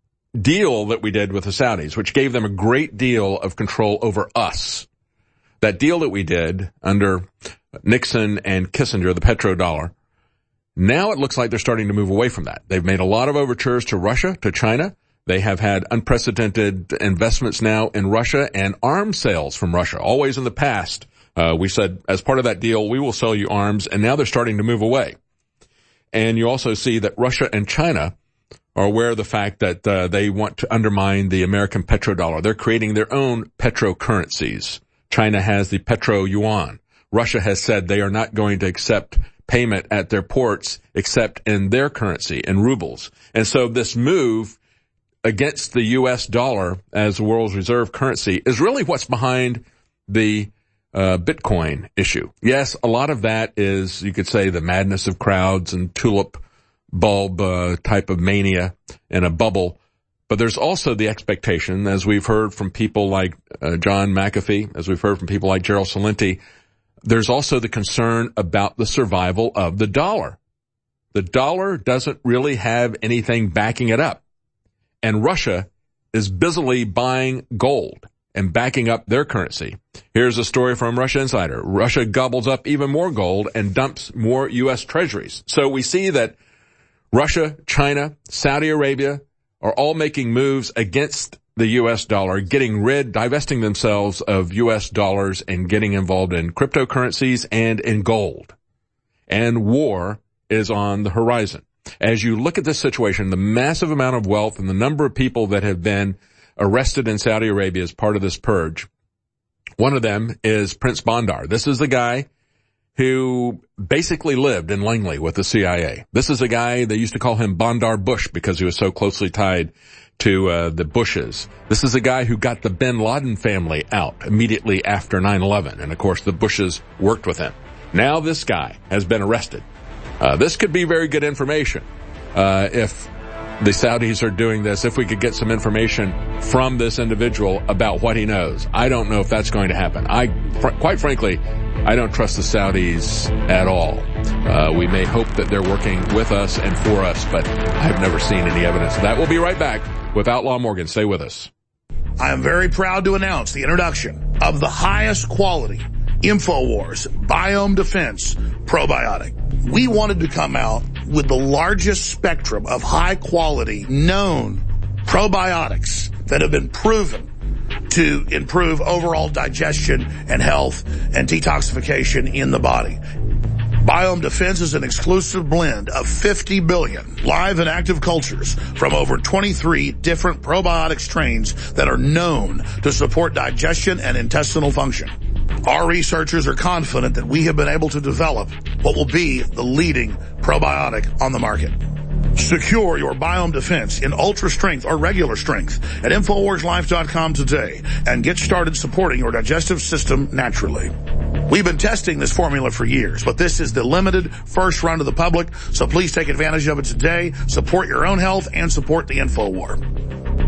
deal that we did with the Saudis, which gave them a great deal of control over us, that deal that we did under Nixon and Kissinger, the petrodollar, now it looks like they're starting to move away from that. They've made a lot of overtures to Russia, to China. They have had unprecedented investments now in Russia and arms sales from Russia. Always in the past, uh, we said, as part of that deal, we will sell you arms, and now they're starting to move away. And you also see that Russia and China are aware of the fact that uh, they want to undermine the American petrodollar. They're creating their own petrocurrencies. China has the petro yuan. Russia has said they are not going to accept payment at their ports except in their currency, in rubles. And so this move against the U S dollar as the world's reserve currency is really what's behind the uh, Bitcoin issue. Yes, a lot of that is, you could say, the madness of crowds and tulip bulb uh, type of mania in a bubble. But there's also the expectation, as we've heard from people like uh, John McAfee, as we've heard from people like Gerald Celente, there's also the concern about the survival of the dollar. The dollar doesn't really have anything backing it up. And Russia is busily buying gold and backing up their currency. Here's a story from Russia Insider. Russia gobbles up even more gold and dumps more U S treasuries. So we see that Russia, China, Saudi Arabia are all making moves against the U S dollar, getting rid, divesting themselves of U S dollars and getting involved in cryptocurrencies and in gold. And war is on the horizon. As you look at this situation, the massive amount of wealth and the number of people that have been arrested in Saudi Arabia as part of this purge, one of them is Prince Bandar. This is the guy who basically lived in Langley with the C I A. This is a guy, they used to call him Bandar Bush because he was so closely tied to uh, the Bushes. This is a guy who got the bin Laden family out immediately after nine eleven. And of course, the Bushes worked with him. Now this guy has been arrested. Uh, this could be very good information uh, if the Saudis are doing this, if we could get some information from this individual about what he knows. I don't know if that's going to happen. I, fr- quite frankly, I don't trust the Saudis at all. Uh, we may hope that they're working with us and for us, but I've never seen any evidence of that. We'll be right back with Outlaw Morgan. Stay with us. I am very proud to announce the introduction of the highest quality InfoWars Biome Defense Probiotic. We wanted to come out with the largest spectrum of high quality known probiotics that have been proven to improve overall digestion and health and detoxification in the body. Biome Defense is an exclusive blend of fifty billion live and active cultures from over twenty-three different probiotic strains that are known to support digestion and intestinal function. Our researchers are confident that we have been able to develop what will be the leading probiotic on the market. Secure your Biome Defense in ultra strength or regular strength at Infowars Life dot com today and get started supporting your digestive system naturally. We've been testing this formula for years, but this is the limited first run to the public, so please take advantage of it today. Support your own health and support the InfoWar.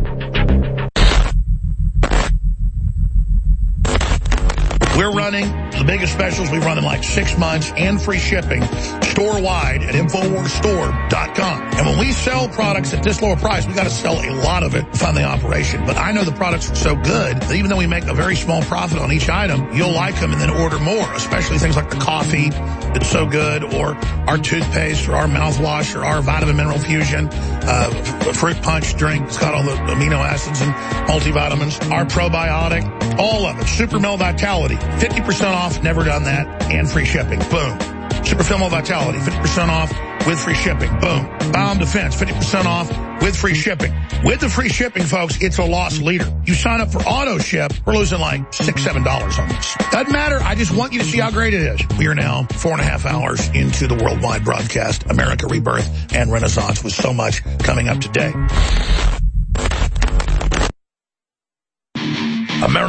We're running the biggest specials we've run in like six months and free shipping store-wide at Infowars Store dot com. And when we sell products at this lower price, we got to sell a lot of it to fund the operation. But I know the products are so good that even though we make a very small profit on each item, you'll like them and then order more, especially things like the coffee that's so good, or our toothpaste, or our mouthwash, or our vitamin mineral fusion, uh, fruit punch drink. It's got all the amino acids and multivitamins. Our probiotic, all of it. Super Mel Vitality. fifty percent off, never done that, and free shipping. Boom. Super Mel Vitality, fifty percent off with free shipping. Boom. Biome Defense, fifty percent off with free shipping. With the free shipping, folks, it's a loss leader. You sign up for auto ship, we're losing like six, seven dollars on this. Doesn't matter. I just want you to see how great it is. We are now four and a half hours into the worldwide broadcast, America Rebirth and Renaissance, with so much coming up today. America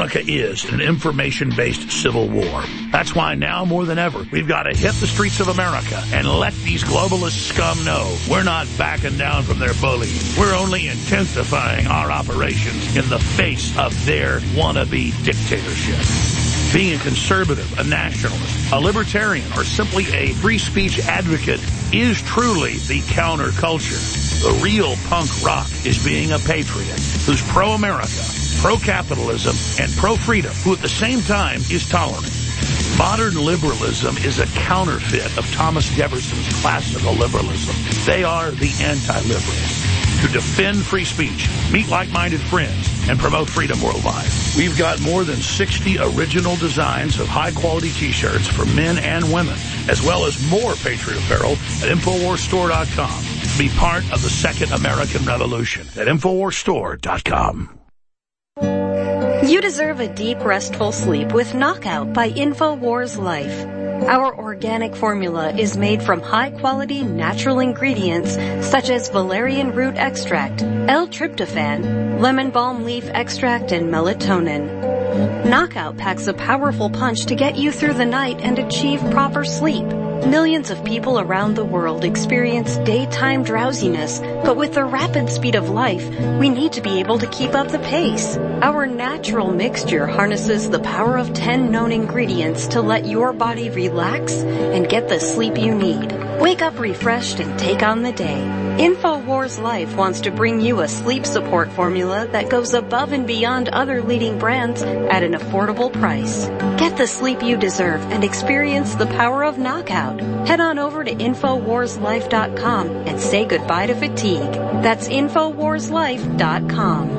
America is an information-based civil war. That's why now more than ever, we've got to hit the streets of America and let these globalist scum know we're not backing down from their bullying. We're only intensifying our operations in the face of their wannabe dictatorship. Being a conservative, a nationalist, a libertarian, or simply a free speech advocate is truly the counterculture. The real punk rock is being a patriot who's pro-America, pro-capitalism, and pro-freedom, who at the same time is tolerant. Modern liberalism is a counterfeit of Thomas Jefferson's classical liberalism. They are the anti-liberals. To defend free speech, meet like-minded friends, and promote freedom worldwide. We've got more than sixty original designs of high-quality T-shirts for men and women, as well as more Patriot apparel at Infowars Store dot com. Be part of the Second American Revolution at Infowars Store dot com. You deserve a deep, restful sleep with Knockout by Infowars Life. Our organic formula is made from high-quality natural ingredients such as valerian root extract, L-tryptophan, lemon balm leaf extract, and melatonin. Knockout packs a powerful punch to get you through the night and achieve proper sleep. Millions of people around the world experience daytime drowsiness, but with the rapid speed of life, we need to be able to keep up the pace. Our natural mixture harnesses the power of ten known ingredients to let your body relax and get the sleep you need. Wake up refreshed and take on the day. Infowars Life wants to bring you a sleep support formula that goes above and beyond other leading brands at an affordable price. Get the sleep you deserve and experience the power of Knockout. Head on over to Infowars Life dot com and say goodbye to fatigue. That's Infowars Life dot com.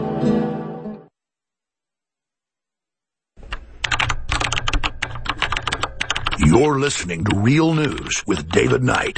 You're listening to Real News with David Knight.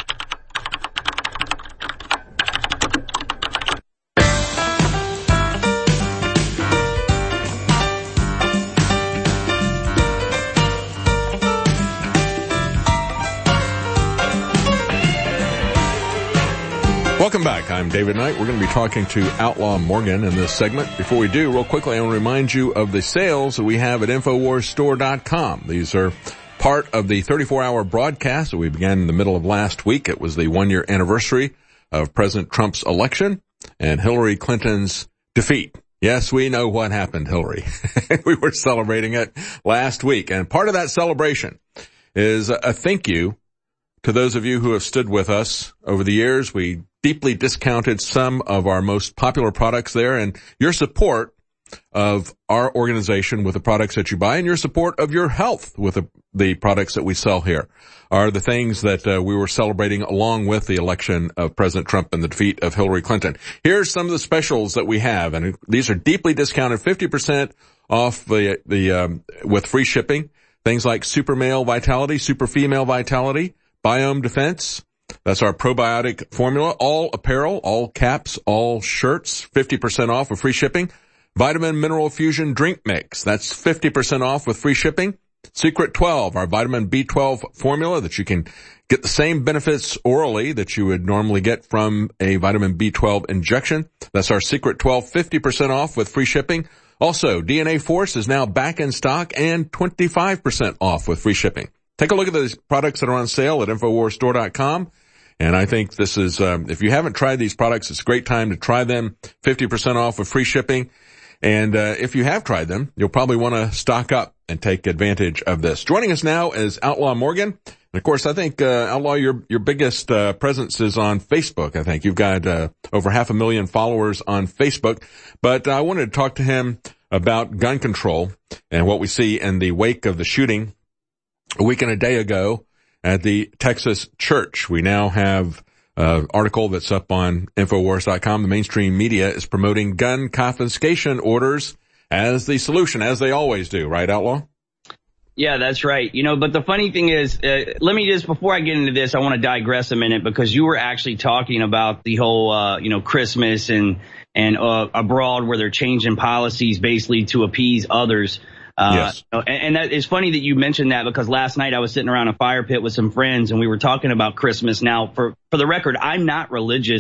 Welcome back. I'm David Knight. We're going to be talking to Outlaw Morgan in this segment. Before we do, real quickly, I want to remind you of the sales that we have at Infowars Store dot com. These are part of the thirty-four hour broadcast that we began in the middle of last week. It was the one-year anniversary of President Trump's election and Hillary Clinton's defeat. Yes, we know what happened, Hillary. We were celebrating it last week. And part of that celebration is a thank you to those of you who have stood with us over the years. We deeply discounted some of our most popular products there, and your support of our organization with the products that you buy and your support of your health with the, the products that we sell here are the things that uh, we were celebrating along with the election of President Trump and the defeat of Hillary Clinton. Here's some of the specials that we have, and these are deeply discounted, fifty percent off the, the, um, with free shipping. Things like Super Male Vitality, Super Female Vitality, Biome Defense. That's our probiotic formula. All apparel, all caps, all shirts, fifty percent off with free shipping. Vitamin Mineral Fusion Drink Mix. That's fifty percent off with free shipping. Secret twelve, our vitamin B twelve formula that you can get the same benefits orally that you would normally get from a vitamin B twelve injection. That's our Secret twelve, fifty percent off with free shipping. Also, D N A Force is now back in stock and twenty-five percent off with free shipping. Take a look at those products that are on sale at Infowars Store dot com. And I think this is, um, if you haven't tried these products, it's a great time to try them. fifty percent off with free shipping. And uh, if you have tried them, you'll probably want to stock up and take advantage of this. Joining us now is Outlaw Morgan. And of course, I think, uh, Outlaw, your, your biggest, uh, presence is on Facebook. I think you've got, uh, over half a million followers on Facebook. But uh, I wanted to talk to him about gun control and what we see in the wake of the shooting a week and a day ago at the Texas church. We now have an article that's up on Infowars dot com. The mainstream media is promoting gun confiscation orders as the solution, as they always do. Right, Outlaw? Yeah, that's right. You know, but the funny thing is, uh, let me just, before I get into this, I want to digress a minute because you were actually talking about the whole, uh, you know, Christmas and, and, uh, abroad where they're changing policies basically to appease others. Uh, yes. and, and that is funny that you mentioned that because last night I was sitting around a fire pit with some friends and we were talking about Christmas. Now, for, for the record, I'm not religious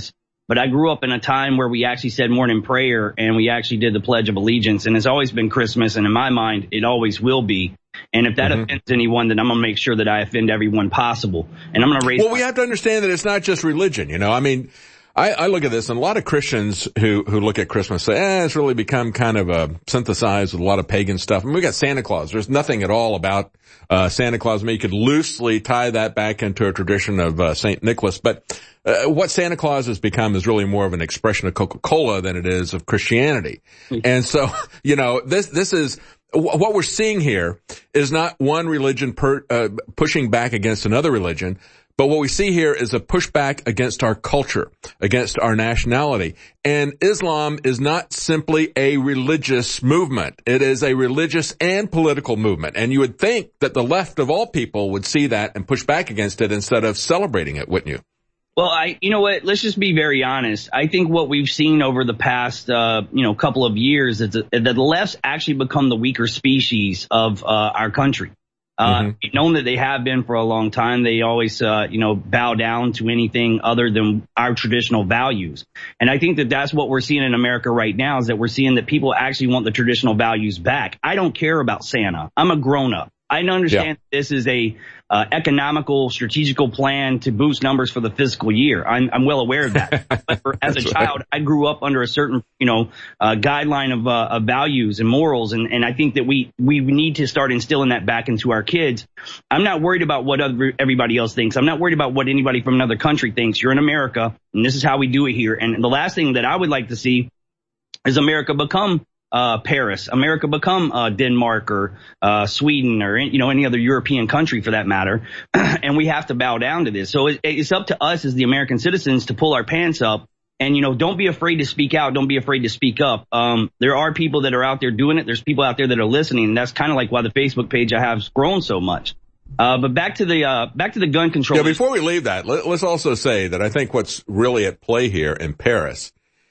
but I grew up in a time where we actually said morning prayer and we actually did the Pledge of Allegiance. And it's always been Christmas. And in my mind, it always will be. And if that mm-hmm. offends anyone, then I'm going to make sure that I offend everyone possible. And I'm going to raise. Well, we have to understand that it's not just religion. You know, I mean, I, I look at this, and a lot of Christians who, who look at Christmas say, eh, it's really become kind of a synthesized with a lot of pagan stuff. I mean, we got Santa Claus. There's nothing at all about, uh, Santa Claus. I mean, you could loosely tie that back into a tradition of, uh, Saint Nicholas. But, uh, what Santa Claus has become is really more of an expression of Coca-Cola than it is of Christianity. Mm-hmm. And so, you know, this, this is, what we're seeing here is not one religion per, uh, pushing back against another religion. But what we see here is a pushback against our culture, against our nationality. And Islam is not simply a religious movement. It is a religious and political movement. And you would think that the left of all people would see that and push back against it instead of celebrating it, wouldn't you? Well, I, you know what, let's just be very honest. I think what we've seen over the past, uh, you know, couple of years is that the left's actually become the weaker species of, uh, our country. Uh, mm-hmm. known that they have been for a long time. They always, uh, you know, bow down to anything other than our traditional values. And I think that that's what we're seeing in America right now, is that we're seeing that people actually want the traditional values back. I don't care about Santa. I'm a grown up. I understand yeah. this is a uh, economical, strategical plan to boost numbers for the fiscal year. I'm, I'm well aware of that. But for, as a child, right. I grew up under a certain, you know, uh, guideline of, uh, of values and morals, and, and I think that we we need to start instilling that back into our kids. I'm not worried about what other, everybody else thinks. I'm not worried about what anybody from another country thinks. You're in America, and this is how we do it here. And the last thing that I would like to see is America become Uh, Paris, America become, uh, Denmark or, uh, Sweden or, you know, any other European country for that matter. And we have to bow down to this. So it, it's up to us as the American citizens to pull our pants up and, you know, don't be afraid to speak out. Don't be afraid to speak up. Um, there are people that are out there doing it. There's people out there that are listening. And that's kind of like why the Facebook page I have has grown so much. Uh, but back to the, uh, back to the gun control. Yeah, before we leave that, let, let's also say that I think what's really at play here in Paris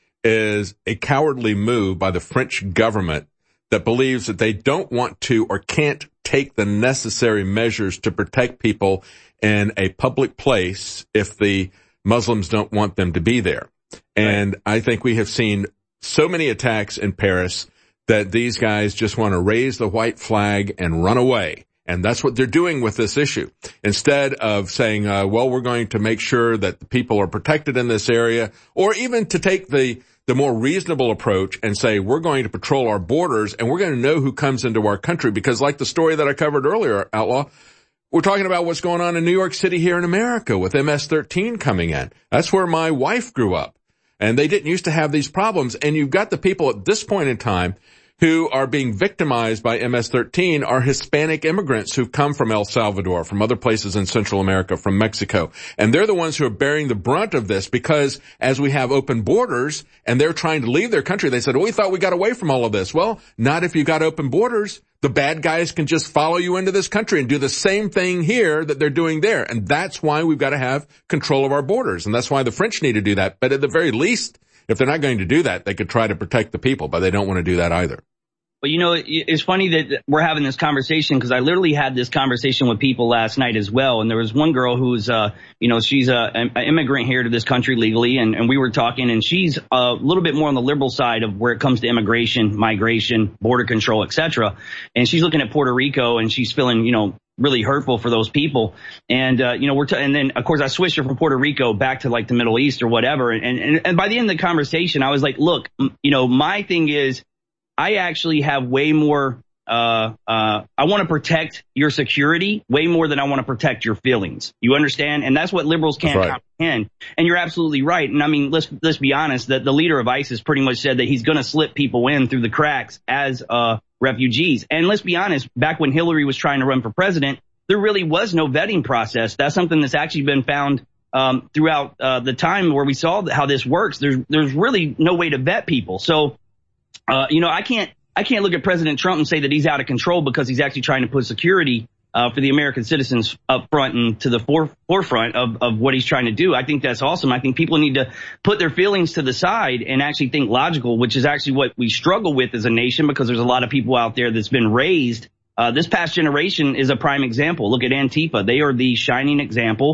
is a cowardly move by the French government that believes that they don't want to or can't take the necessary measures to protect people in a public place if the Muslims don't want them to be there. And right. I think we have seen so many attacks in Paris that these guys just want to raise the white flag and run away. And that's what they're doing with this issue. Instead of saying, uh, well, we're going to make sure that the people are protected in this area, or even to take the the more reasonable approach and say, we're going to patrol our borders and we're going to know who comes into our country. Because like the story that I covered earlier, Outlaw, we're talking about what's going on in New York City here in America with M S thirteen coming in. That's where my wife grew up. And they didn't used to have these problems. And you've got the people at this point in time who are being victimized by M S thirteen are Hispanic immigrants who've come from El Salvador, from other places in Central America, from Mexico. And they're the ones who are bearing the brunt of this because as we have open borders and they're trying to leave their country, they said, oh, we thought we got away from all of this. Well, not if you've got open borders. The bad guys can just follow you into this country and do the same thing here that they're doing there. And that's why we've got to have control of our borders. And that's why the French need to do that. But at the very least, if they're not going to do that, they could try to protect the people, but they don't want to do that either. But, you know, it's funny that we're having this conversation because I literally had this conversation with people last night as well. And there was one girl who's, uh, you know, she's a, an immigrant here to this country legally. And, and we were talking and she's a little bit more on the liberal side of where it comes to immigration, migration, border control, et cetera. And she's looking at Puerto Rico and she's feeling, you know, really hurtful for those people. And, uh, you know, we're, t- and then of course I switched her from Puerto Rico back to like the Middle East or whatever. And, and, and by the end of the conversation, I was like, look, you know, my thing is I actually have way more, uh, uh, I want to protect your security way more than I want to protect your feelings. You understand? And that's what liberals can't right. comprehend. And you're absolutely right. And I mean, let's, let's be honest that the leader of ISIS pretty much said that he's going to slip people in through the cracks as, uh, refugees. And let's be honest, back when Hillary was trying to run for president, there really was no vetting process. That's something that's actually been found, um, throughout, uh, the time where we saw how this works. There's, there's really no way to vet people. So, Uh, you know, I can't, I can't look at President Trump and say that he's out of control because he's actually trying to put security, uh, for the American citizens up front and to the fore, forefront of, of what he's trying to do. I think that's awesome. I think people need to put their feelings to the side and actually think logical, which is actually what we struggle with as a nation because there's a lot of people out there that's been raised. Uh, this past generation is a prime example. Look at Antifa. They are the shining example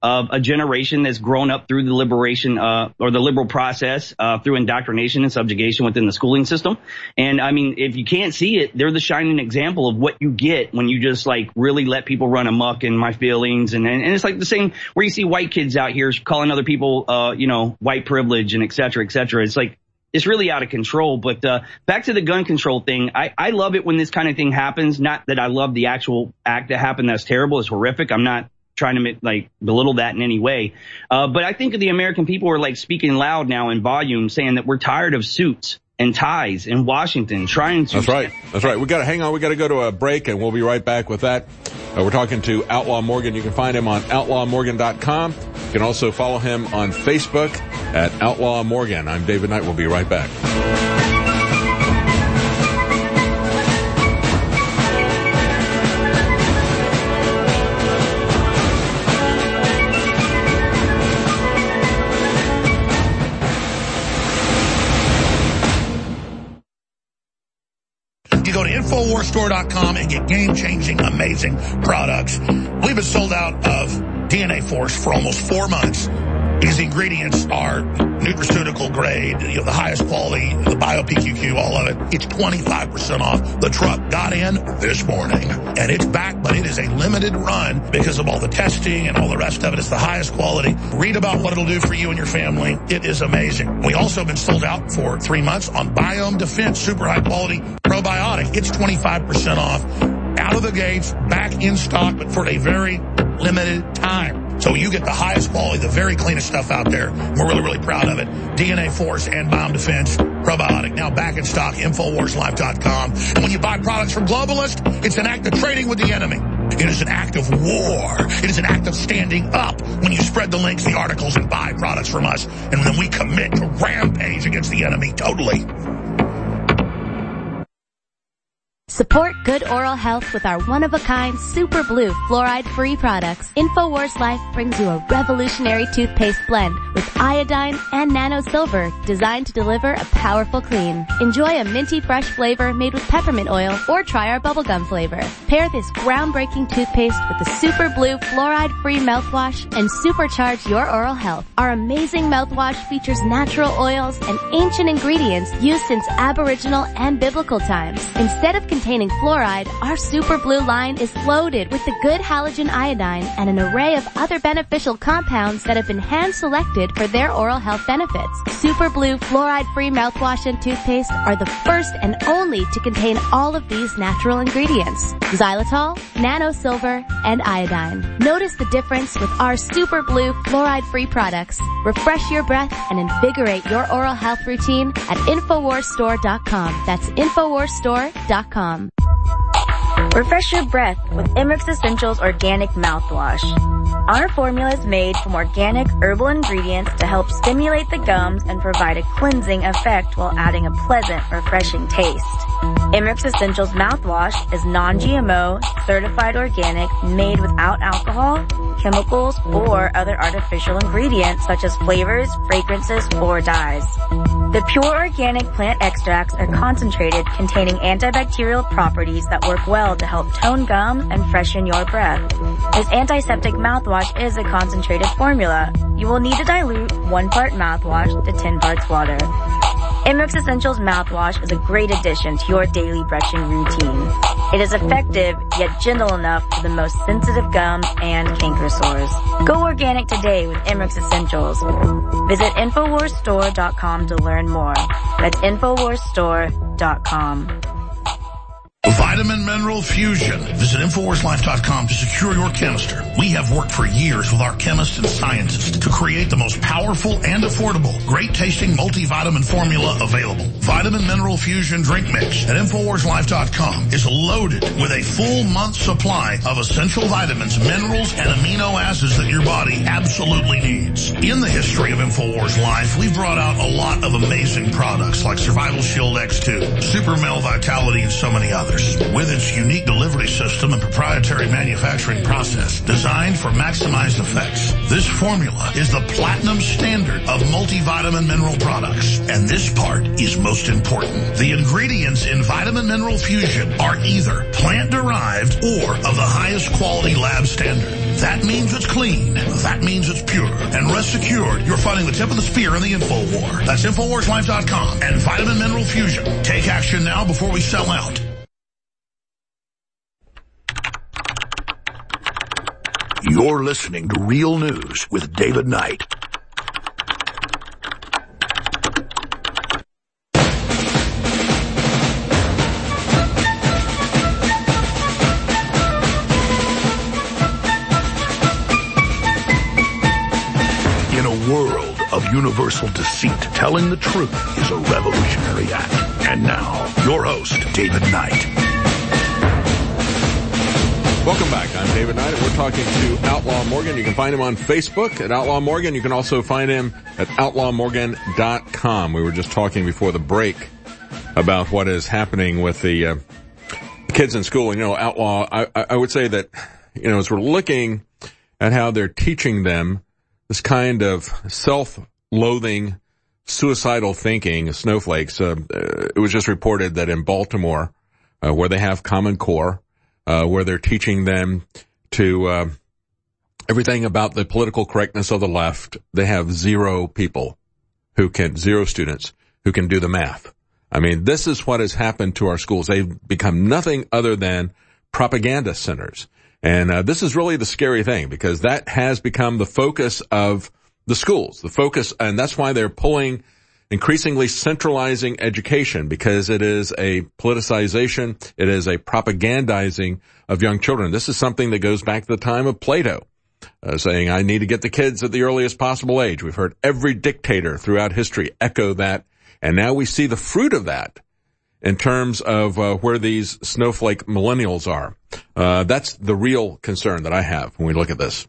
of a generation that's grown up through the liberation, uh, or the liberal process, uh, through indoctrination and subjugation within the schooling system. And I mean, if you can't see it, they're the shining example of what you get when you just like really let people run amok in my feelings. And, and it's like the same where you see white kids out here calling other people, uh, you know, white privilege and et cetera, et cetera. It's like, it's really out of control. But, uh, back to the gun control thing. I, I love it when this kind of thing happens. Not that I love the actual act that happened. That's terrible. It's horrific. I'm not trying to like belittle that in any way. Uh, but I think the American people are like speaking loud now in volume saying that we're tired of suits and ties in Washington trying to. That's right. That's right. We got to hang on. We got to go to a break and we'll be right back with that. Uh, we're talking to Outlaw Morgan. You can find him on outlaw morgan dot com. You can also follow him on Facebook at Outlaw Morgan. I'm David Knight. We'll be right back. You go to infowars store dot com and get game-changing, amazing products. We've been sold out of D N A Force for almost four months because the ingredients are nutraceutical grade, you know, the highest quality, the Bio P Q Q, all of it. It's twenty-five percent off. The truck got in this morning, and it's back, but it is a limited run because of all the testing and all the rest of it. It's the highest quality. Read about what it'll do for you and your family. It is amazing. We also have been sold out for three months on Biome Defense, super high quality probiotic. It's twenty-five percent off. Out of the gates, back in stock, but for a very limited time. So you get the highest quality, the very cleanest stuff out there. We're really, really proud of it. D N A Force and Biome Defense probiotic now back in stock, infowars life dot com. And when you buy products from Globalist, it's an act of trading with the enemy. It is an act of war. It is an act of standing up when you spread the links, the articles, and buy products from us. And then we commit to rampage against the enemy totally. Support good oral health with our one-of-a-kind Super Blue fluoride-free products. InfoWars Life brings you a revolutionary toothpaste blend with iodine and nano silver designed to deliver a powerful clean. Enjoy a minty fresh flavor made with peppermint oil or try our bubblegum flavor. Pair this groundbreaking toothpaste with the Super Blue fluoride-free mouthwash and supercharge your oral health. Our amazing mouthwash features natural oils and ancient ingredients used since Aboriginal and biblical times. Instead of containing fluoride, our Super Blue line is loaded with the good halogen iodine and an array of other beneficial compounds that have been hand-selected for their oral health benefits. Super Blue fluoride-free mouthwash and toothpaste are the first and only to contain all of these natural ingredients: xylitol, nano silver, and iodine. Notice the difference with our Super Blue fluoride-free products. Refresh your breath and invigorate your oral health routine at infowars store dot com. That's infowars store dot com. Refresh your breath with Emmerich Essentials Organic Mouthwash. Our formula is made from organic herbal ingredients to help stimulate the gums and provide a cleansing effect while adding a pleasant, refreshing taste. Emmerich Essentials Mouthwash is non-G M O, certified organic, made without alcohol, chemicals, or other artificial ingredients such as flavors, fragrances, or dyes. The pure organic plant extracts are concentrated, containing antibacterial properties that work well to help tone gums and freshen your breath. This antiseptic mouthwash is a concentrated formula. You will need to dilute one part mouthwash to ten parts water. Emmerich Essentials Mouthwash is a great addition to your daily brushing routine. It is effective, yet gentle enough for the most sensitive gums and canker sores. Go organic today with Emmerich Essentials. Visit infowars store dot com to learn more. That's infowars store dot com. Vitamin Mineral Fusion. Visit infowars life dot com to secure your canister. We have worked for years with our chemists and scientists to create the most powerful and affordable, great-tasting multivitamin formula available. Vitamin Mineral Fusion Drink Mix at infowars life dot com is loaded with a full month supply of essential vitamins, minerals, and amino acids that your body absolutely needs. In the history of InfoWars Life, we've brought out a lot of amazing products like Survival Shield X two, Super Male Vitality, and so many others. With its unique delivery system and proprietary manufacturing process designed for maximized effects, this formula is the platinum standard of multivitamin mineral products. And this part is most important. The ingredients in Vitamin Mineral Fusion are either plant-derived or of the highest quality lab standard. That means it's clean. That means it's pure. And rest assured, you're fighting the tip of the spear in the info war. That's Infowars Life dot com and Vitamin Mineral Fusion. Take action now before we sell out. You're listening to Real News with David Knight. In a world of universal deceit, telling the truth is a revolutionary act. And now, your host, David Knight. Welcome back. I'm David Knight, and we're talking to Outlaw Morgan. You can find him on Facebook at Outlaw Morgan. You can also find him at outlaw morgan dot com. We were just talking before the break about what is happening with the uh, kids in school. You know, Outlaw, I, I would say that, you know, as we're looking at how they're teaching them this kind of self-loathing, suicidal thinking, snowflakes, uh, it was just reported that in Baltimore, uh, where they have Common Core, Uh, where they're teaching them to, uh, everything about the political correctness of the left. They have zero people who can, zero students who can do the math. I mean, this is what has happened to our schools. They've become nothing other than propaganda centers. And, uh, this is really the scary thing, because that has become the focus of the schools, the focus, and that's why they're pulling increasingly centralizing education, because it is a politicization, it is a propagandizing of young children. This is something that goes back to the time of Plato, uh, saying, I need to get the kids at the earliest possible age. We've heard every dictator throughout history echo that, and now we see the fruit of that in terms of uh, where these snowflake millennials are. Uh, that's the real concern that I have when we look at this.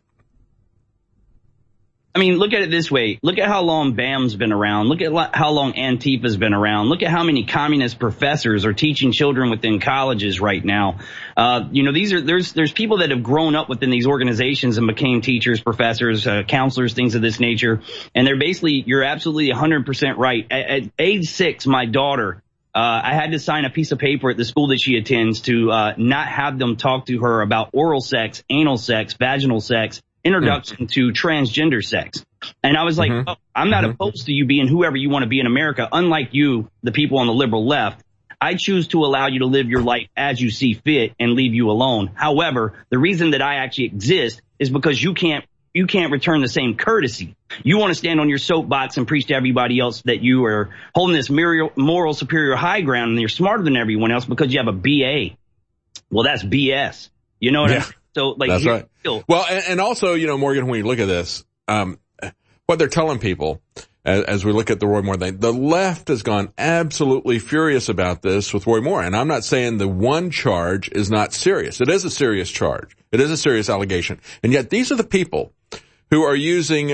I mean, look at it this way. Look at how long B A M's been around. Look at how long Antifa's been around. Look at how many communist professors are teaching children within colleges right now. Uh, you know, these are, there's, there's people that have grown up within these organizations and became teachers, professors, uh, counselors, things of this nature. And they're basically, you're absolutely one hundred percent right. At, at age six, my daughter, uh, I had to sign a piece of paper at the school that she attends to, uh, not have them talk to her about oral sex, anal sex, vaginal sex, introduction to transgender sex. And I was like, mm-hmm. oh, I'm not mm-hmm. opposed to you being whoever you want to be in America. Unlike you, the people on the liberal left, I choose to allow you to live your life as you see fit and leave you alone. However, the reason that I actually exist is because you can't, you can't return the same courtesy. You want to stand on your soapbox and preach to everybody else that you are holding this moral superior high ground and you're smarter than everyone else because you have a B A. Well, that's B S. You know what yeah. I mean? So, like, that's right. Still. Well, and, and also, you know, Morgan, when you look at this, um, what they're telling people as, as we look at the Roy Moore thing, the left has gone absolutely furious about this with Roy Moore. And I'm not saying the one charge is not serious. It is a serious charge. It is a serious allegation. And yet these are the people who are using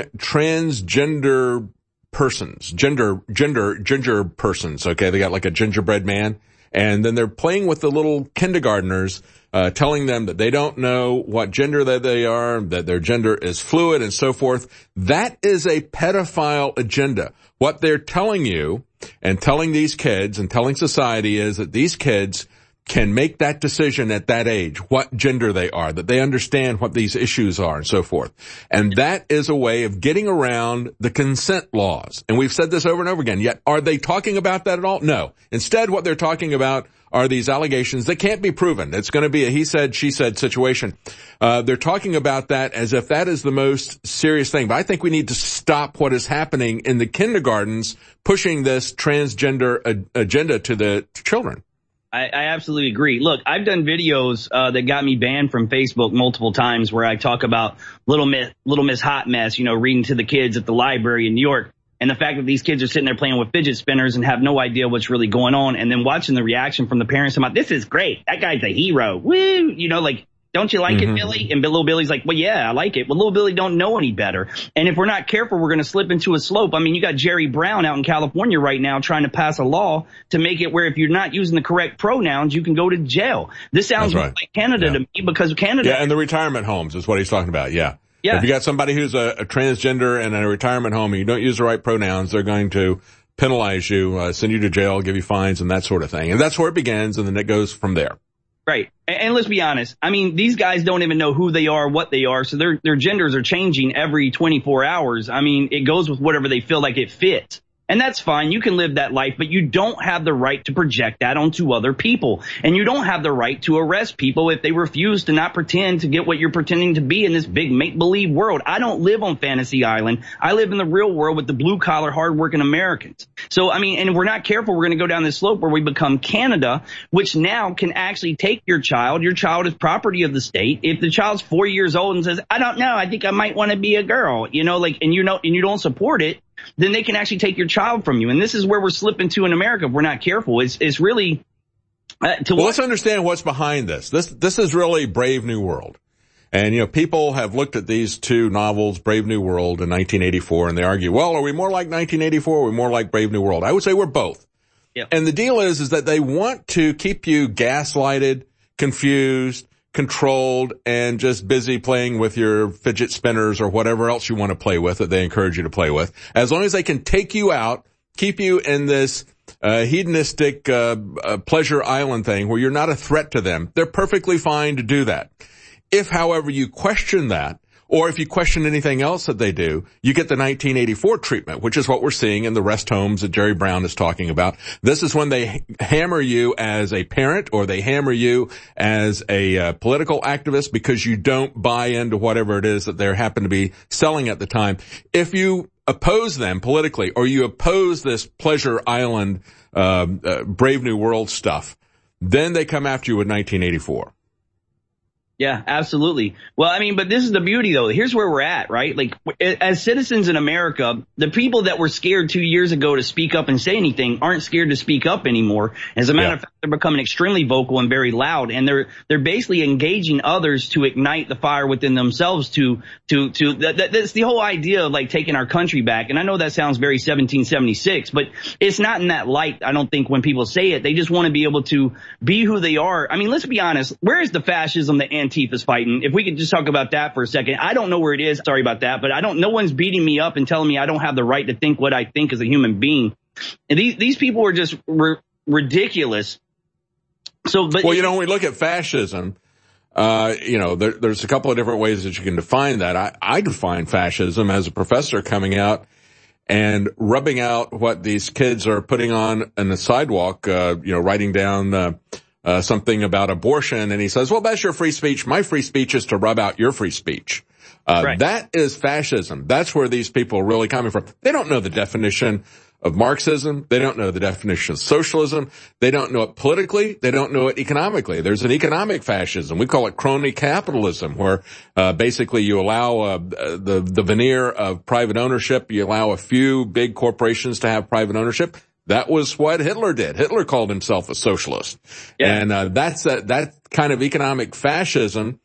transgender persons, gender, gender, ginger persons. Okay. They got like a gingerbread man. And then they're playing with the little kindergartners, uh, telling them that they don't know what gender that they are, that their gender is fluid and so forth. That is a pedophile agenda. What they're telling you and telling these kids and telling society is that these kids can make that decision at that age, what gender they are, that they understand what these issues are and so forth. And that is a way of getting around the consent laws. And we've said this over and over again. Yet, are they talking about that at all? No. Instead, what they're talking about are these allegations that can't be proven. It's going to be a he said, she said situation. Uh, they're talking about that as if that is the most serious thing. But I think we need to stop what is happening in the kindergartens, pushing this transgender ag- agenda to the children. I, I absolutely agree. Look, I've done videos uh, that got me banned from Facebook multiple times where I talk about Little Miss, Little Miss Hot Mess, you know, reading to the kids at the library in New York. And the fact that these kids are sitting there playing with fidget spinners and have no idea what's really going on. And then watching the reaction from the parents about, this is great. That guy's a hero. Woo! You know, like, don't you like mm-hmm. it, Billy? And little Billy's like, well, yeah, I like it. Well, little Billy don't know any better. And if we're not careful, we're going to slip into a slope. I mean, you got Jerry Brown out in California right now trying to pass a law to make it where if you're not using the correct pronouns, you can go to jail. This sounds right. like Canada yeah. to me because Canada. Yeah, and the retirement homes is what he's talking about. Yeah. Yeah. If you got somebody who's a, a transgender and in a retirement home and you don't use the right pronouns, they're going to penalize you, uh, send you to jail, give you fines and that sort of thing. And that's where it begins, and then it goes from there. Right. And, and let's be honest. I mean, these guys don't even know who they are, what they are. So their their genders are changing every twenty-four hours. I mean, it goes with whatever they feel like it fits. And that's fine. You can live that life, but you don't have the right to project that onto other people. And you don't have the right to arrest people if they refuse to not pretend to get what you're pretending to be in this big make-believe world. I don't live on Fantasy Island. I live in the real world with the blue-collar, hard-working Americans. So, I mean, and if we're not careful, we're going to go down this slope where we become Canada, which now can actually take your child. Your child is property of the state. If the child's four years old and says, I don't know, I think I might want to be a girl, you know, like, and you know, and you don't support it, then they can actually take your child from you. And this is where we're slipping to in America if we're not careful. It's, it's really... Uh, to well, let's understand what's behind this. This this is really Brave New World. And, you know, people have looked at these two novels, Brave New World and nineteen eighty-four, and they argue, well, are we more like nineteen eighty-four or are we more like Brave New World? I would say we're both. Yep. And the deal is, is that they want to keep you gaslighted, confused, controlled, and just busy playing with your fidget spinners or whatever else you want to play with that they encourage you to play with. As long as they can take you out, keep you in this uh, hedonistic uh, uh, pleasure island thing where you're not a threat to them, they're perfectly fine to do that. If, however, you question that, or if you question anything else that they do, you get the nineteen eighty-four treatment, which is what we're seeing in the rest homes that Jerry Brown is talking about. This is when they hammer you as a parent or they hammer you as a uh, political activist because you don't buy into whatever it is that they happen to be selling at the time. If you oppose them politically or you oppose this Pleasure Island, uh, uh, Brave New World stuff, then they come after you with nineteen eighty-four. Yeah, absolutely. Well, I mean, but this is the beauty, though. Here's where we're at, right? Like, as citizens in America, the people that were scared two years ago to speak up and say anything aren't scared to speak up anymore. As a matter yeah. of fact, they're becoming extremely vocal and very loud, and they're they're basically engaging others to ignite the fire within themselves. To to to that, that, that's the whole idea of like taking our country back. And I know that sounds very seventeen seventy-six, but it's not in that light. I don't think when people say it, they just want to be able to be who they are. I mean, let's be honest. Where is the fascism that Antifa's fighting? If we could just talk about that for a second. I don't know where it is. Sorry about that, but I don't. No one's beating me up and telling me I don't have the right to think what I think as a human being. And these these people are just r- ridiculous. So, but well, you know, when we look at fascism, uh, you know, there, there's a couple of different ways that you can define that. I, I define fascism as a professor coming out and rubbing out what these kids are putting on in the sidewalk, uh, you know, writing down, uh, uh, something about abortion. And he says, well, that's your free speech. My free speech is to rub out your free speech. Uh, right. That is fascism. That's where these people are really coming from. They don't know the definition of Marxism. They don't know the definition of socialism. They don't know it politically. They don't know it economically. There's an economic fascism. We call it crony capitalism, where uh, basically you allow uh, the the veneer of private ownership. You allow a few big corporations to have private ownership. That was what Hitler did. Hitler called himself a socialist. Yeah. And uh, that's uh, that kind of economic fascism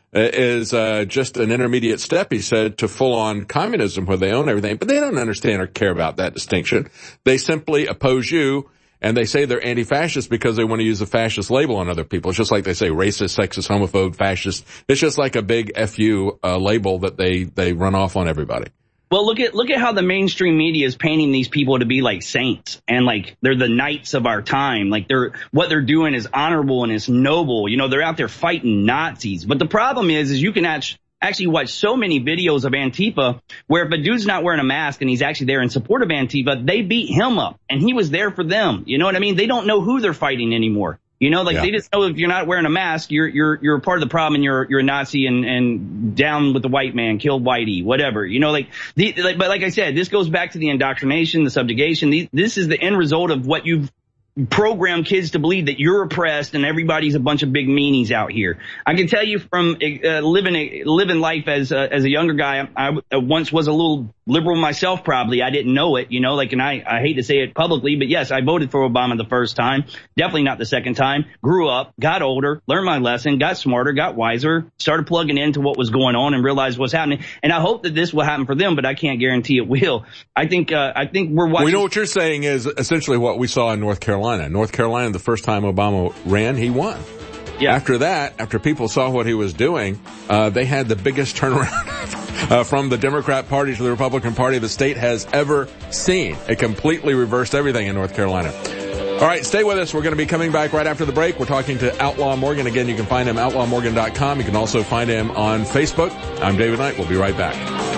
is uh, just an intermediate step, he said, to full-on communism where they own everything. But they don't understand or care about that distinction. They simply oppose you, and they say they're anti-fascist because they want to use a fascist label on other people. It's just like they say racist, sexist, homophobe, fascist. It's just like a big F U uh, label that they, they run off on everybody. Well, look at look at how the mainstream media is painting these people to be like saints and like they're the knights of our time. Like they're what they're doing is honorable and it's noble. You know, they're out there fighting Nazis. But the problem is, is you can actually actually watch so many videos of Antifa where if a dude's not wearing a mask and he's actually there in support of Antifa, they beat him up and he was there for them. You know what I mean? They don't know who they're fighting anymore. You know, like yeah. they just know if you're not wearing a mask, you're you're you're part of the problem and you're you're a Nazi and and down with the white man, kill Whitey, whatever. You know, like the like, but like I said, this goes back to the indoctrination, the subjugation. These, this is the end result of what you've program kids to believe that you're oppressed and everybody's a bunch of big meanies out here. I can tell you from uh, living a, living life as a, as a younger guy, I, I once was a little liberal myself. Probably I didn't know it, you know. Like, and I I hate to say it publicly, but yes, I voted for Obama the first time, definitely not the second time. Grew up, got older, learned my lesson, got smarter, got wiser, started plugging into what was going on and realized what's happening. And I hope that this will happen for them, but I can't guarantee it will. I think uh, I think we're watching. We know what you're saying is essentially what we saw in North Carolina. North Carolina, the first time Obama ran, he won. Yeah. After that, after people saw what he was doing, uh, they had the biggest turnaround uh, from the Democrat Party to the Republican Party the state has ever seen. It completely reversed everything in North Carolina. All right, stay with us. We're going to be coming back right after the break. We're talking to Outlaw Morgan. Again, you can find him at outlaw morgan dot com. You can also find him on Facebook. I'm David Knight. We'll be right back.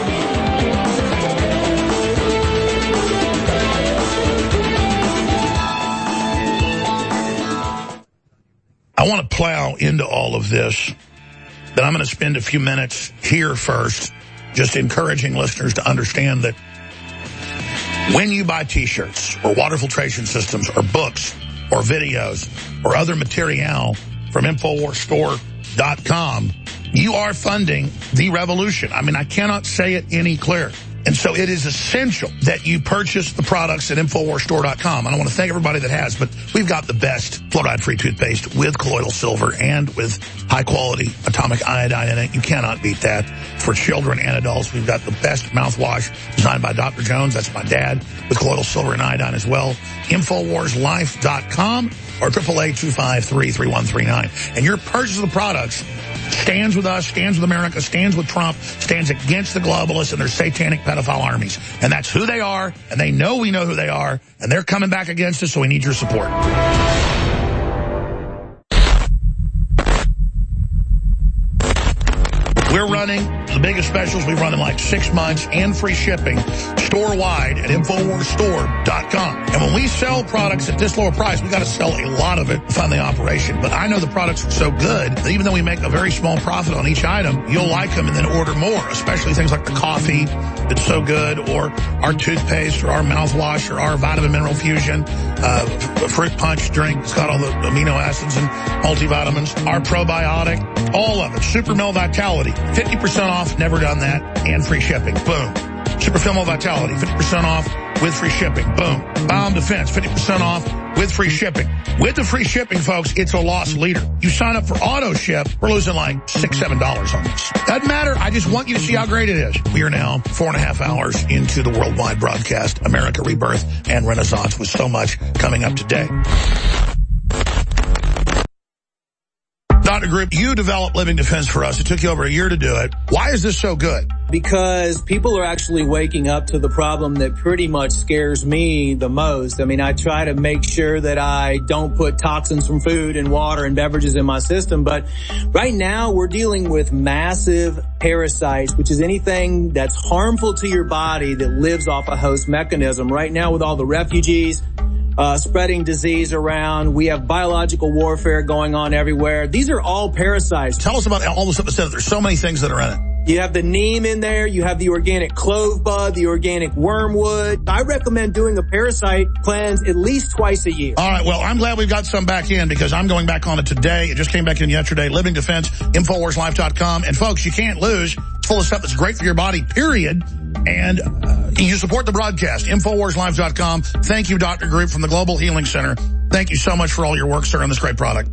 I want to plow into all of this, but I'm going to spend a few minutes here first just encouraging listeners to understand that when you buy T-shirts or water filtration systems or books or videos or other material from Infowars Store dot com, you are funding the revolution. I mean, I cannot say it any clearer. And so it is essential that you purchase the products at Infowars Store dot com. And I want to thank everybody that has, but we've got the best fluoride-free toothpaste with colloidal silver and with high-quality atomic iodine in it. You cannot beat that. For children and adults, we've got the best mouthwash designed by Doctor Jones. That's my dad, with colloidal silver and iodine as well. Infowars Life dot com or eight eight eight, two five three, three one three nine. And your purchase of the products stands with us, stands with America, stands with Trump, stands against the globalists and their satanic pedophile armies. And that's who they are, and they know we know who they are, and they're coming back against us, so we need your support. We're running the biggest specials we've run in like six months and free shipping store-wide at Infowars Store dot com. And when we sell products at this lower price, we got to sell a lot of it to fund the operation. But I know the products are so good that even though we make a very small profit on each item, you'll like them and then order more, especially things like the coffee that's so good, or our toothpaste, or our mouthwash, or our vitamin mineral fusion, uh, fruit punch drink. It's got all the amino acids and multivitamins, our probiotic, all of it. Super Mel Vitality, fifty percent off, never done that, and free shipping. Boom. Super Mel Vitality, fifty percent off with free shipping. Boom. Biome Defense, fifty percent off with free shipping. With the free shipping, folks, it's a loss leader. You sign up for auto ship, we're losing like six, seven dollars on this. Doesn't matter. I just want you to see how great it is. We are now four and a half hours into the worldwide broadcast, America Rebirth and Renaissance, with so much coming up today. Doctor Group, you developed Living Defense for us. It took you over a year to do it. Why is this so good? Because people are actually waking up to the problem that pretty much scares me the most. I mean, I try to make sure that I don't put toxins from food and water and beverages in my system, but right now we're dealing with massive parasites, which is anything that's harmful to your body that lives off a host mechanism. Right now, with all the refugees Uh, spreading disease around. We have biological warfare going on everywhere. These are all parasites. Tell us about all the stuff that said there's so many things that are in it. You have the neem in there. You have the organic clove bud, the organic wormwood. I recommend doing a parasite cleanse at least twice a year. All right. Well, I'm glad we've got some back in because I'm going back on it today. It just came back in yesterday. Living Defense, Infowars Life dot com. And folks, you can't lose. It's full of stuff that's great for your body, period. And uh, you support the broadcast, Infowars Life dot com. Thank you, Doctor Group from the Global Healing Center. Thank you so much for all your work, sir, on this great product.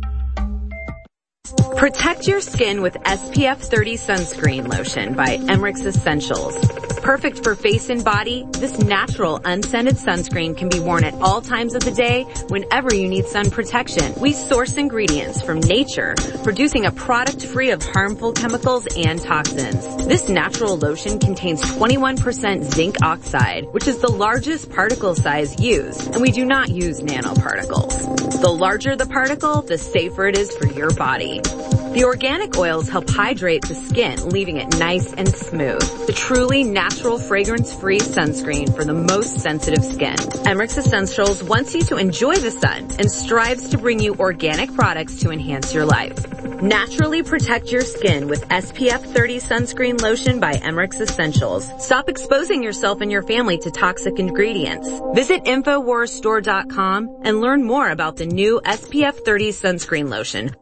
Protect your skin with S P F thirty sunscreen lotion by Emmerich Essentials. Perfect for face and body, this natural unscented sunscreen can be worn at all times of the day whenever you need sun protection. We source ingredients from nature, producing a product free of harmful chemicals and toxins. This natural lotion contains twenty-one percent zinc oxide, which is the largest particle size used, and we do not use nanoparticles. The larger the particle, the safer it is for your body. The organic oils help hydrate the skin, leaving it nice and smooth. The truly natural fragrance-free sunscreen for the most sensitive skin. Emmerich Essentials wants you to enjoy the sun and strives to bring you organic products to enhance your life. Naturally protect your skin with S P F thirty sunscreen lotion by Emmerich Essentials. Stop exposing yourself and your family to toxic ingredients. Visit Infowars Store dot com and learn more about the new S P F thirty sunscreen lotion.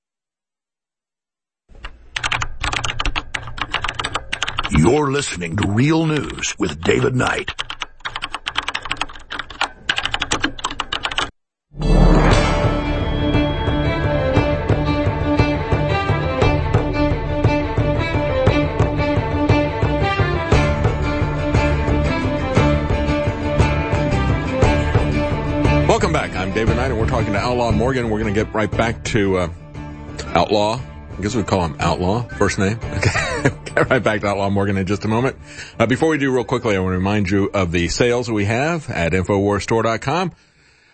You're listening to Real News with David Knight. Welcome back. I'm David Knight, and we're talking to Outlaw Morgan. We're going to get right back to uh, Outlaw. I guess we call him Outlaw, first name. Okay. Get right back to Outlaw Morgan in just a moment. Uh, before we do, real quickly, I want to remind you of the sales we have at Infowars Store dot com.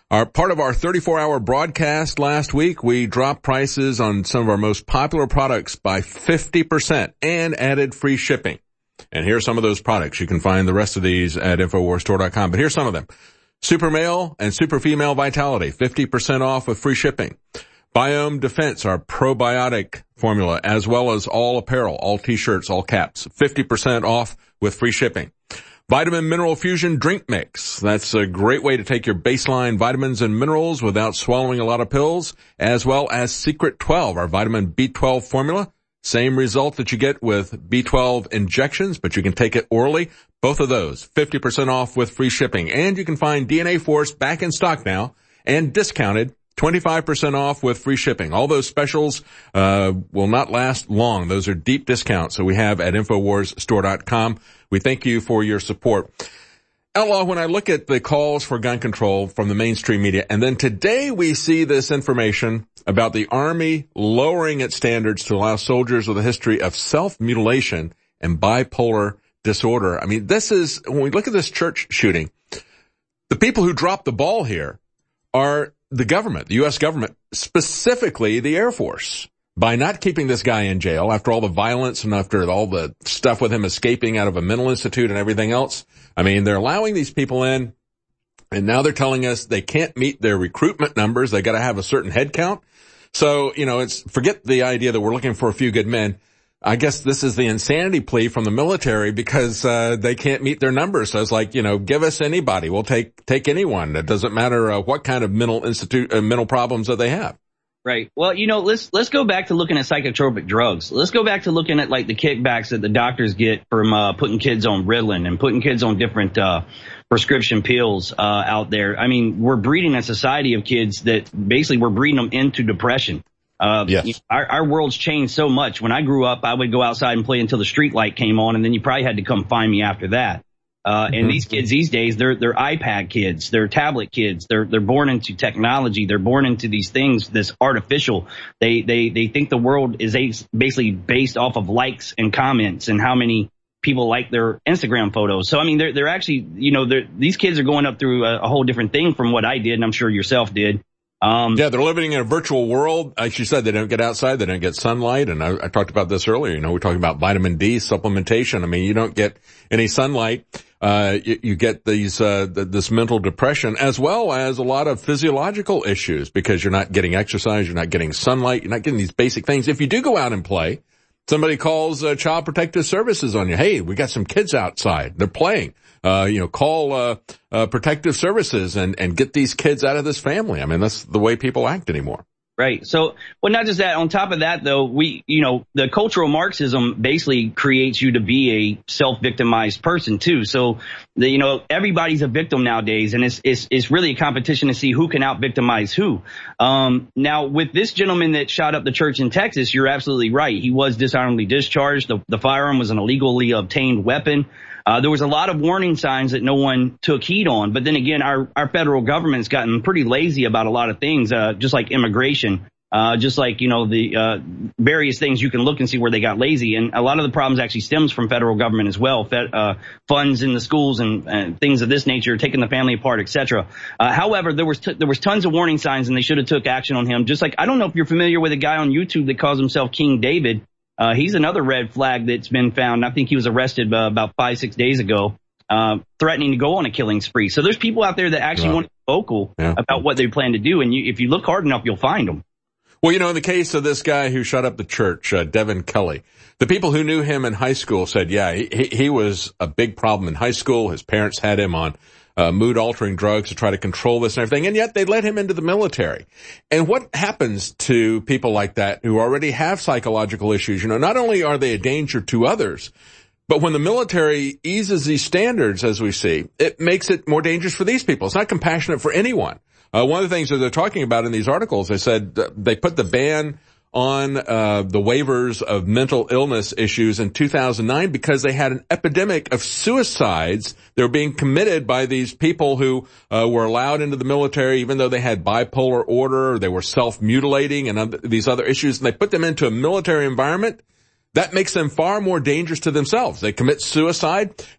Our part of our thirty-four hour broadcast last week, we dropped prices on some of our most popular products by fifty percent and added free shipping. And here's some of those products. You can find the rest of these at Infowars Store dot com, but here's some of them. Super Male and Super Female Vitality, fifty percent off with free shipping. Biome Defense, our probiotic formula, as well as all apparel, all t-shirts, all caps, fifty percent off with free shipping. Vitamin Mineral Fusion Drink Mix. That's a great way to take your baseline vitamins and minerals without swallowing a lot of pills, as well as Secret twelve, our vitamin B twelve formula. Same result that you get with B twelve injections, but you can take it orally. Both of those, fifty percent off with free shipping. And you can find D N A Force back in stock now and discounted, twenty-five percent off with free shipping. All those specials uh will not last long. Those are deep discounts that we have at Infowars Store dot com. We thank you for your support. Outlaw, when I look at the calls for gun control from the mainstream media, and then today we see this information about the Army lowering its standards to allow soldiers with a history of self-mutilation and bipolar disorder. I mean, this is, when we look at this church shooting, the people who dropped the ball here are the government, the U S government, specifically the Air Force. By not keeping this guy in jail after all the violence and after all the stuff with him escaping out of a mental institute and everything else. I mean, they're allowing these people in, and now they're telling us they can't meet their recruitment numbers. They got to have a certain head count. So, you know, it's, forget the idea that we're looking for a few good men. I guess this is the insanity plea from the military because, uh, they can't meet their numbers. So it's like, you know, give us anybody. We'll take, take anyone. It doesn't matter, uh, what kind of mental institute, uh, mental problems that they have. Right. Well, you know, let's let's go back to looking at psychotropic drugs. Let's go back to looking at like the kickbacks that the doctors get from uh, putting kids on Ritalin and putting kids on different uh, prescription pills uh, out there. I mean, we're breeding a society of kids that basically we're breeding them into depression. Uh, yes. You know, our, our world's changed so much. When I grew up, I would go outside and play until the street light came on, and then you probably had to come find me after that. Uh, and mm-hmm. these kids these days, they're, they're iPad kids, they're tablet kids, they're, they're born into technology, they're born into these things, this artificial. They, they, they think the world is a, basically based off of likes and comments and how many people like their Instagram photos. So, I mean, they're, they're actually, you know, they're, these kids are going up through a, a whole different thing from what I did, and I'm sure yourself did. Um, yeah, they're living in a virtual world. Like you said, they don't get outside, they don't get sunlight. And I, I talked about this earlier. You know, we're talking about vitamin D supplementation. I mean, you don't get any sunlight. Uh, you, you get these, uh, th- this mental depression as well as a lot of physiological issues because you're not getting exercise, you're not getting sunlight, you're not getting these basic things. If you do go out and play, somebody calls uh, Child Protective Services on you. Hey, we got some kids outside. They're playing. Uh, you know, call, uh, uh, Protective Services and, and get these kids out of this family. I mean, that's the way people act anymore. Right. So, well, not just that. On top of that, though, we, you know, the cultural Marxism basically creates you to be a self-victimized person, too. So, the, you know, everybody's a victim nowadays, and it's, it's, it's really a competition to see who can out-victimize who. Um, now, with this gentleman that shot up the church in Texas, you're absolutely right. He was dishonorably discharged. The, the firearm was an illegally obtained weapon. Uh, there was a lot of warning signs that no one took heed on. But then again, our, our federal government's gotten pretty lazy about a lot of things, uh, just like immigration, uh, just like, you know, the, uh, various things you can look and see where they got lazy. And a lot of the problems actually stems from federal government as well. Fed, uh, funds in the schools and, and things of this nature, taking the family apart, et cetera. Uh, however, there was, t- there was tons of warning signs and they should have took action on him. Just like, I don't know if you're familiar with a guy on YouTube that calls himself King David. Uh, he's another red flag that's been found. I think he was arrested uh, about five, six days ago, uh, threatening to go on a killing spree. So there's people out there that actually right. want to be vocal yeah. about what they plan to do. And you, if you look hard enough, you'll find them. Well, you know, in the case of this guy who shot up the church, uh, Devin Kelly, the people who knew him in high school said, yeah, he, he was a big problem in high school. His parents had him on Uh, mood-altering drugs to try to control this and everything, and yet they let him into the military. And what happens to people like that who already have psychological issues? You know, not only are they a danger to others, but when the military eases these standards, as we see, it makes it more dangerous for these people. It's not compassionate for anyone. Uh, one of the things that they're talking about in these articles, they said uh, they put the ban on uh the waivers of mental illness issues in two thousand nine because they had an epidemic of suicides that were being committed by these people who uh were allowed into the military even though they had bipolar order, or they were self-mutilating and other, these other issues, and they put them into a military environment. That makes them far more dangerous to themselves. They commit suicide, but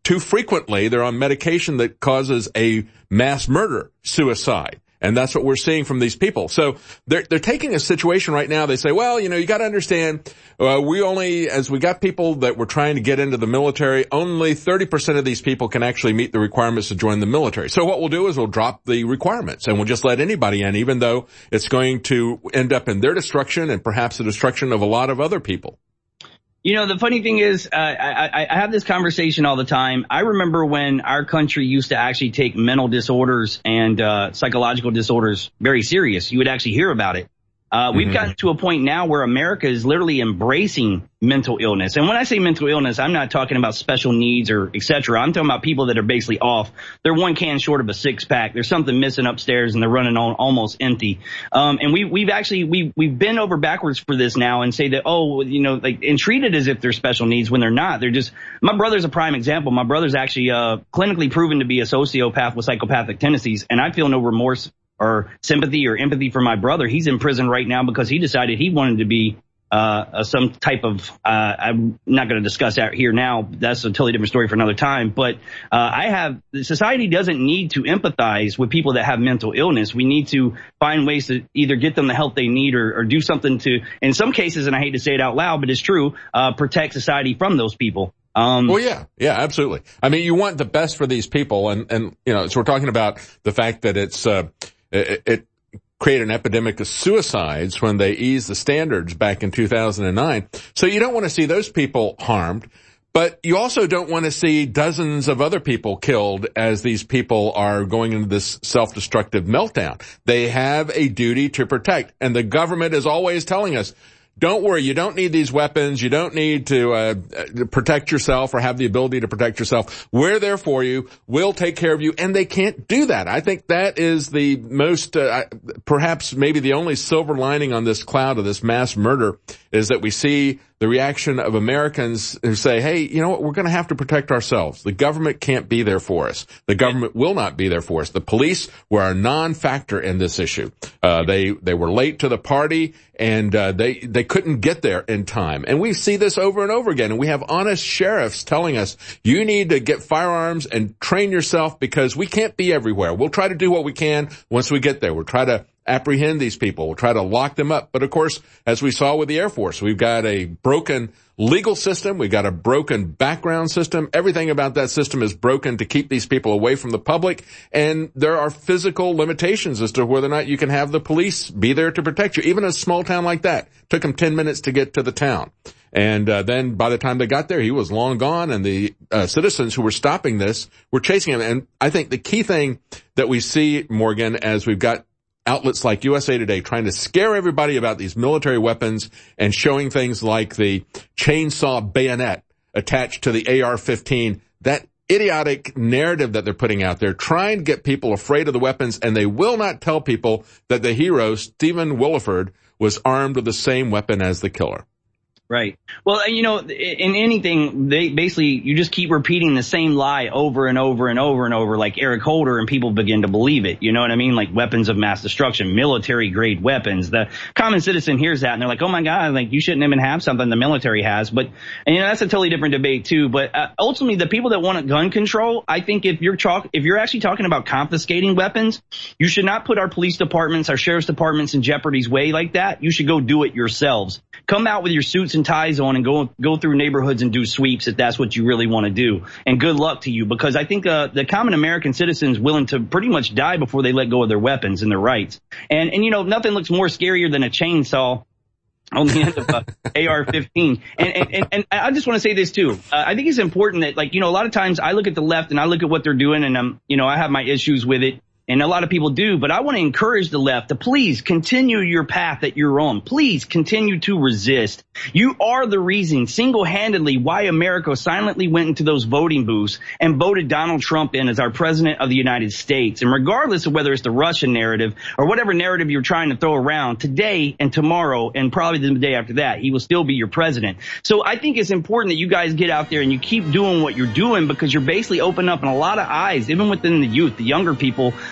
too frequently, they're on medication that causes a mass murder suicide. And that's what we're seeing from these people. So they're, they're taking a situation right now. They say, well, you know, you got to understand, uh, we only, as we got people that were trying to get into the military, only thirty percent of these people can actually meet the requirements to join the military. So what we'll do is we'll drop the requirements and we'll just let anybody in, even though it's going to end up in their destruction and perhaps the destruction of a lot of other people. You know, the funny thing is, uh, I, I have this conversation all the time. I remember when our country used to actually take mental disorders and uh, psychological disorders very serious. You would actually hear about it. Uh, we've mm-hmm. gotten to a point now where America is literally embracing mental illness. And when I say mental illness, I'm not talking about special needs or et cetera. I'm talking about people that are basically off. They're one can short of a six pack. There's something missing upstairs and they're running on almost empty. Um, and we, we've actually, we, we've been over backwards for this now and say that, oh, you know, like, and treat it as if they're special needs when they're not. They're just, my brother's a prime example. My brother's actually, uh, clinically proven to be a sociopath with psychopathic tendencies. And I feel no remorse or sympathy or empathy for my brother. He's in prison right now because he decided he wanted to be uh some type of uh I'm not going to discuss that here now. That's a totally different story for another time. But uh I have society doesn't need to empathize with people that have mental illness. We need to find ways to either get them the help they need or, or do something to, in some cases, and I hate to say it out loud, but it's true, uh protect society from those people. Um, well, yeah, yeah, absolutely. I mean, you want the best for these people, and and you know, so we're talking about the fact that it's uh it, it create an epidemic of suicides when they eased the standards back in two thousand nine. So you don't want to see those people harmed, but you also don't want to see dozens of other people killed as these people are going into this self-destructive meltdown. They have a duty to protect, and the government is always telling us, don't worry, you don't need these weapons. You don't need to uh, protect yourself or have the ability to protect yourself. We're there for you. We'll take care of you. And they can't do that. I think that is the most, uh, perhaps maybe the only silver lining on this cloud of this mass murder is that we see the reaction of Americans who say, hey, you know what, we're going to have to protect ourselves. The government can't be there for us. The government will not be there for us. The police were a non-factor in this issue. Uh, they, they were late to the party and, uh, they, they couldn't get there in time. And we see this over and over again. And we have honest sheriffs telling us, you need to get firearms and train yourself because we can't be everywhere. We'll try to do what we can once we get there. We'll try to apprehend these people. We'll try to lock them up. But of course, as we saw with the Air Force, we've got a broken legal system. We've got a broken background system. Everything about that system is broken to keep these people away from the public. And there are physical limitations as to whether or not you can have the police be there to protect you. Even a small town like that took them ten minutes to get to the town. And uh, then by the time they got there, he was long gone, and the uh, citizens who were stopping this were chasing him. And I think the key thing that we see, Morgan, as we've got outlets like U S A Today trying to scare everybody about these military weapons and showing things like the chainsaw bayonet attached to the A R fifteen, that idiotic narrative that they're putting out there, trying to get people afraid of the weapons, and they will not tell people that the hero, Stephen Williford, was armed with the same weapon as the killer. Right. Well, you know, in anything, they basically, you just keep repeating the same lie over and over and over and over, like Eric Holder, and people begin to believe it. You know what I mean? Like weapons of mass destruction, military grade weapons. The common citizen hears that and they're like, oh my God, like you shouldn't even have something the military has. But, and you know, that's a totally different debate too. But uh, ultimately, the people that want gun control, I think if you're talk, if you're actually talking about confiscating weapons, you should not put our police departments, our sheriff's departments in jeopardy's way like that. You should go do it yourselves. Come out with your suits and ties on and go go through neighborhoods and do sweeps if that's what you really want to do. And good luck to you, because I think uh, the common American citizen is willing to pretty much die before they let go of their weapons and their rights. And, and you know, nothing looks more scarier than a chainsaw on the end of a A R fifteen. And, and, and I just want to say this too. Uh, I think it's important that, like, you know, a lot of times I look at the left and I look at what they're doing and, um, you know, I have my issues with it. And a lot of people do, but I want to encourage the left to please continue your path that you're on. Please continue to resist. You are the reason single-handedly why America silently went into those voting booths and voted Donald Trump in as our president of the United States. And regardless of whether it's the Russian narrative or whatever narrative you're trying to throw around, today and tomorrow and probably the day after that, he will still be your president. So I think it's important that you guys get out there and you keep doing what you're doing, because you're basically opening up a lot of eyes, even within the youth, the younger people,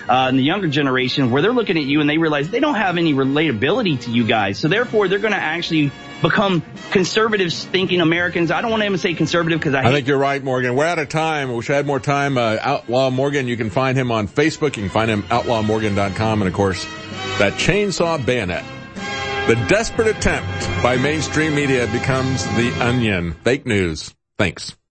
uh, in the younger generation where they're looking at you and they realize they don't have any relatability to you guys. So therefore, they're going to actually become conservatives thinking Americans. I don't want to even say conservative because I hate I think you're right, Morgan. We're out of time. I wish I had more time. Uh, Outlaw Morgan, you can find him on Facebook. You can find him outlaw morgan dot com. And, of course, that chainsaw bayonet. The desperate attempt by mainstream media becomes the Onion. Fake news. Thanks.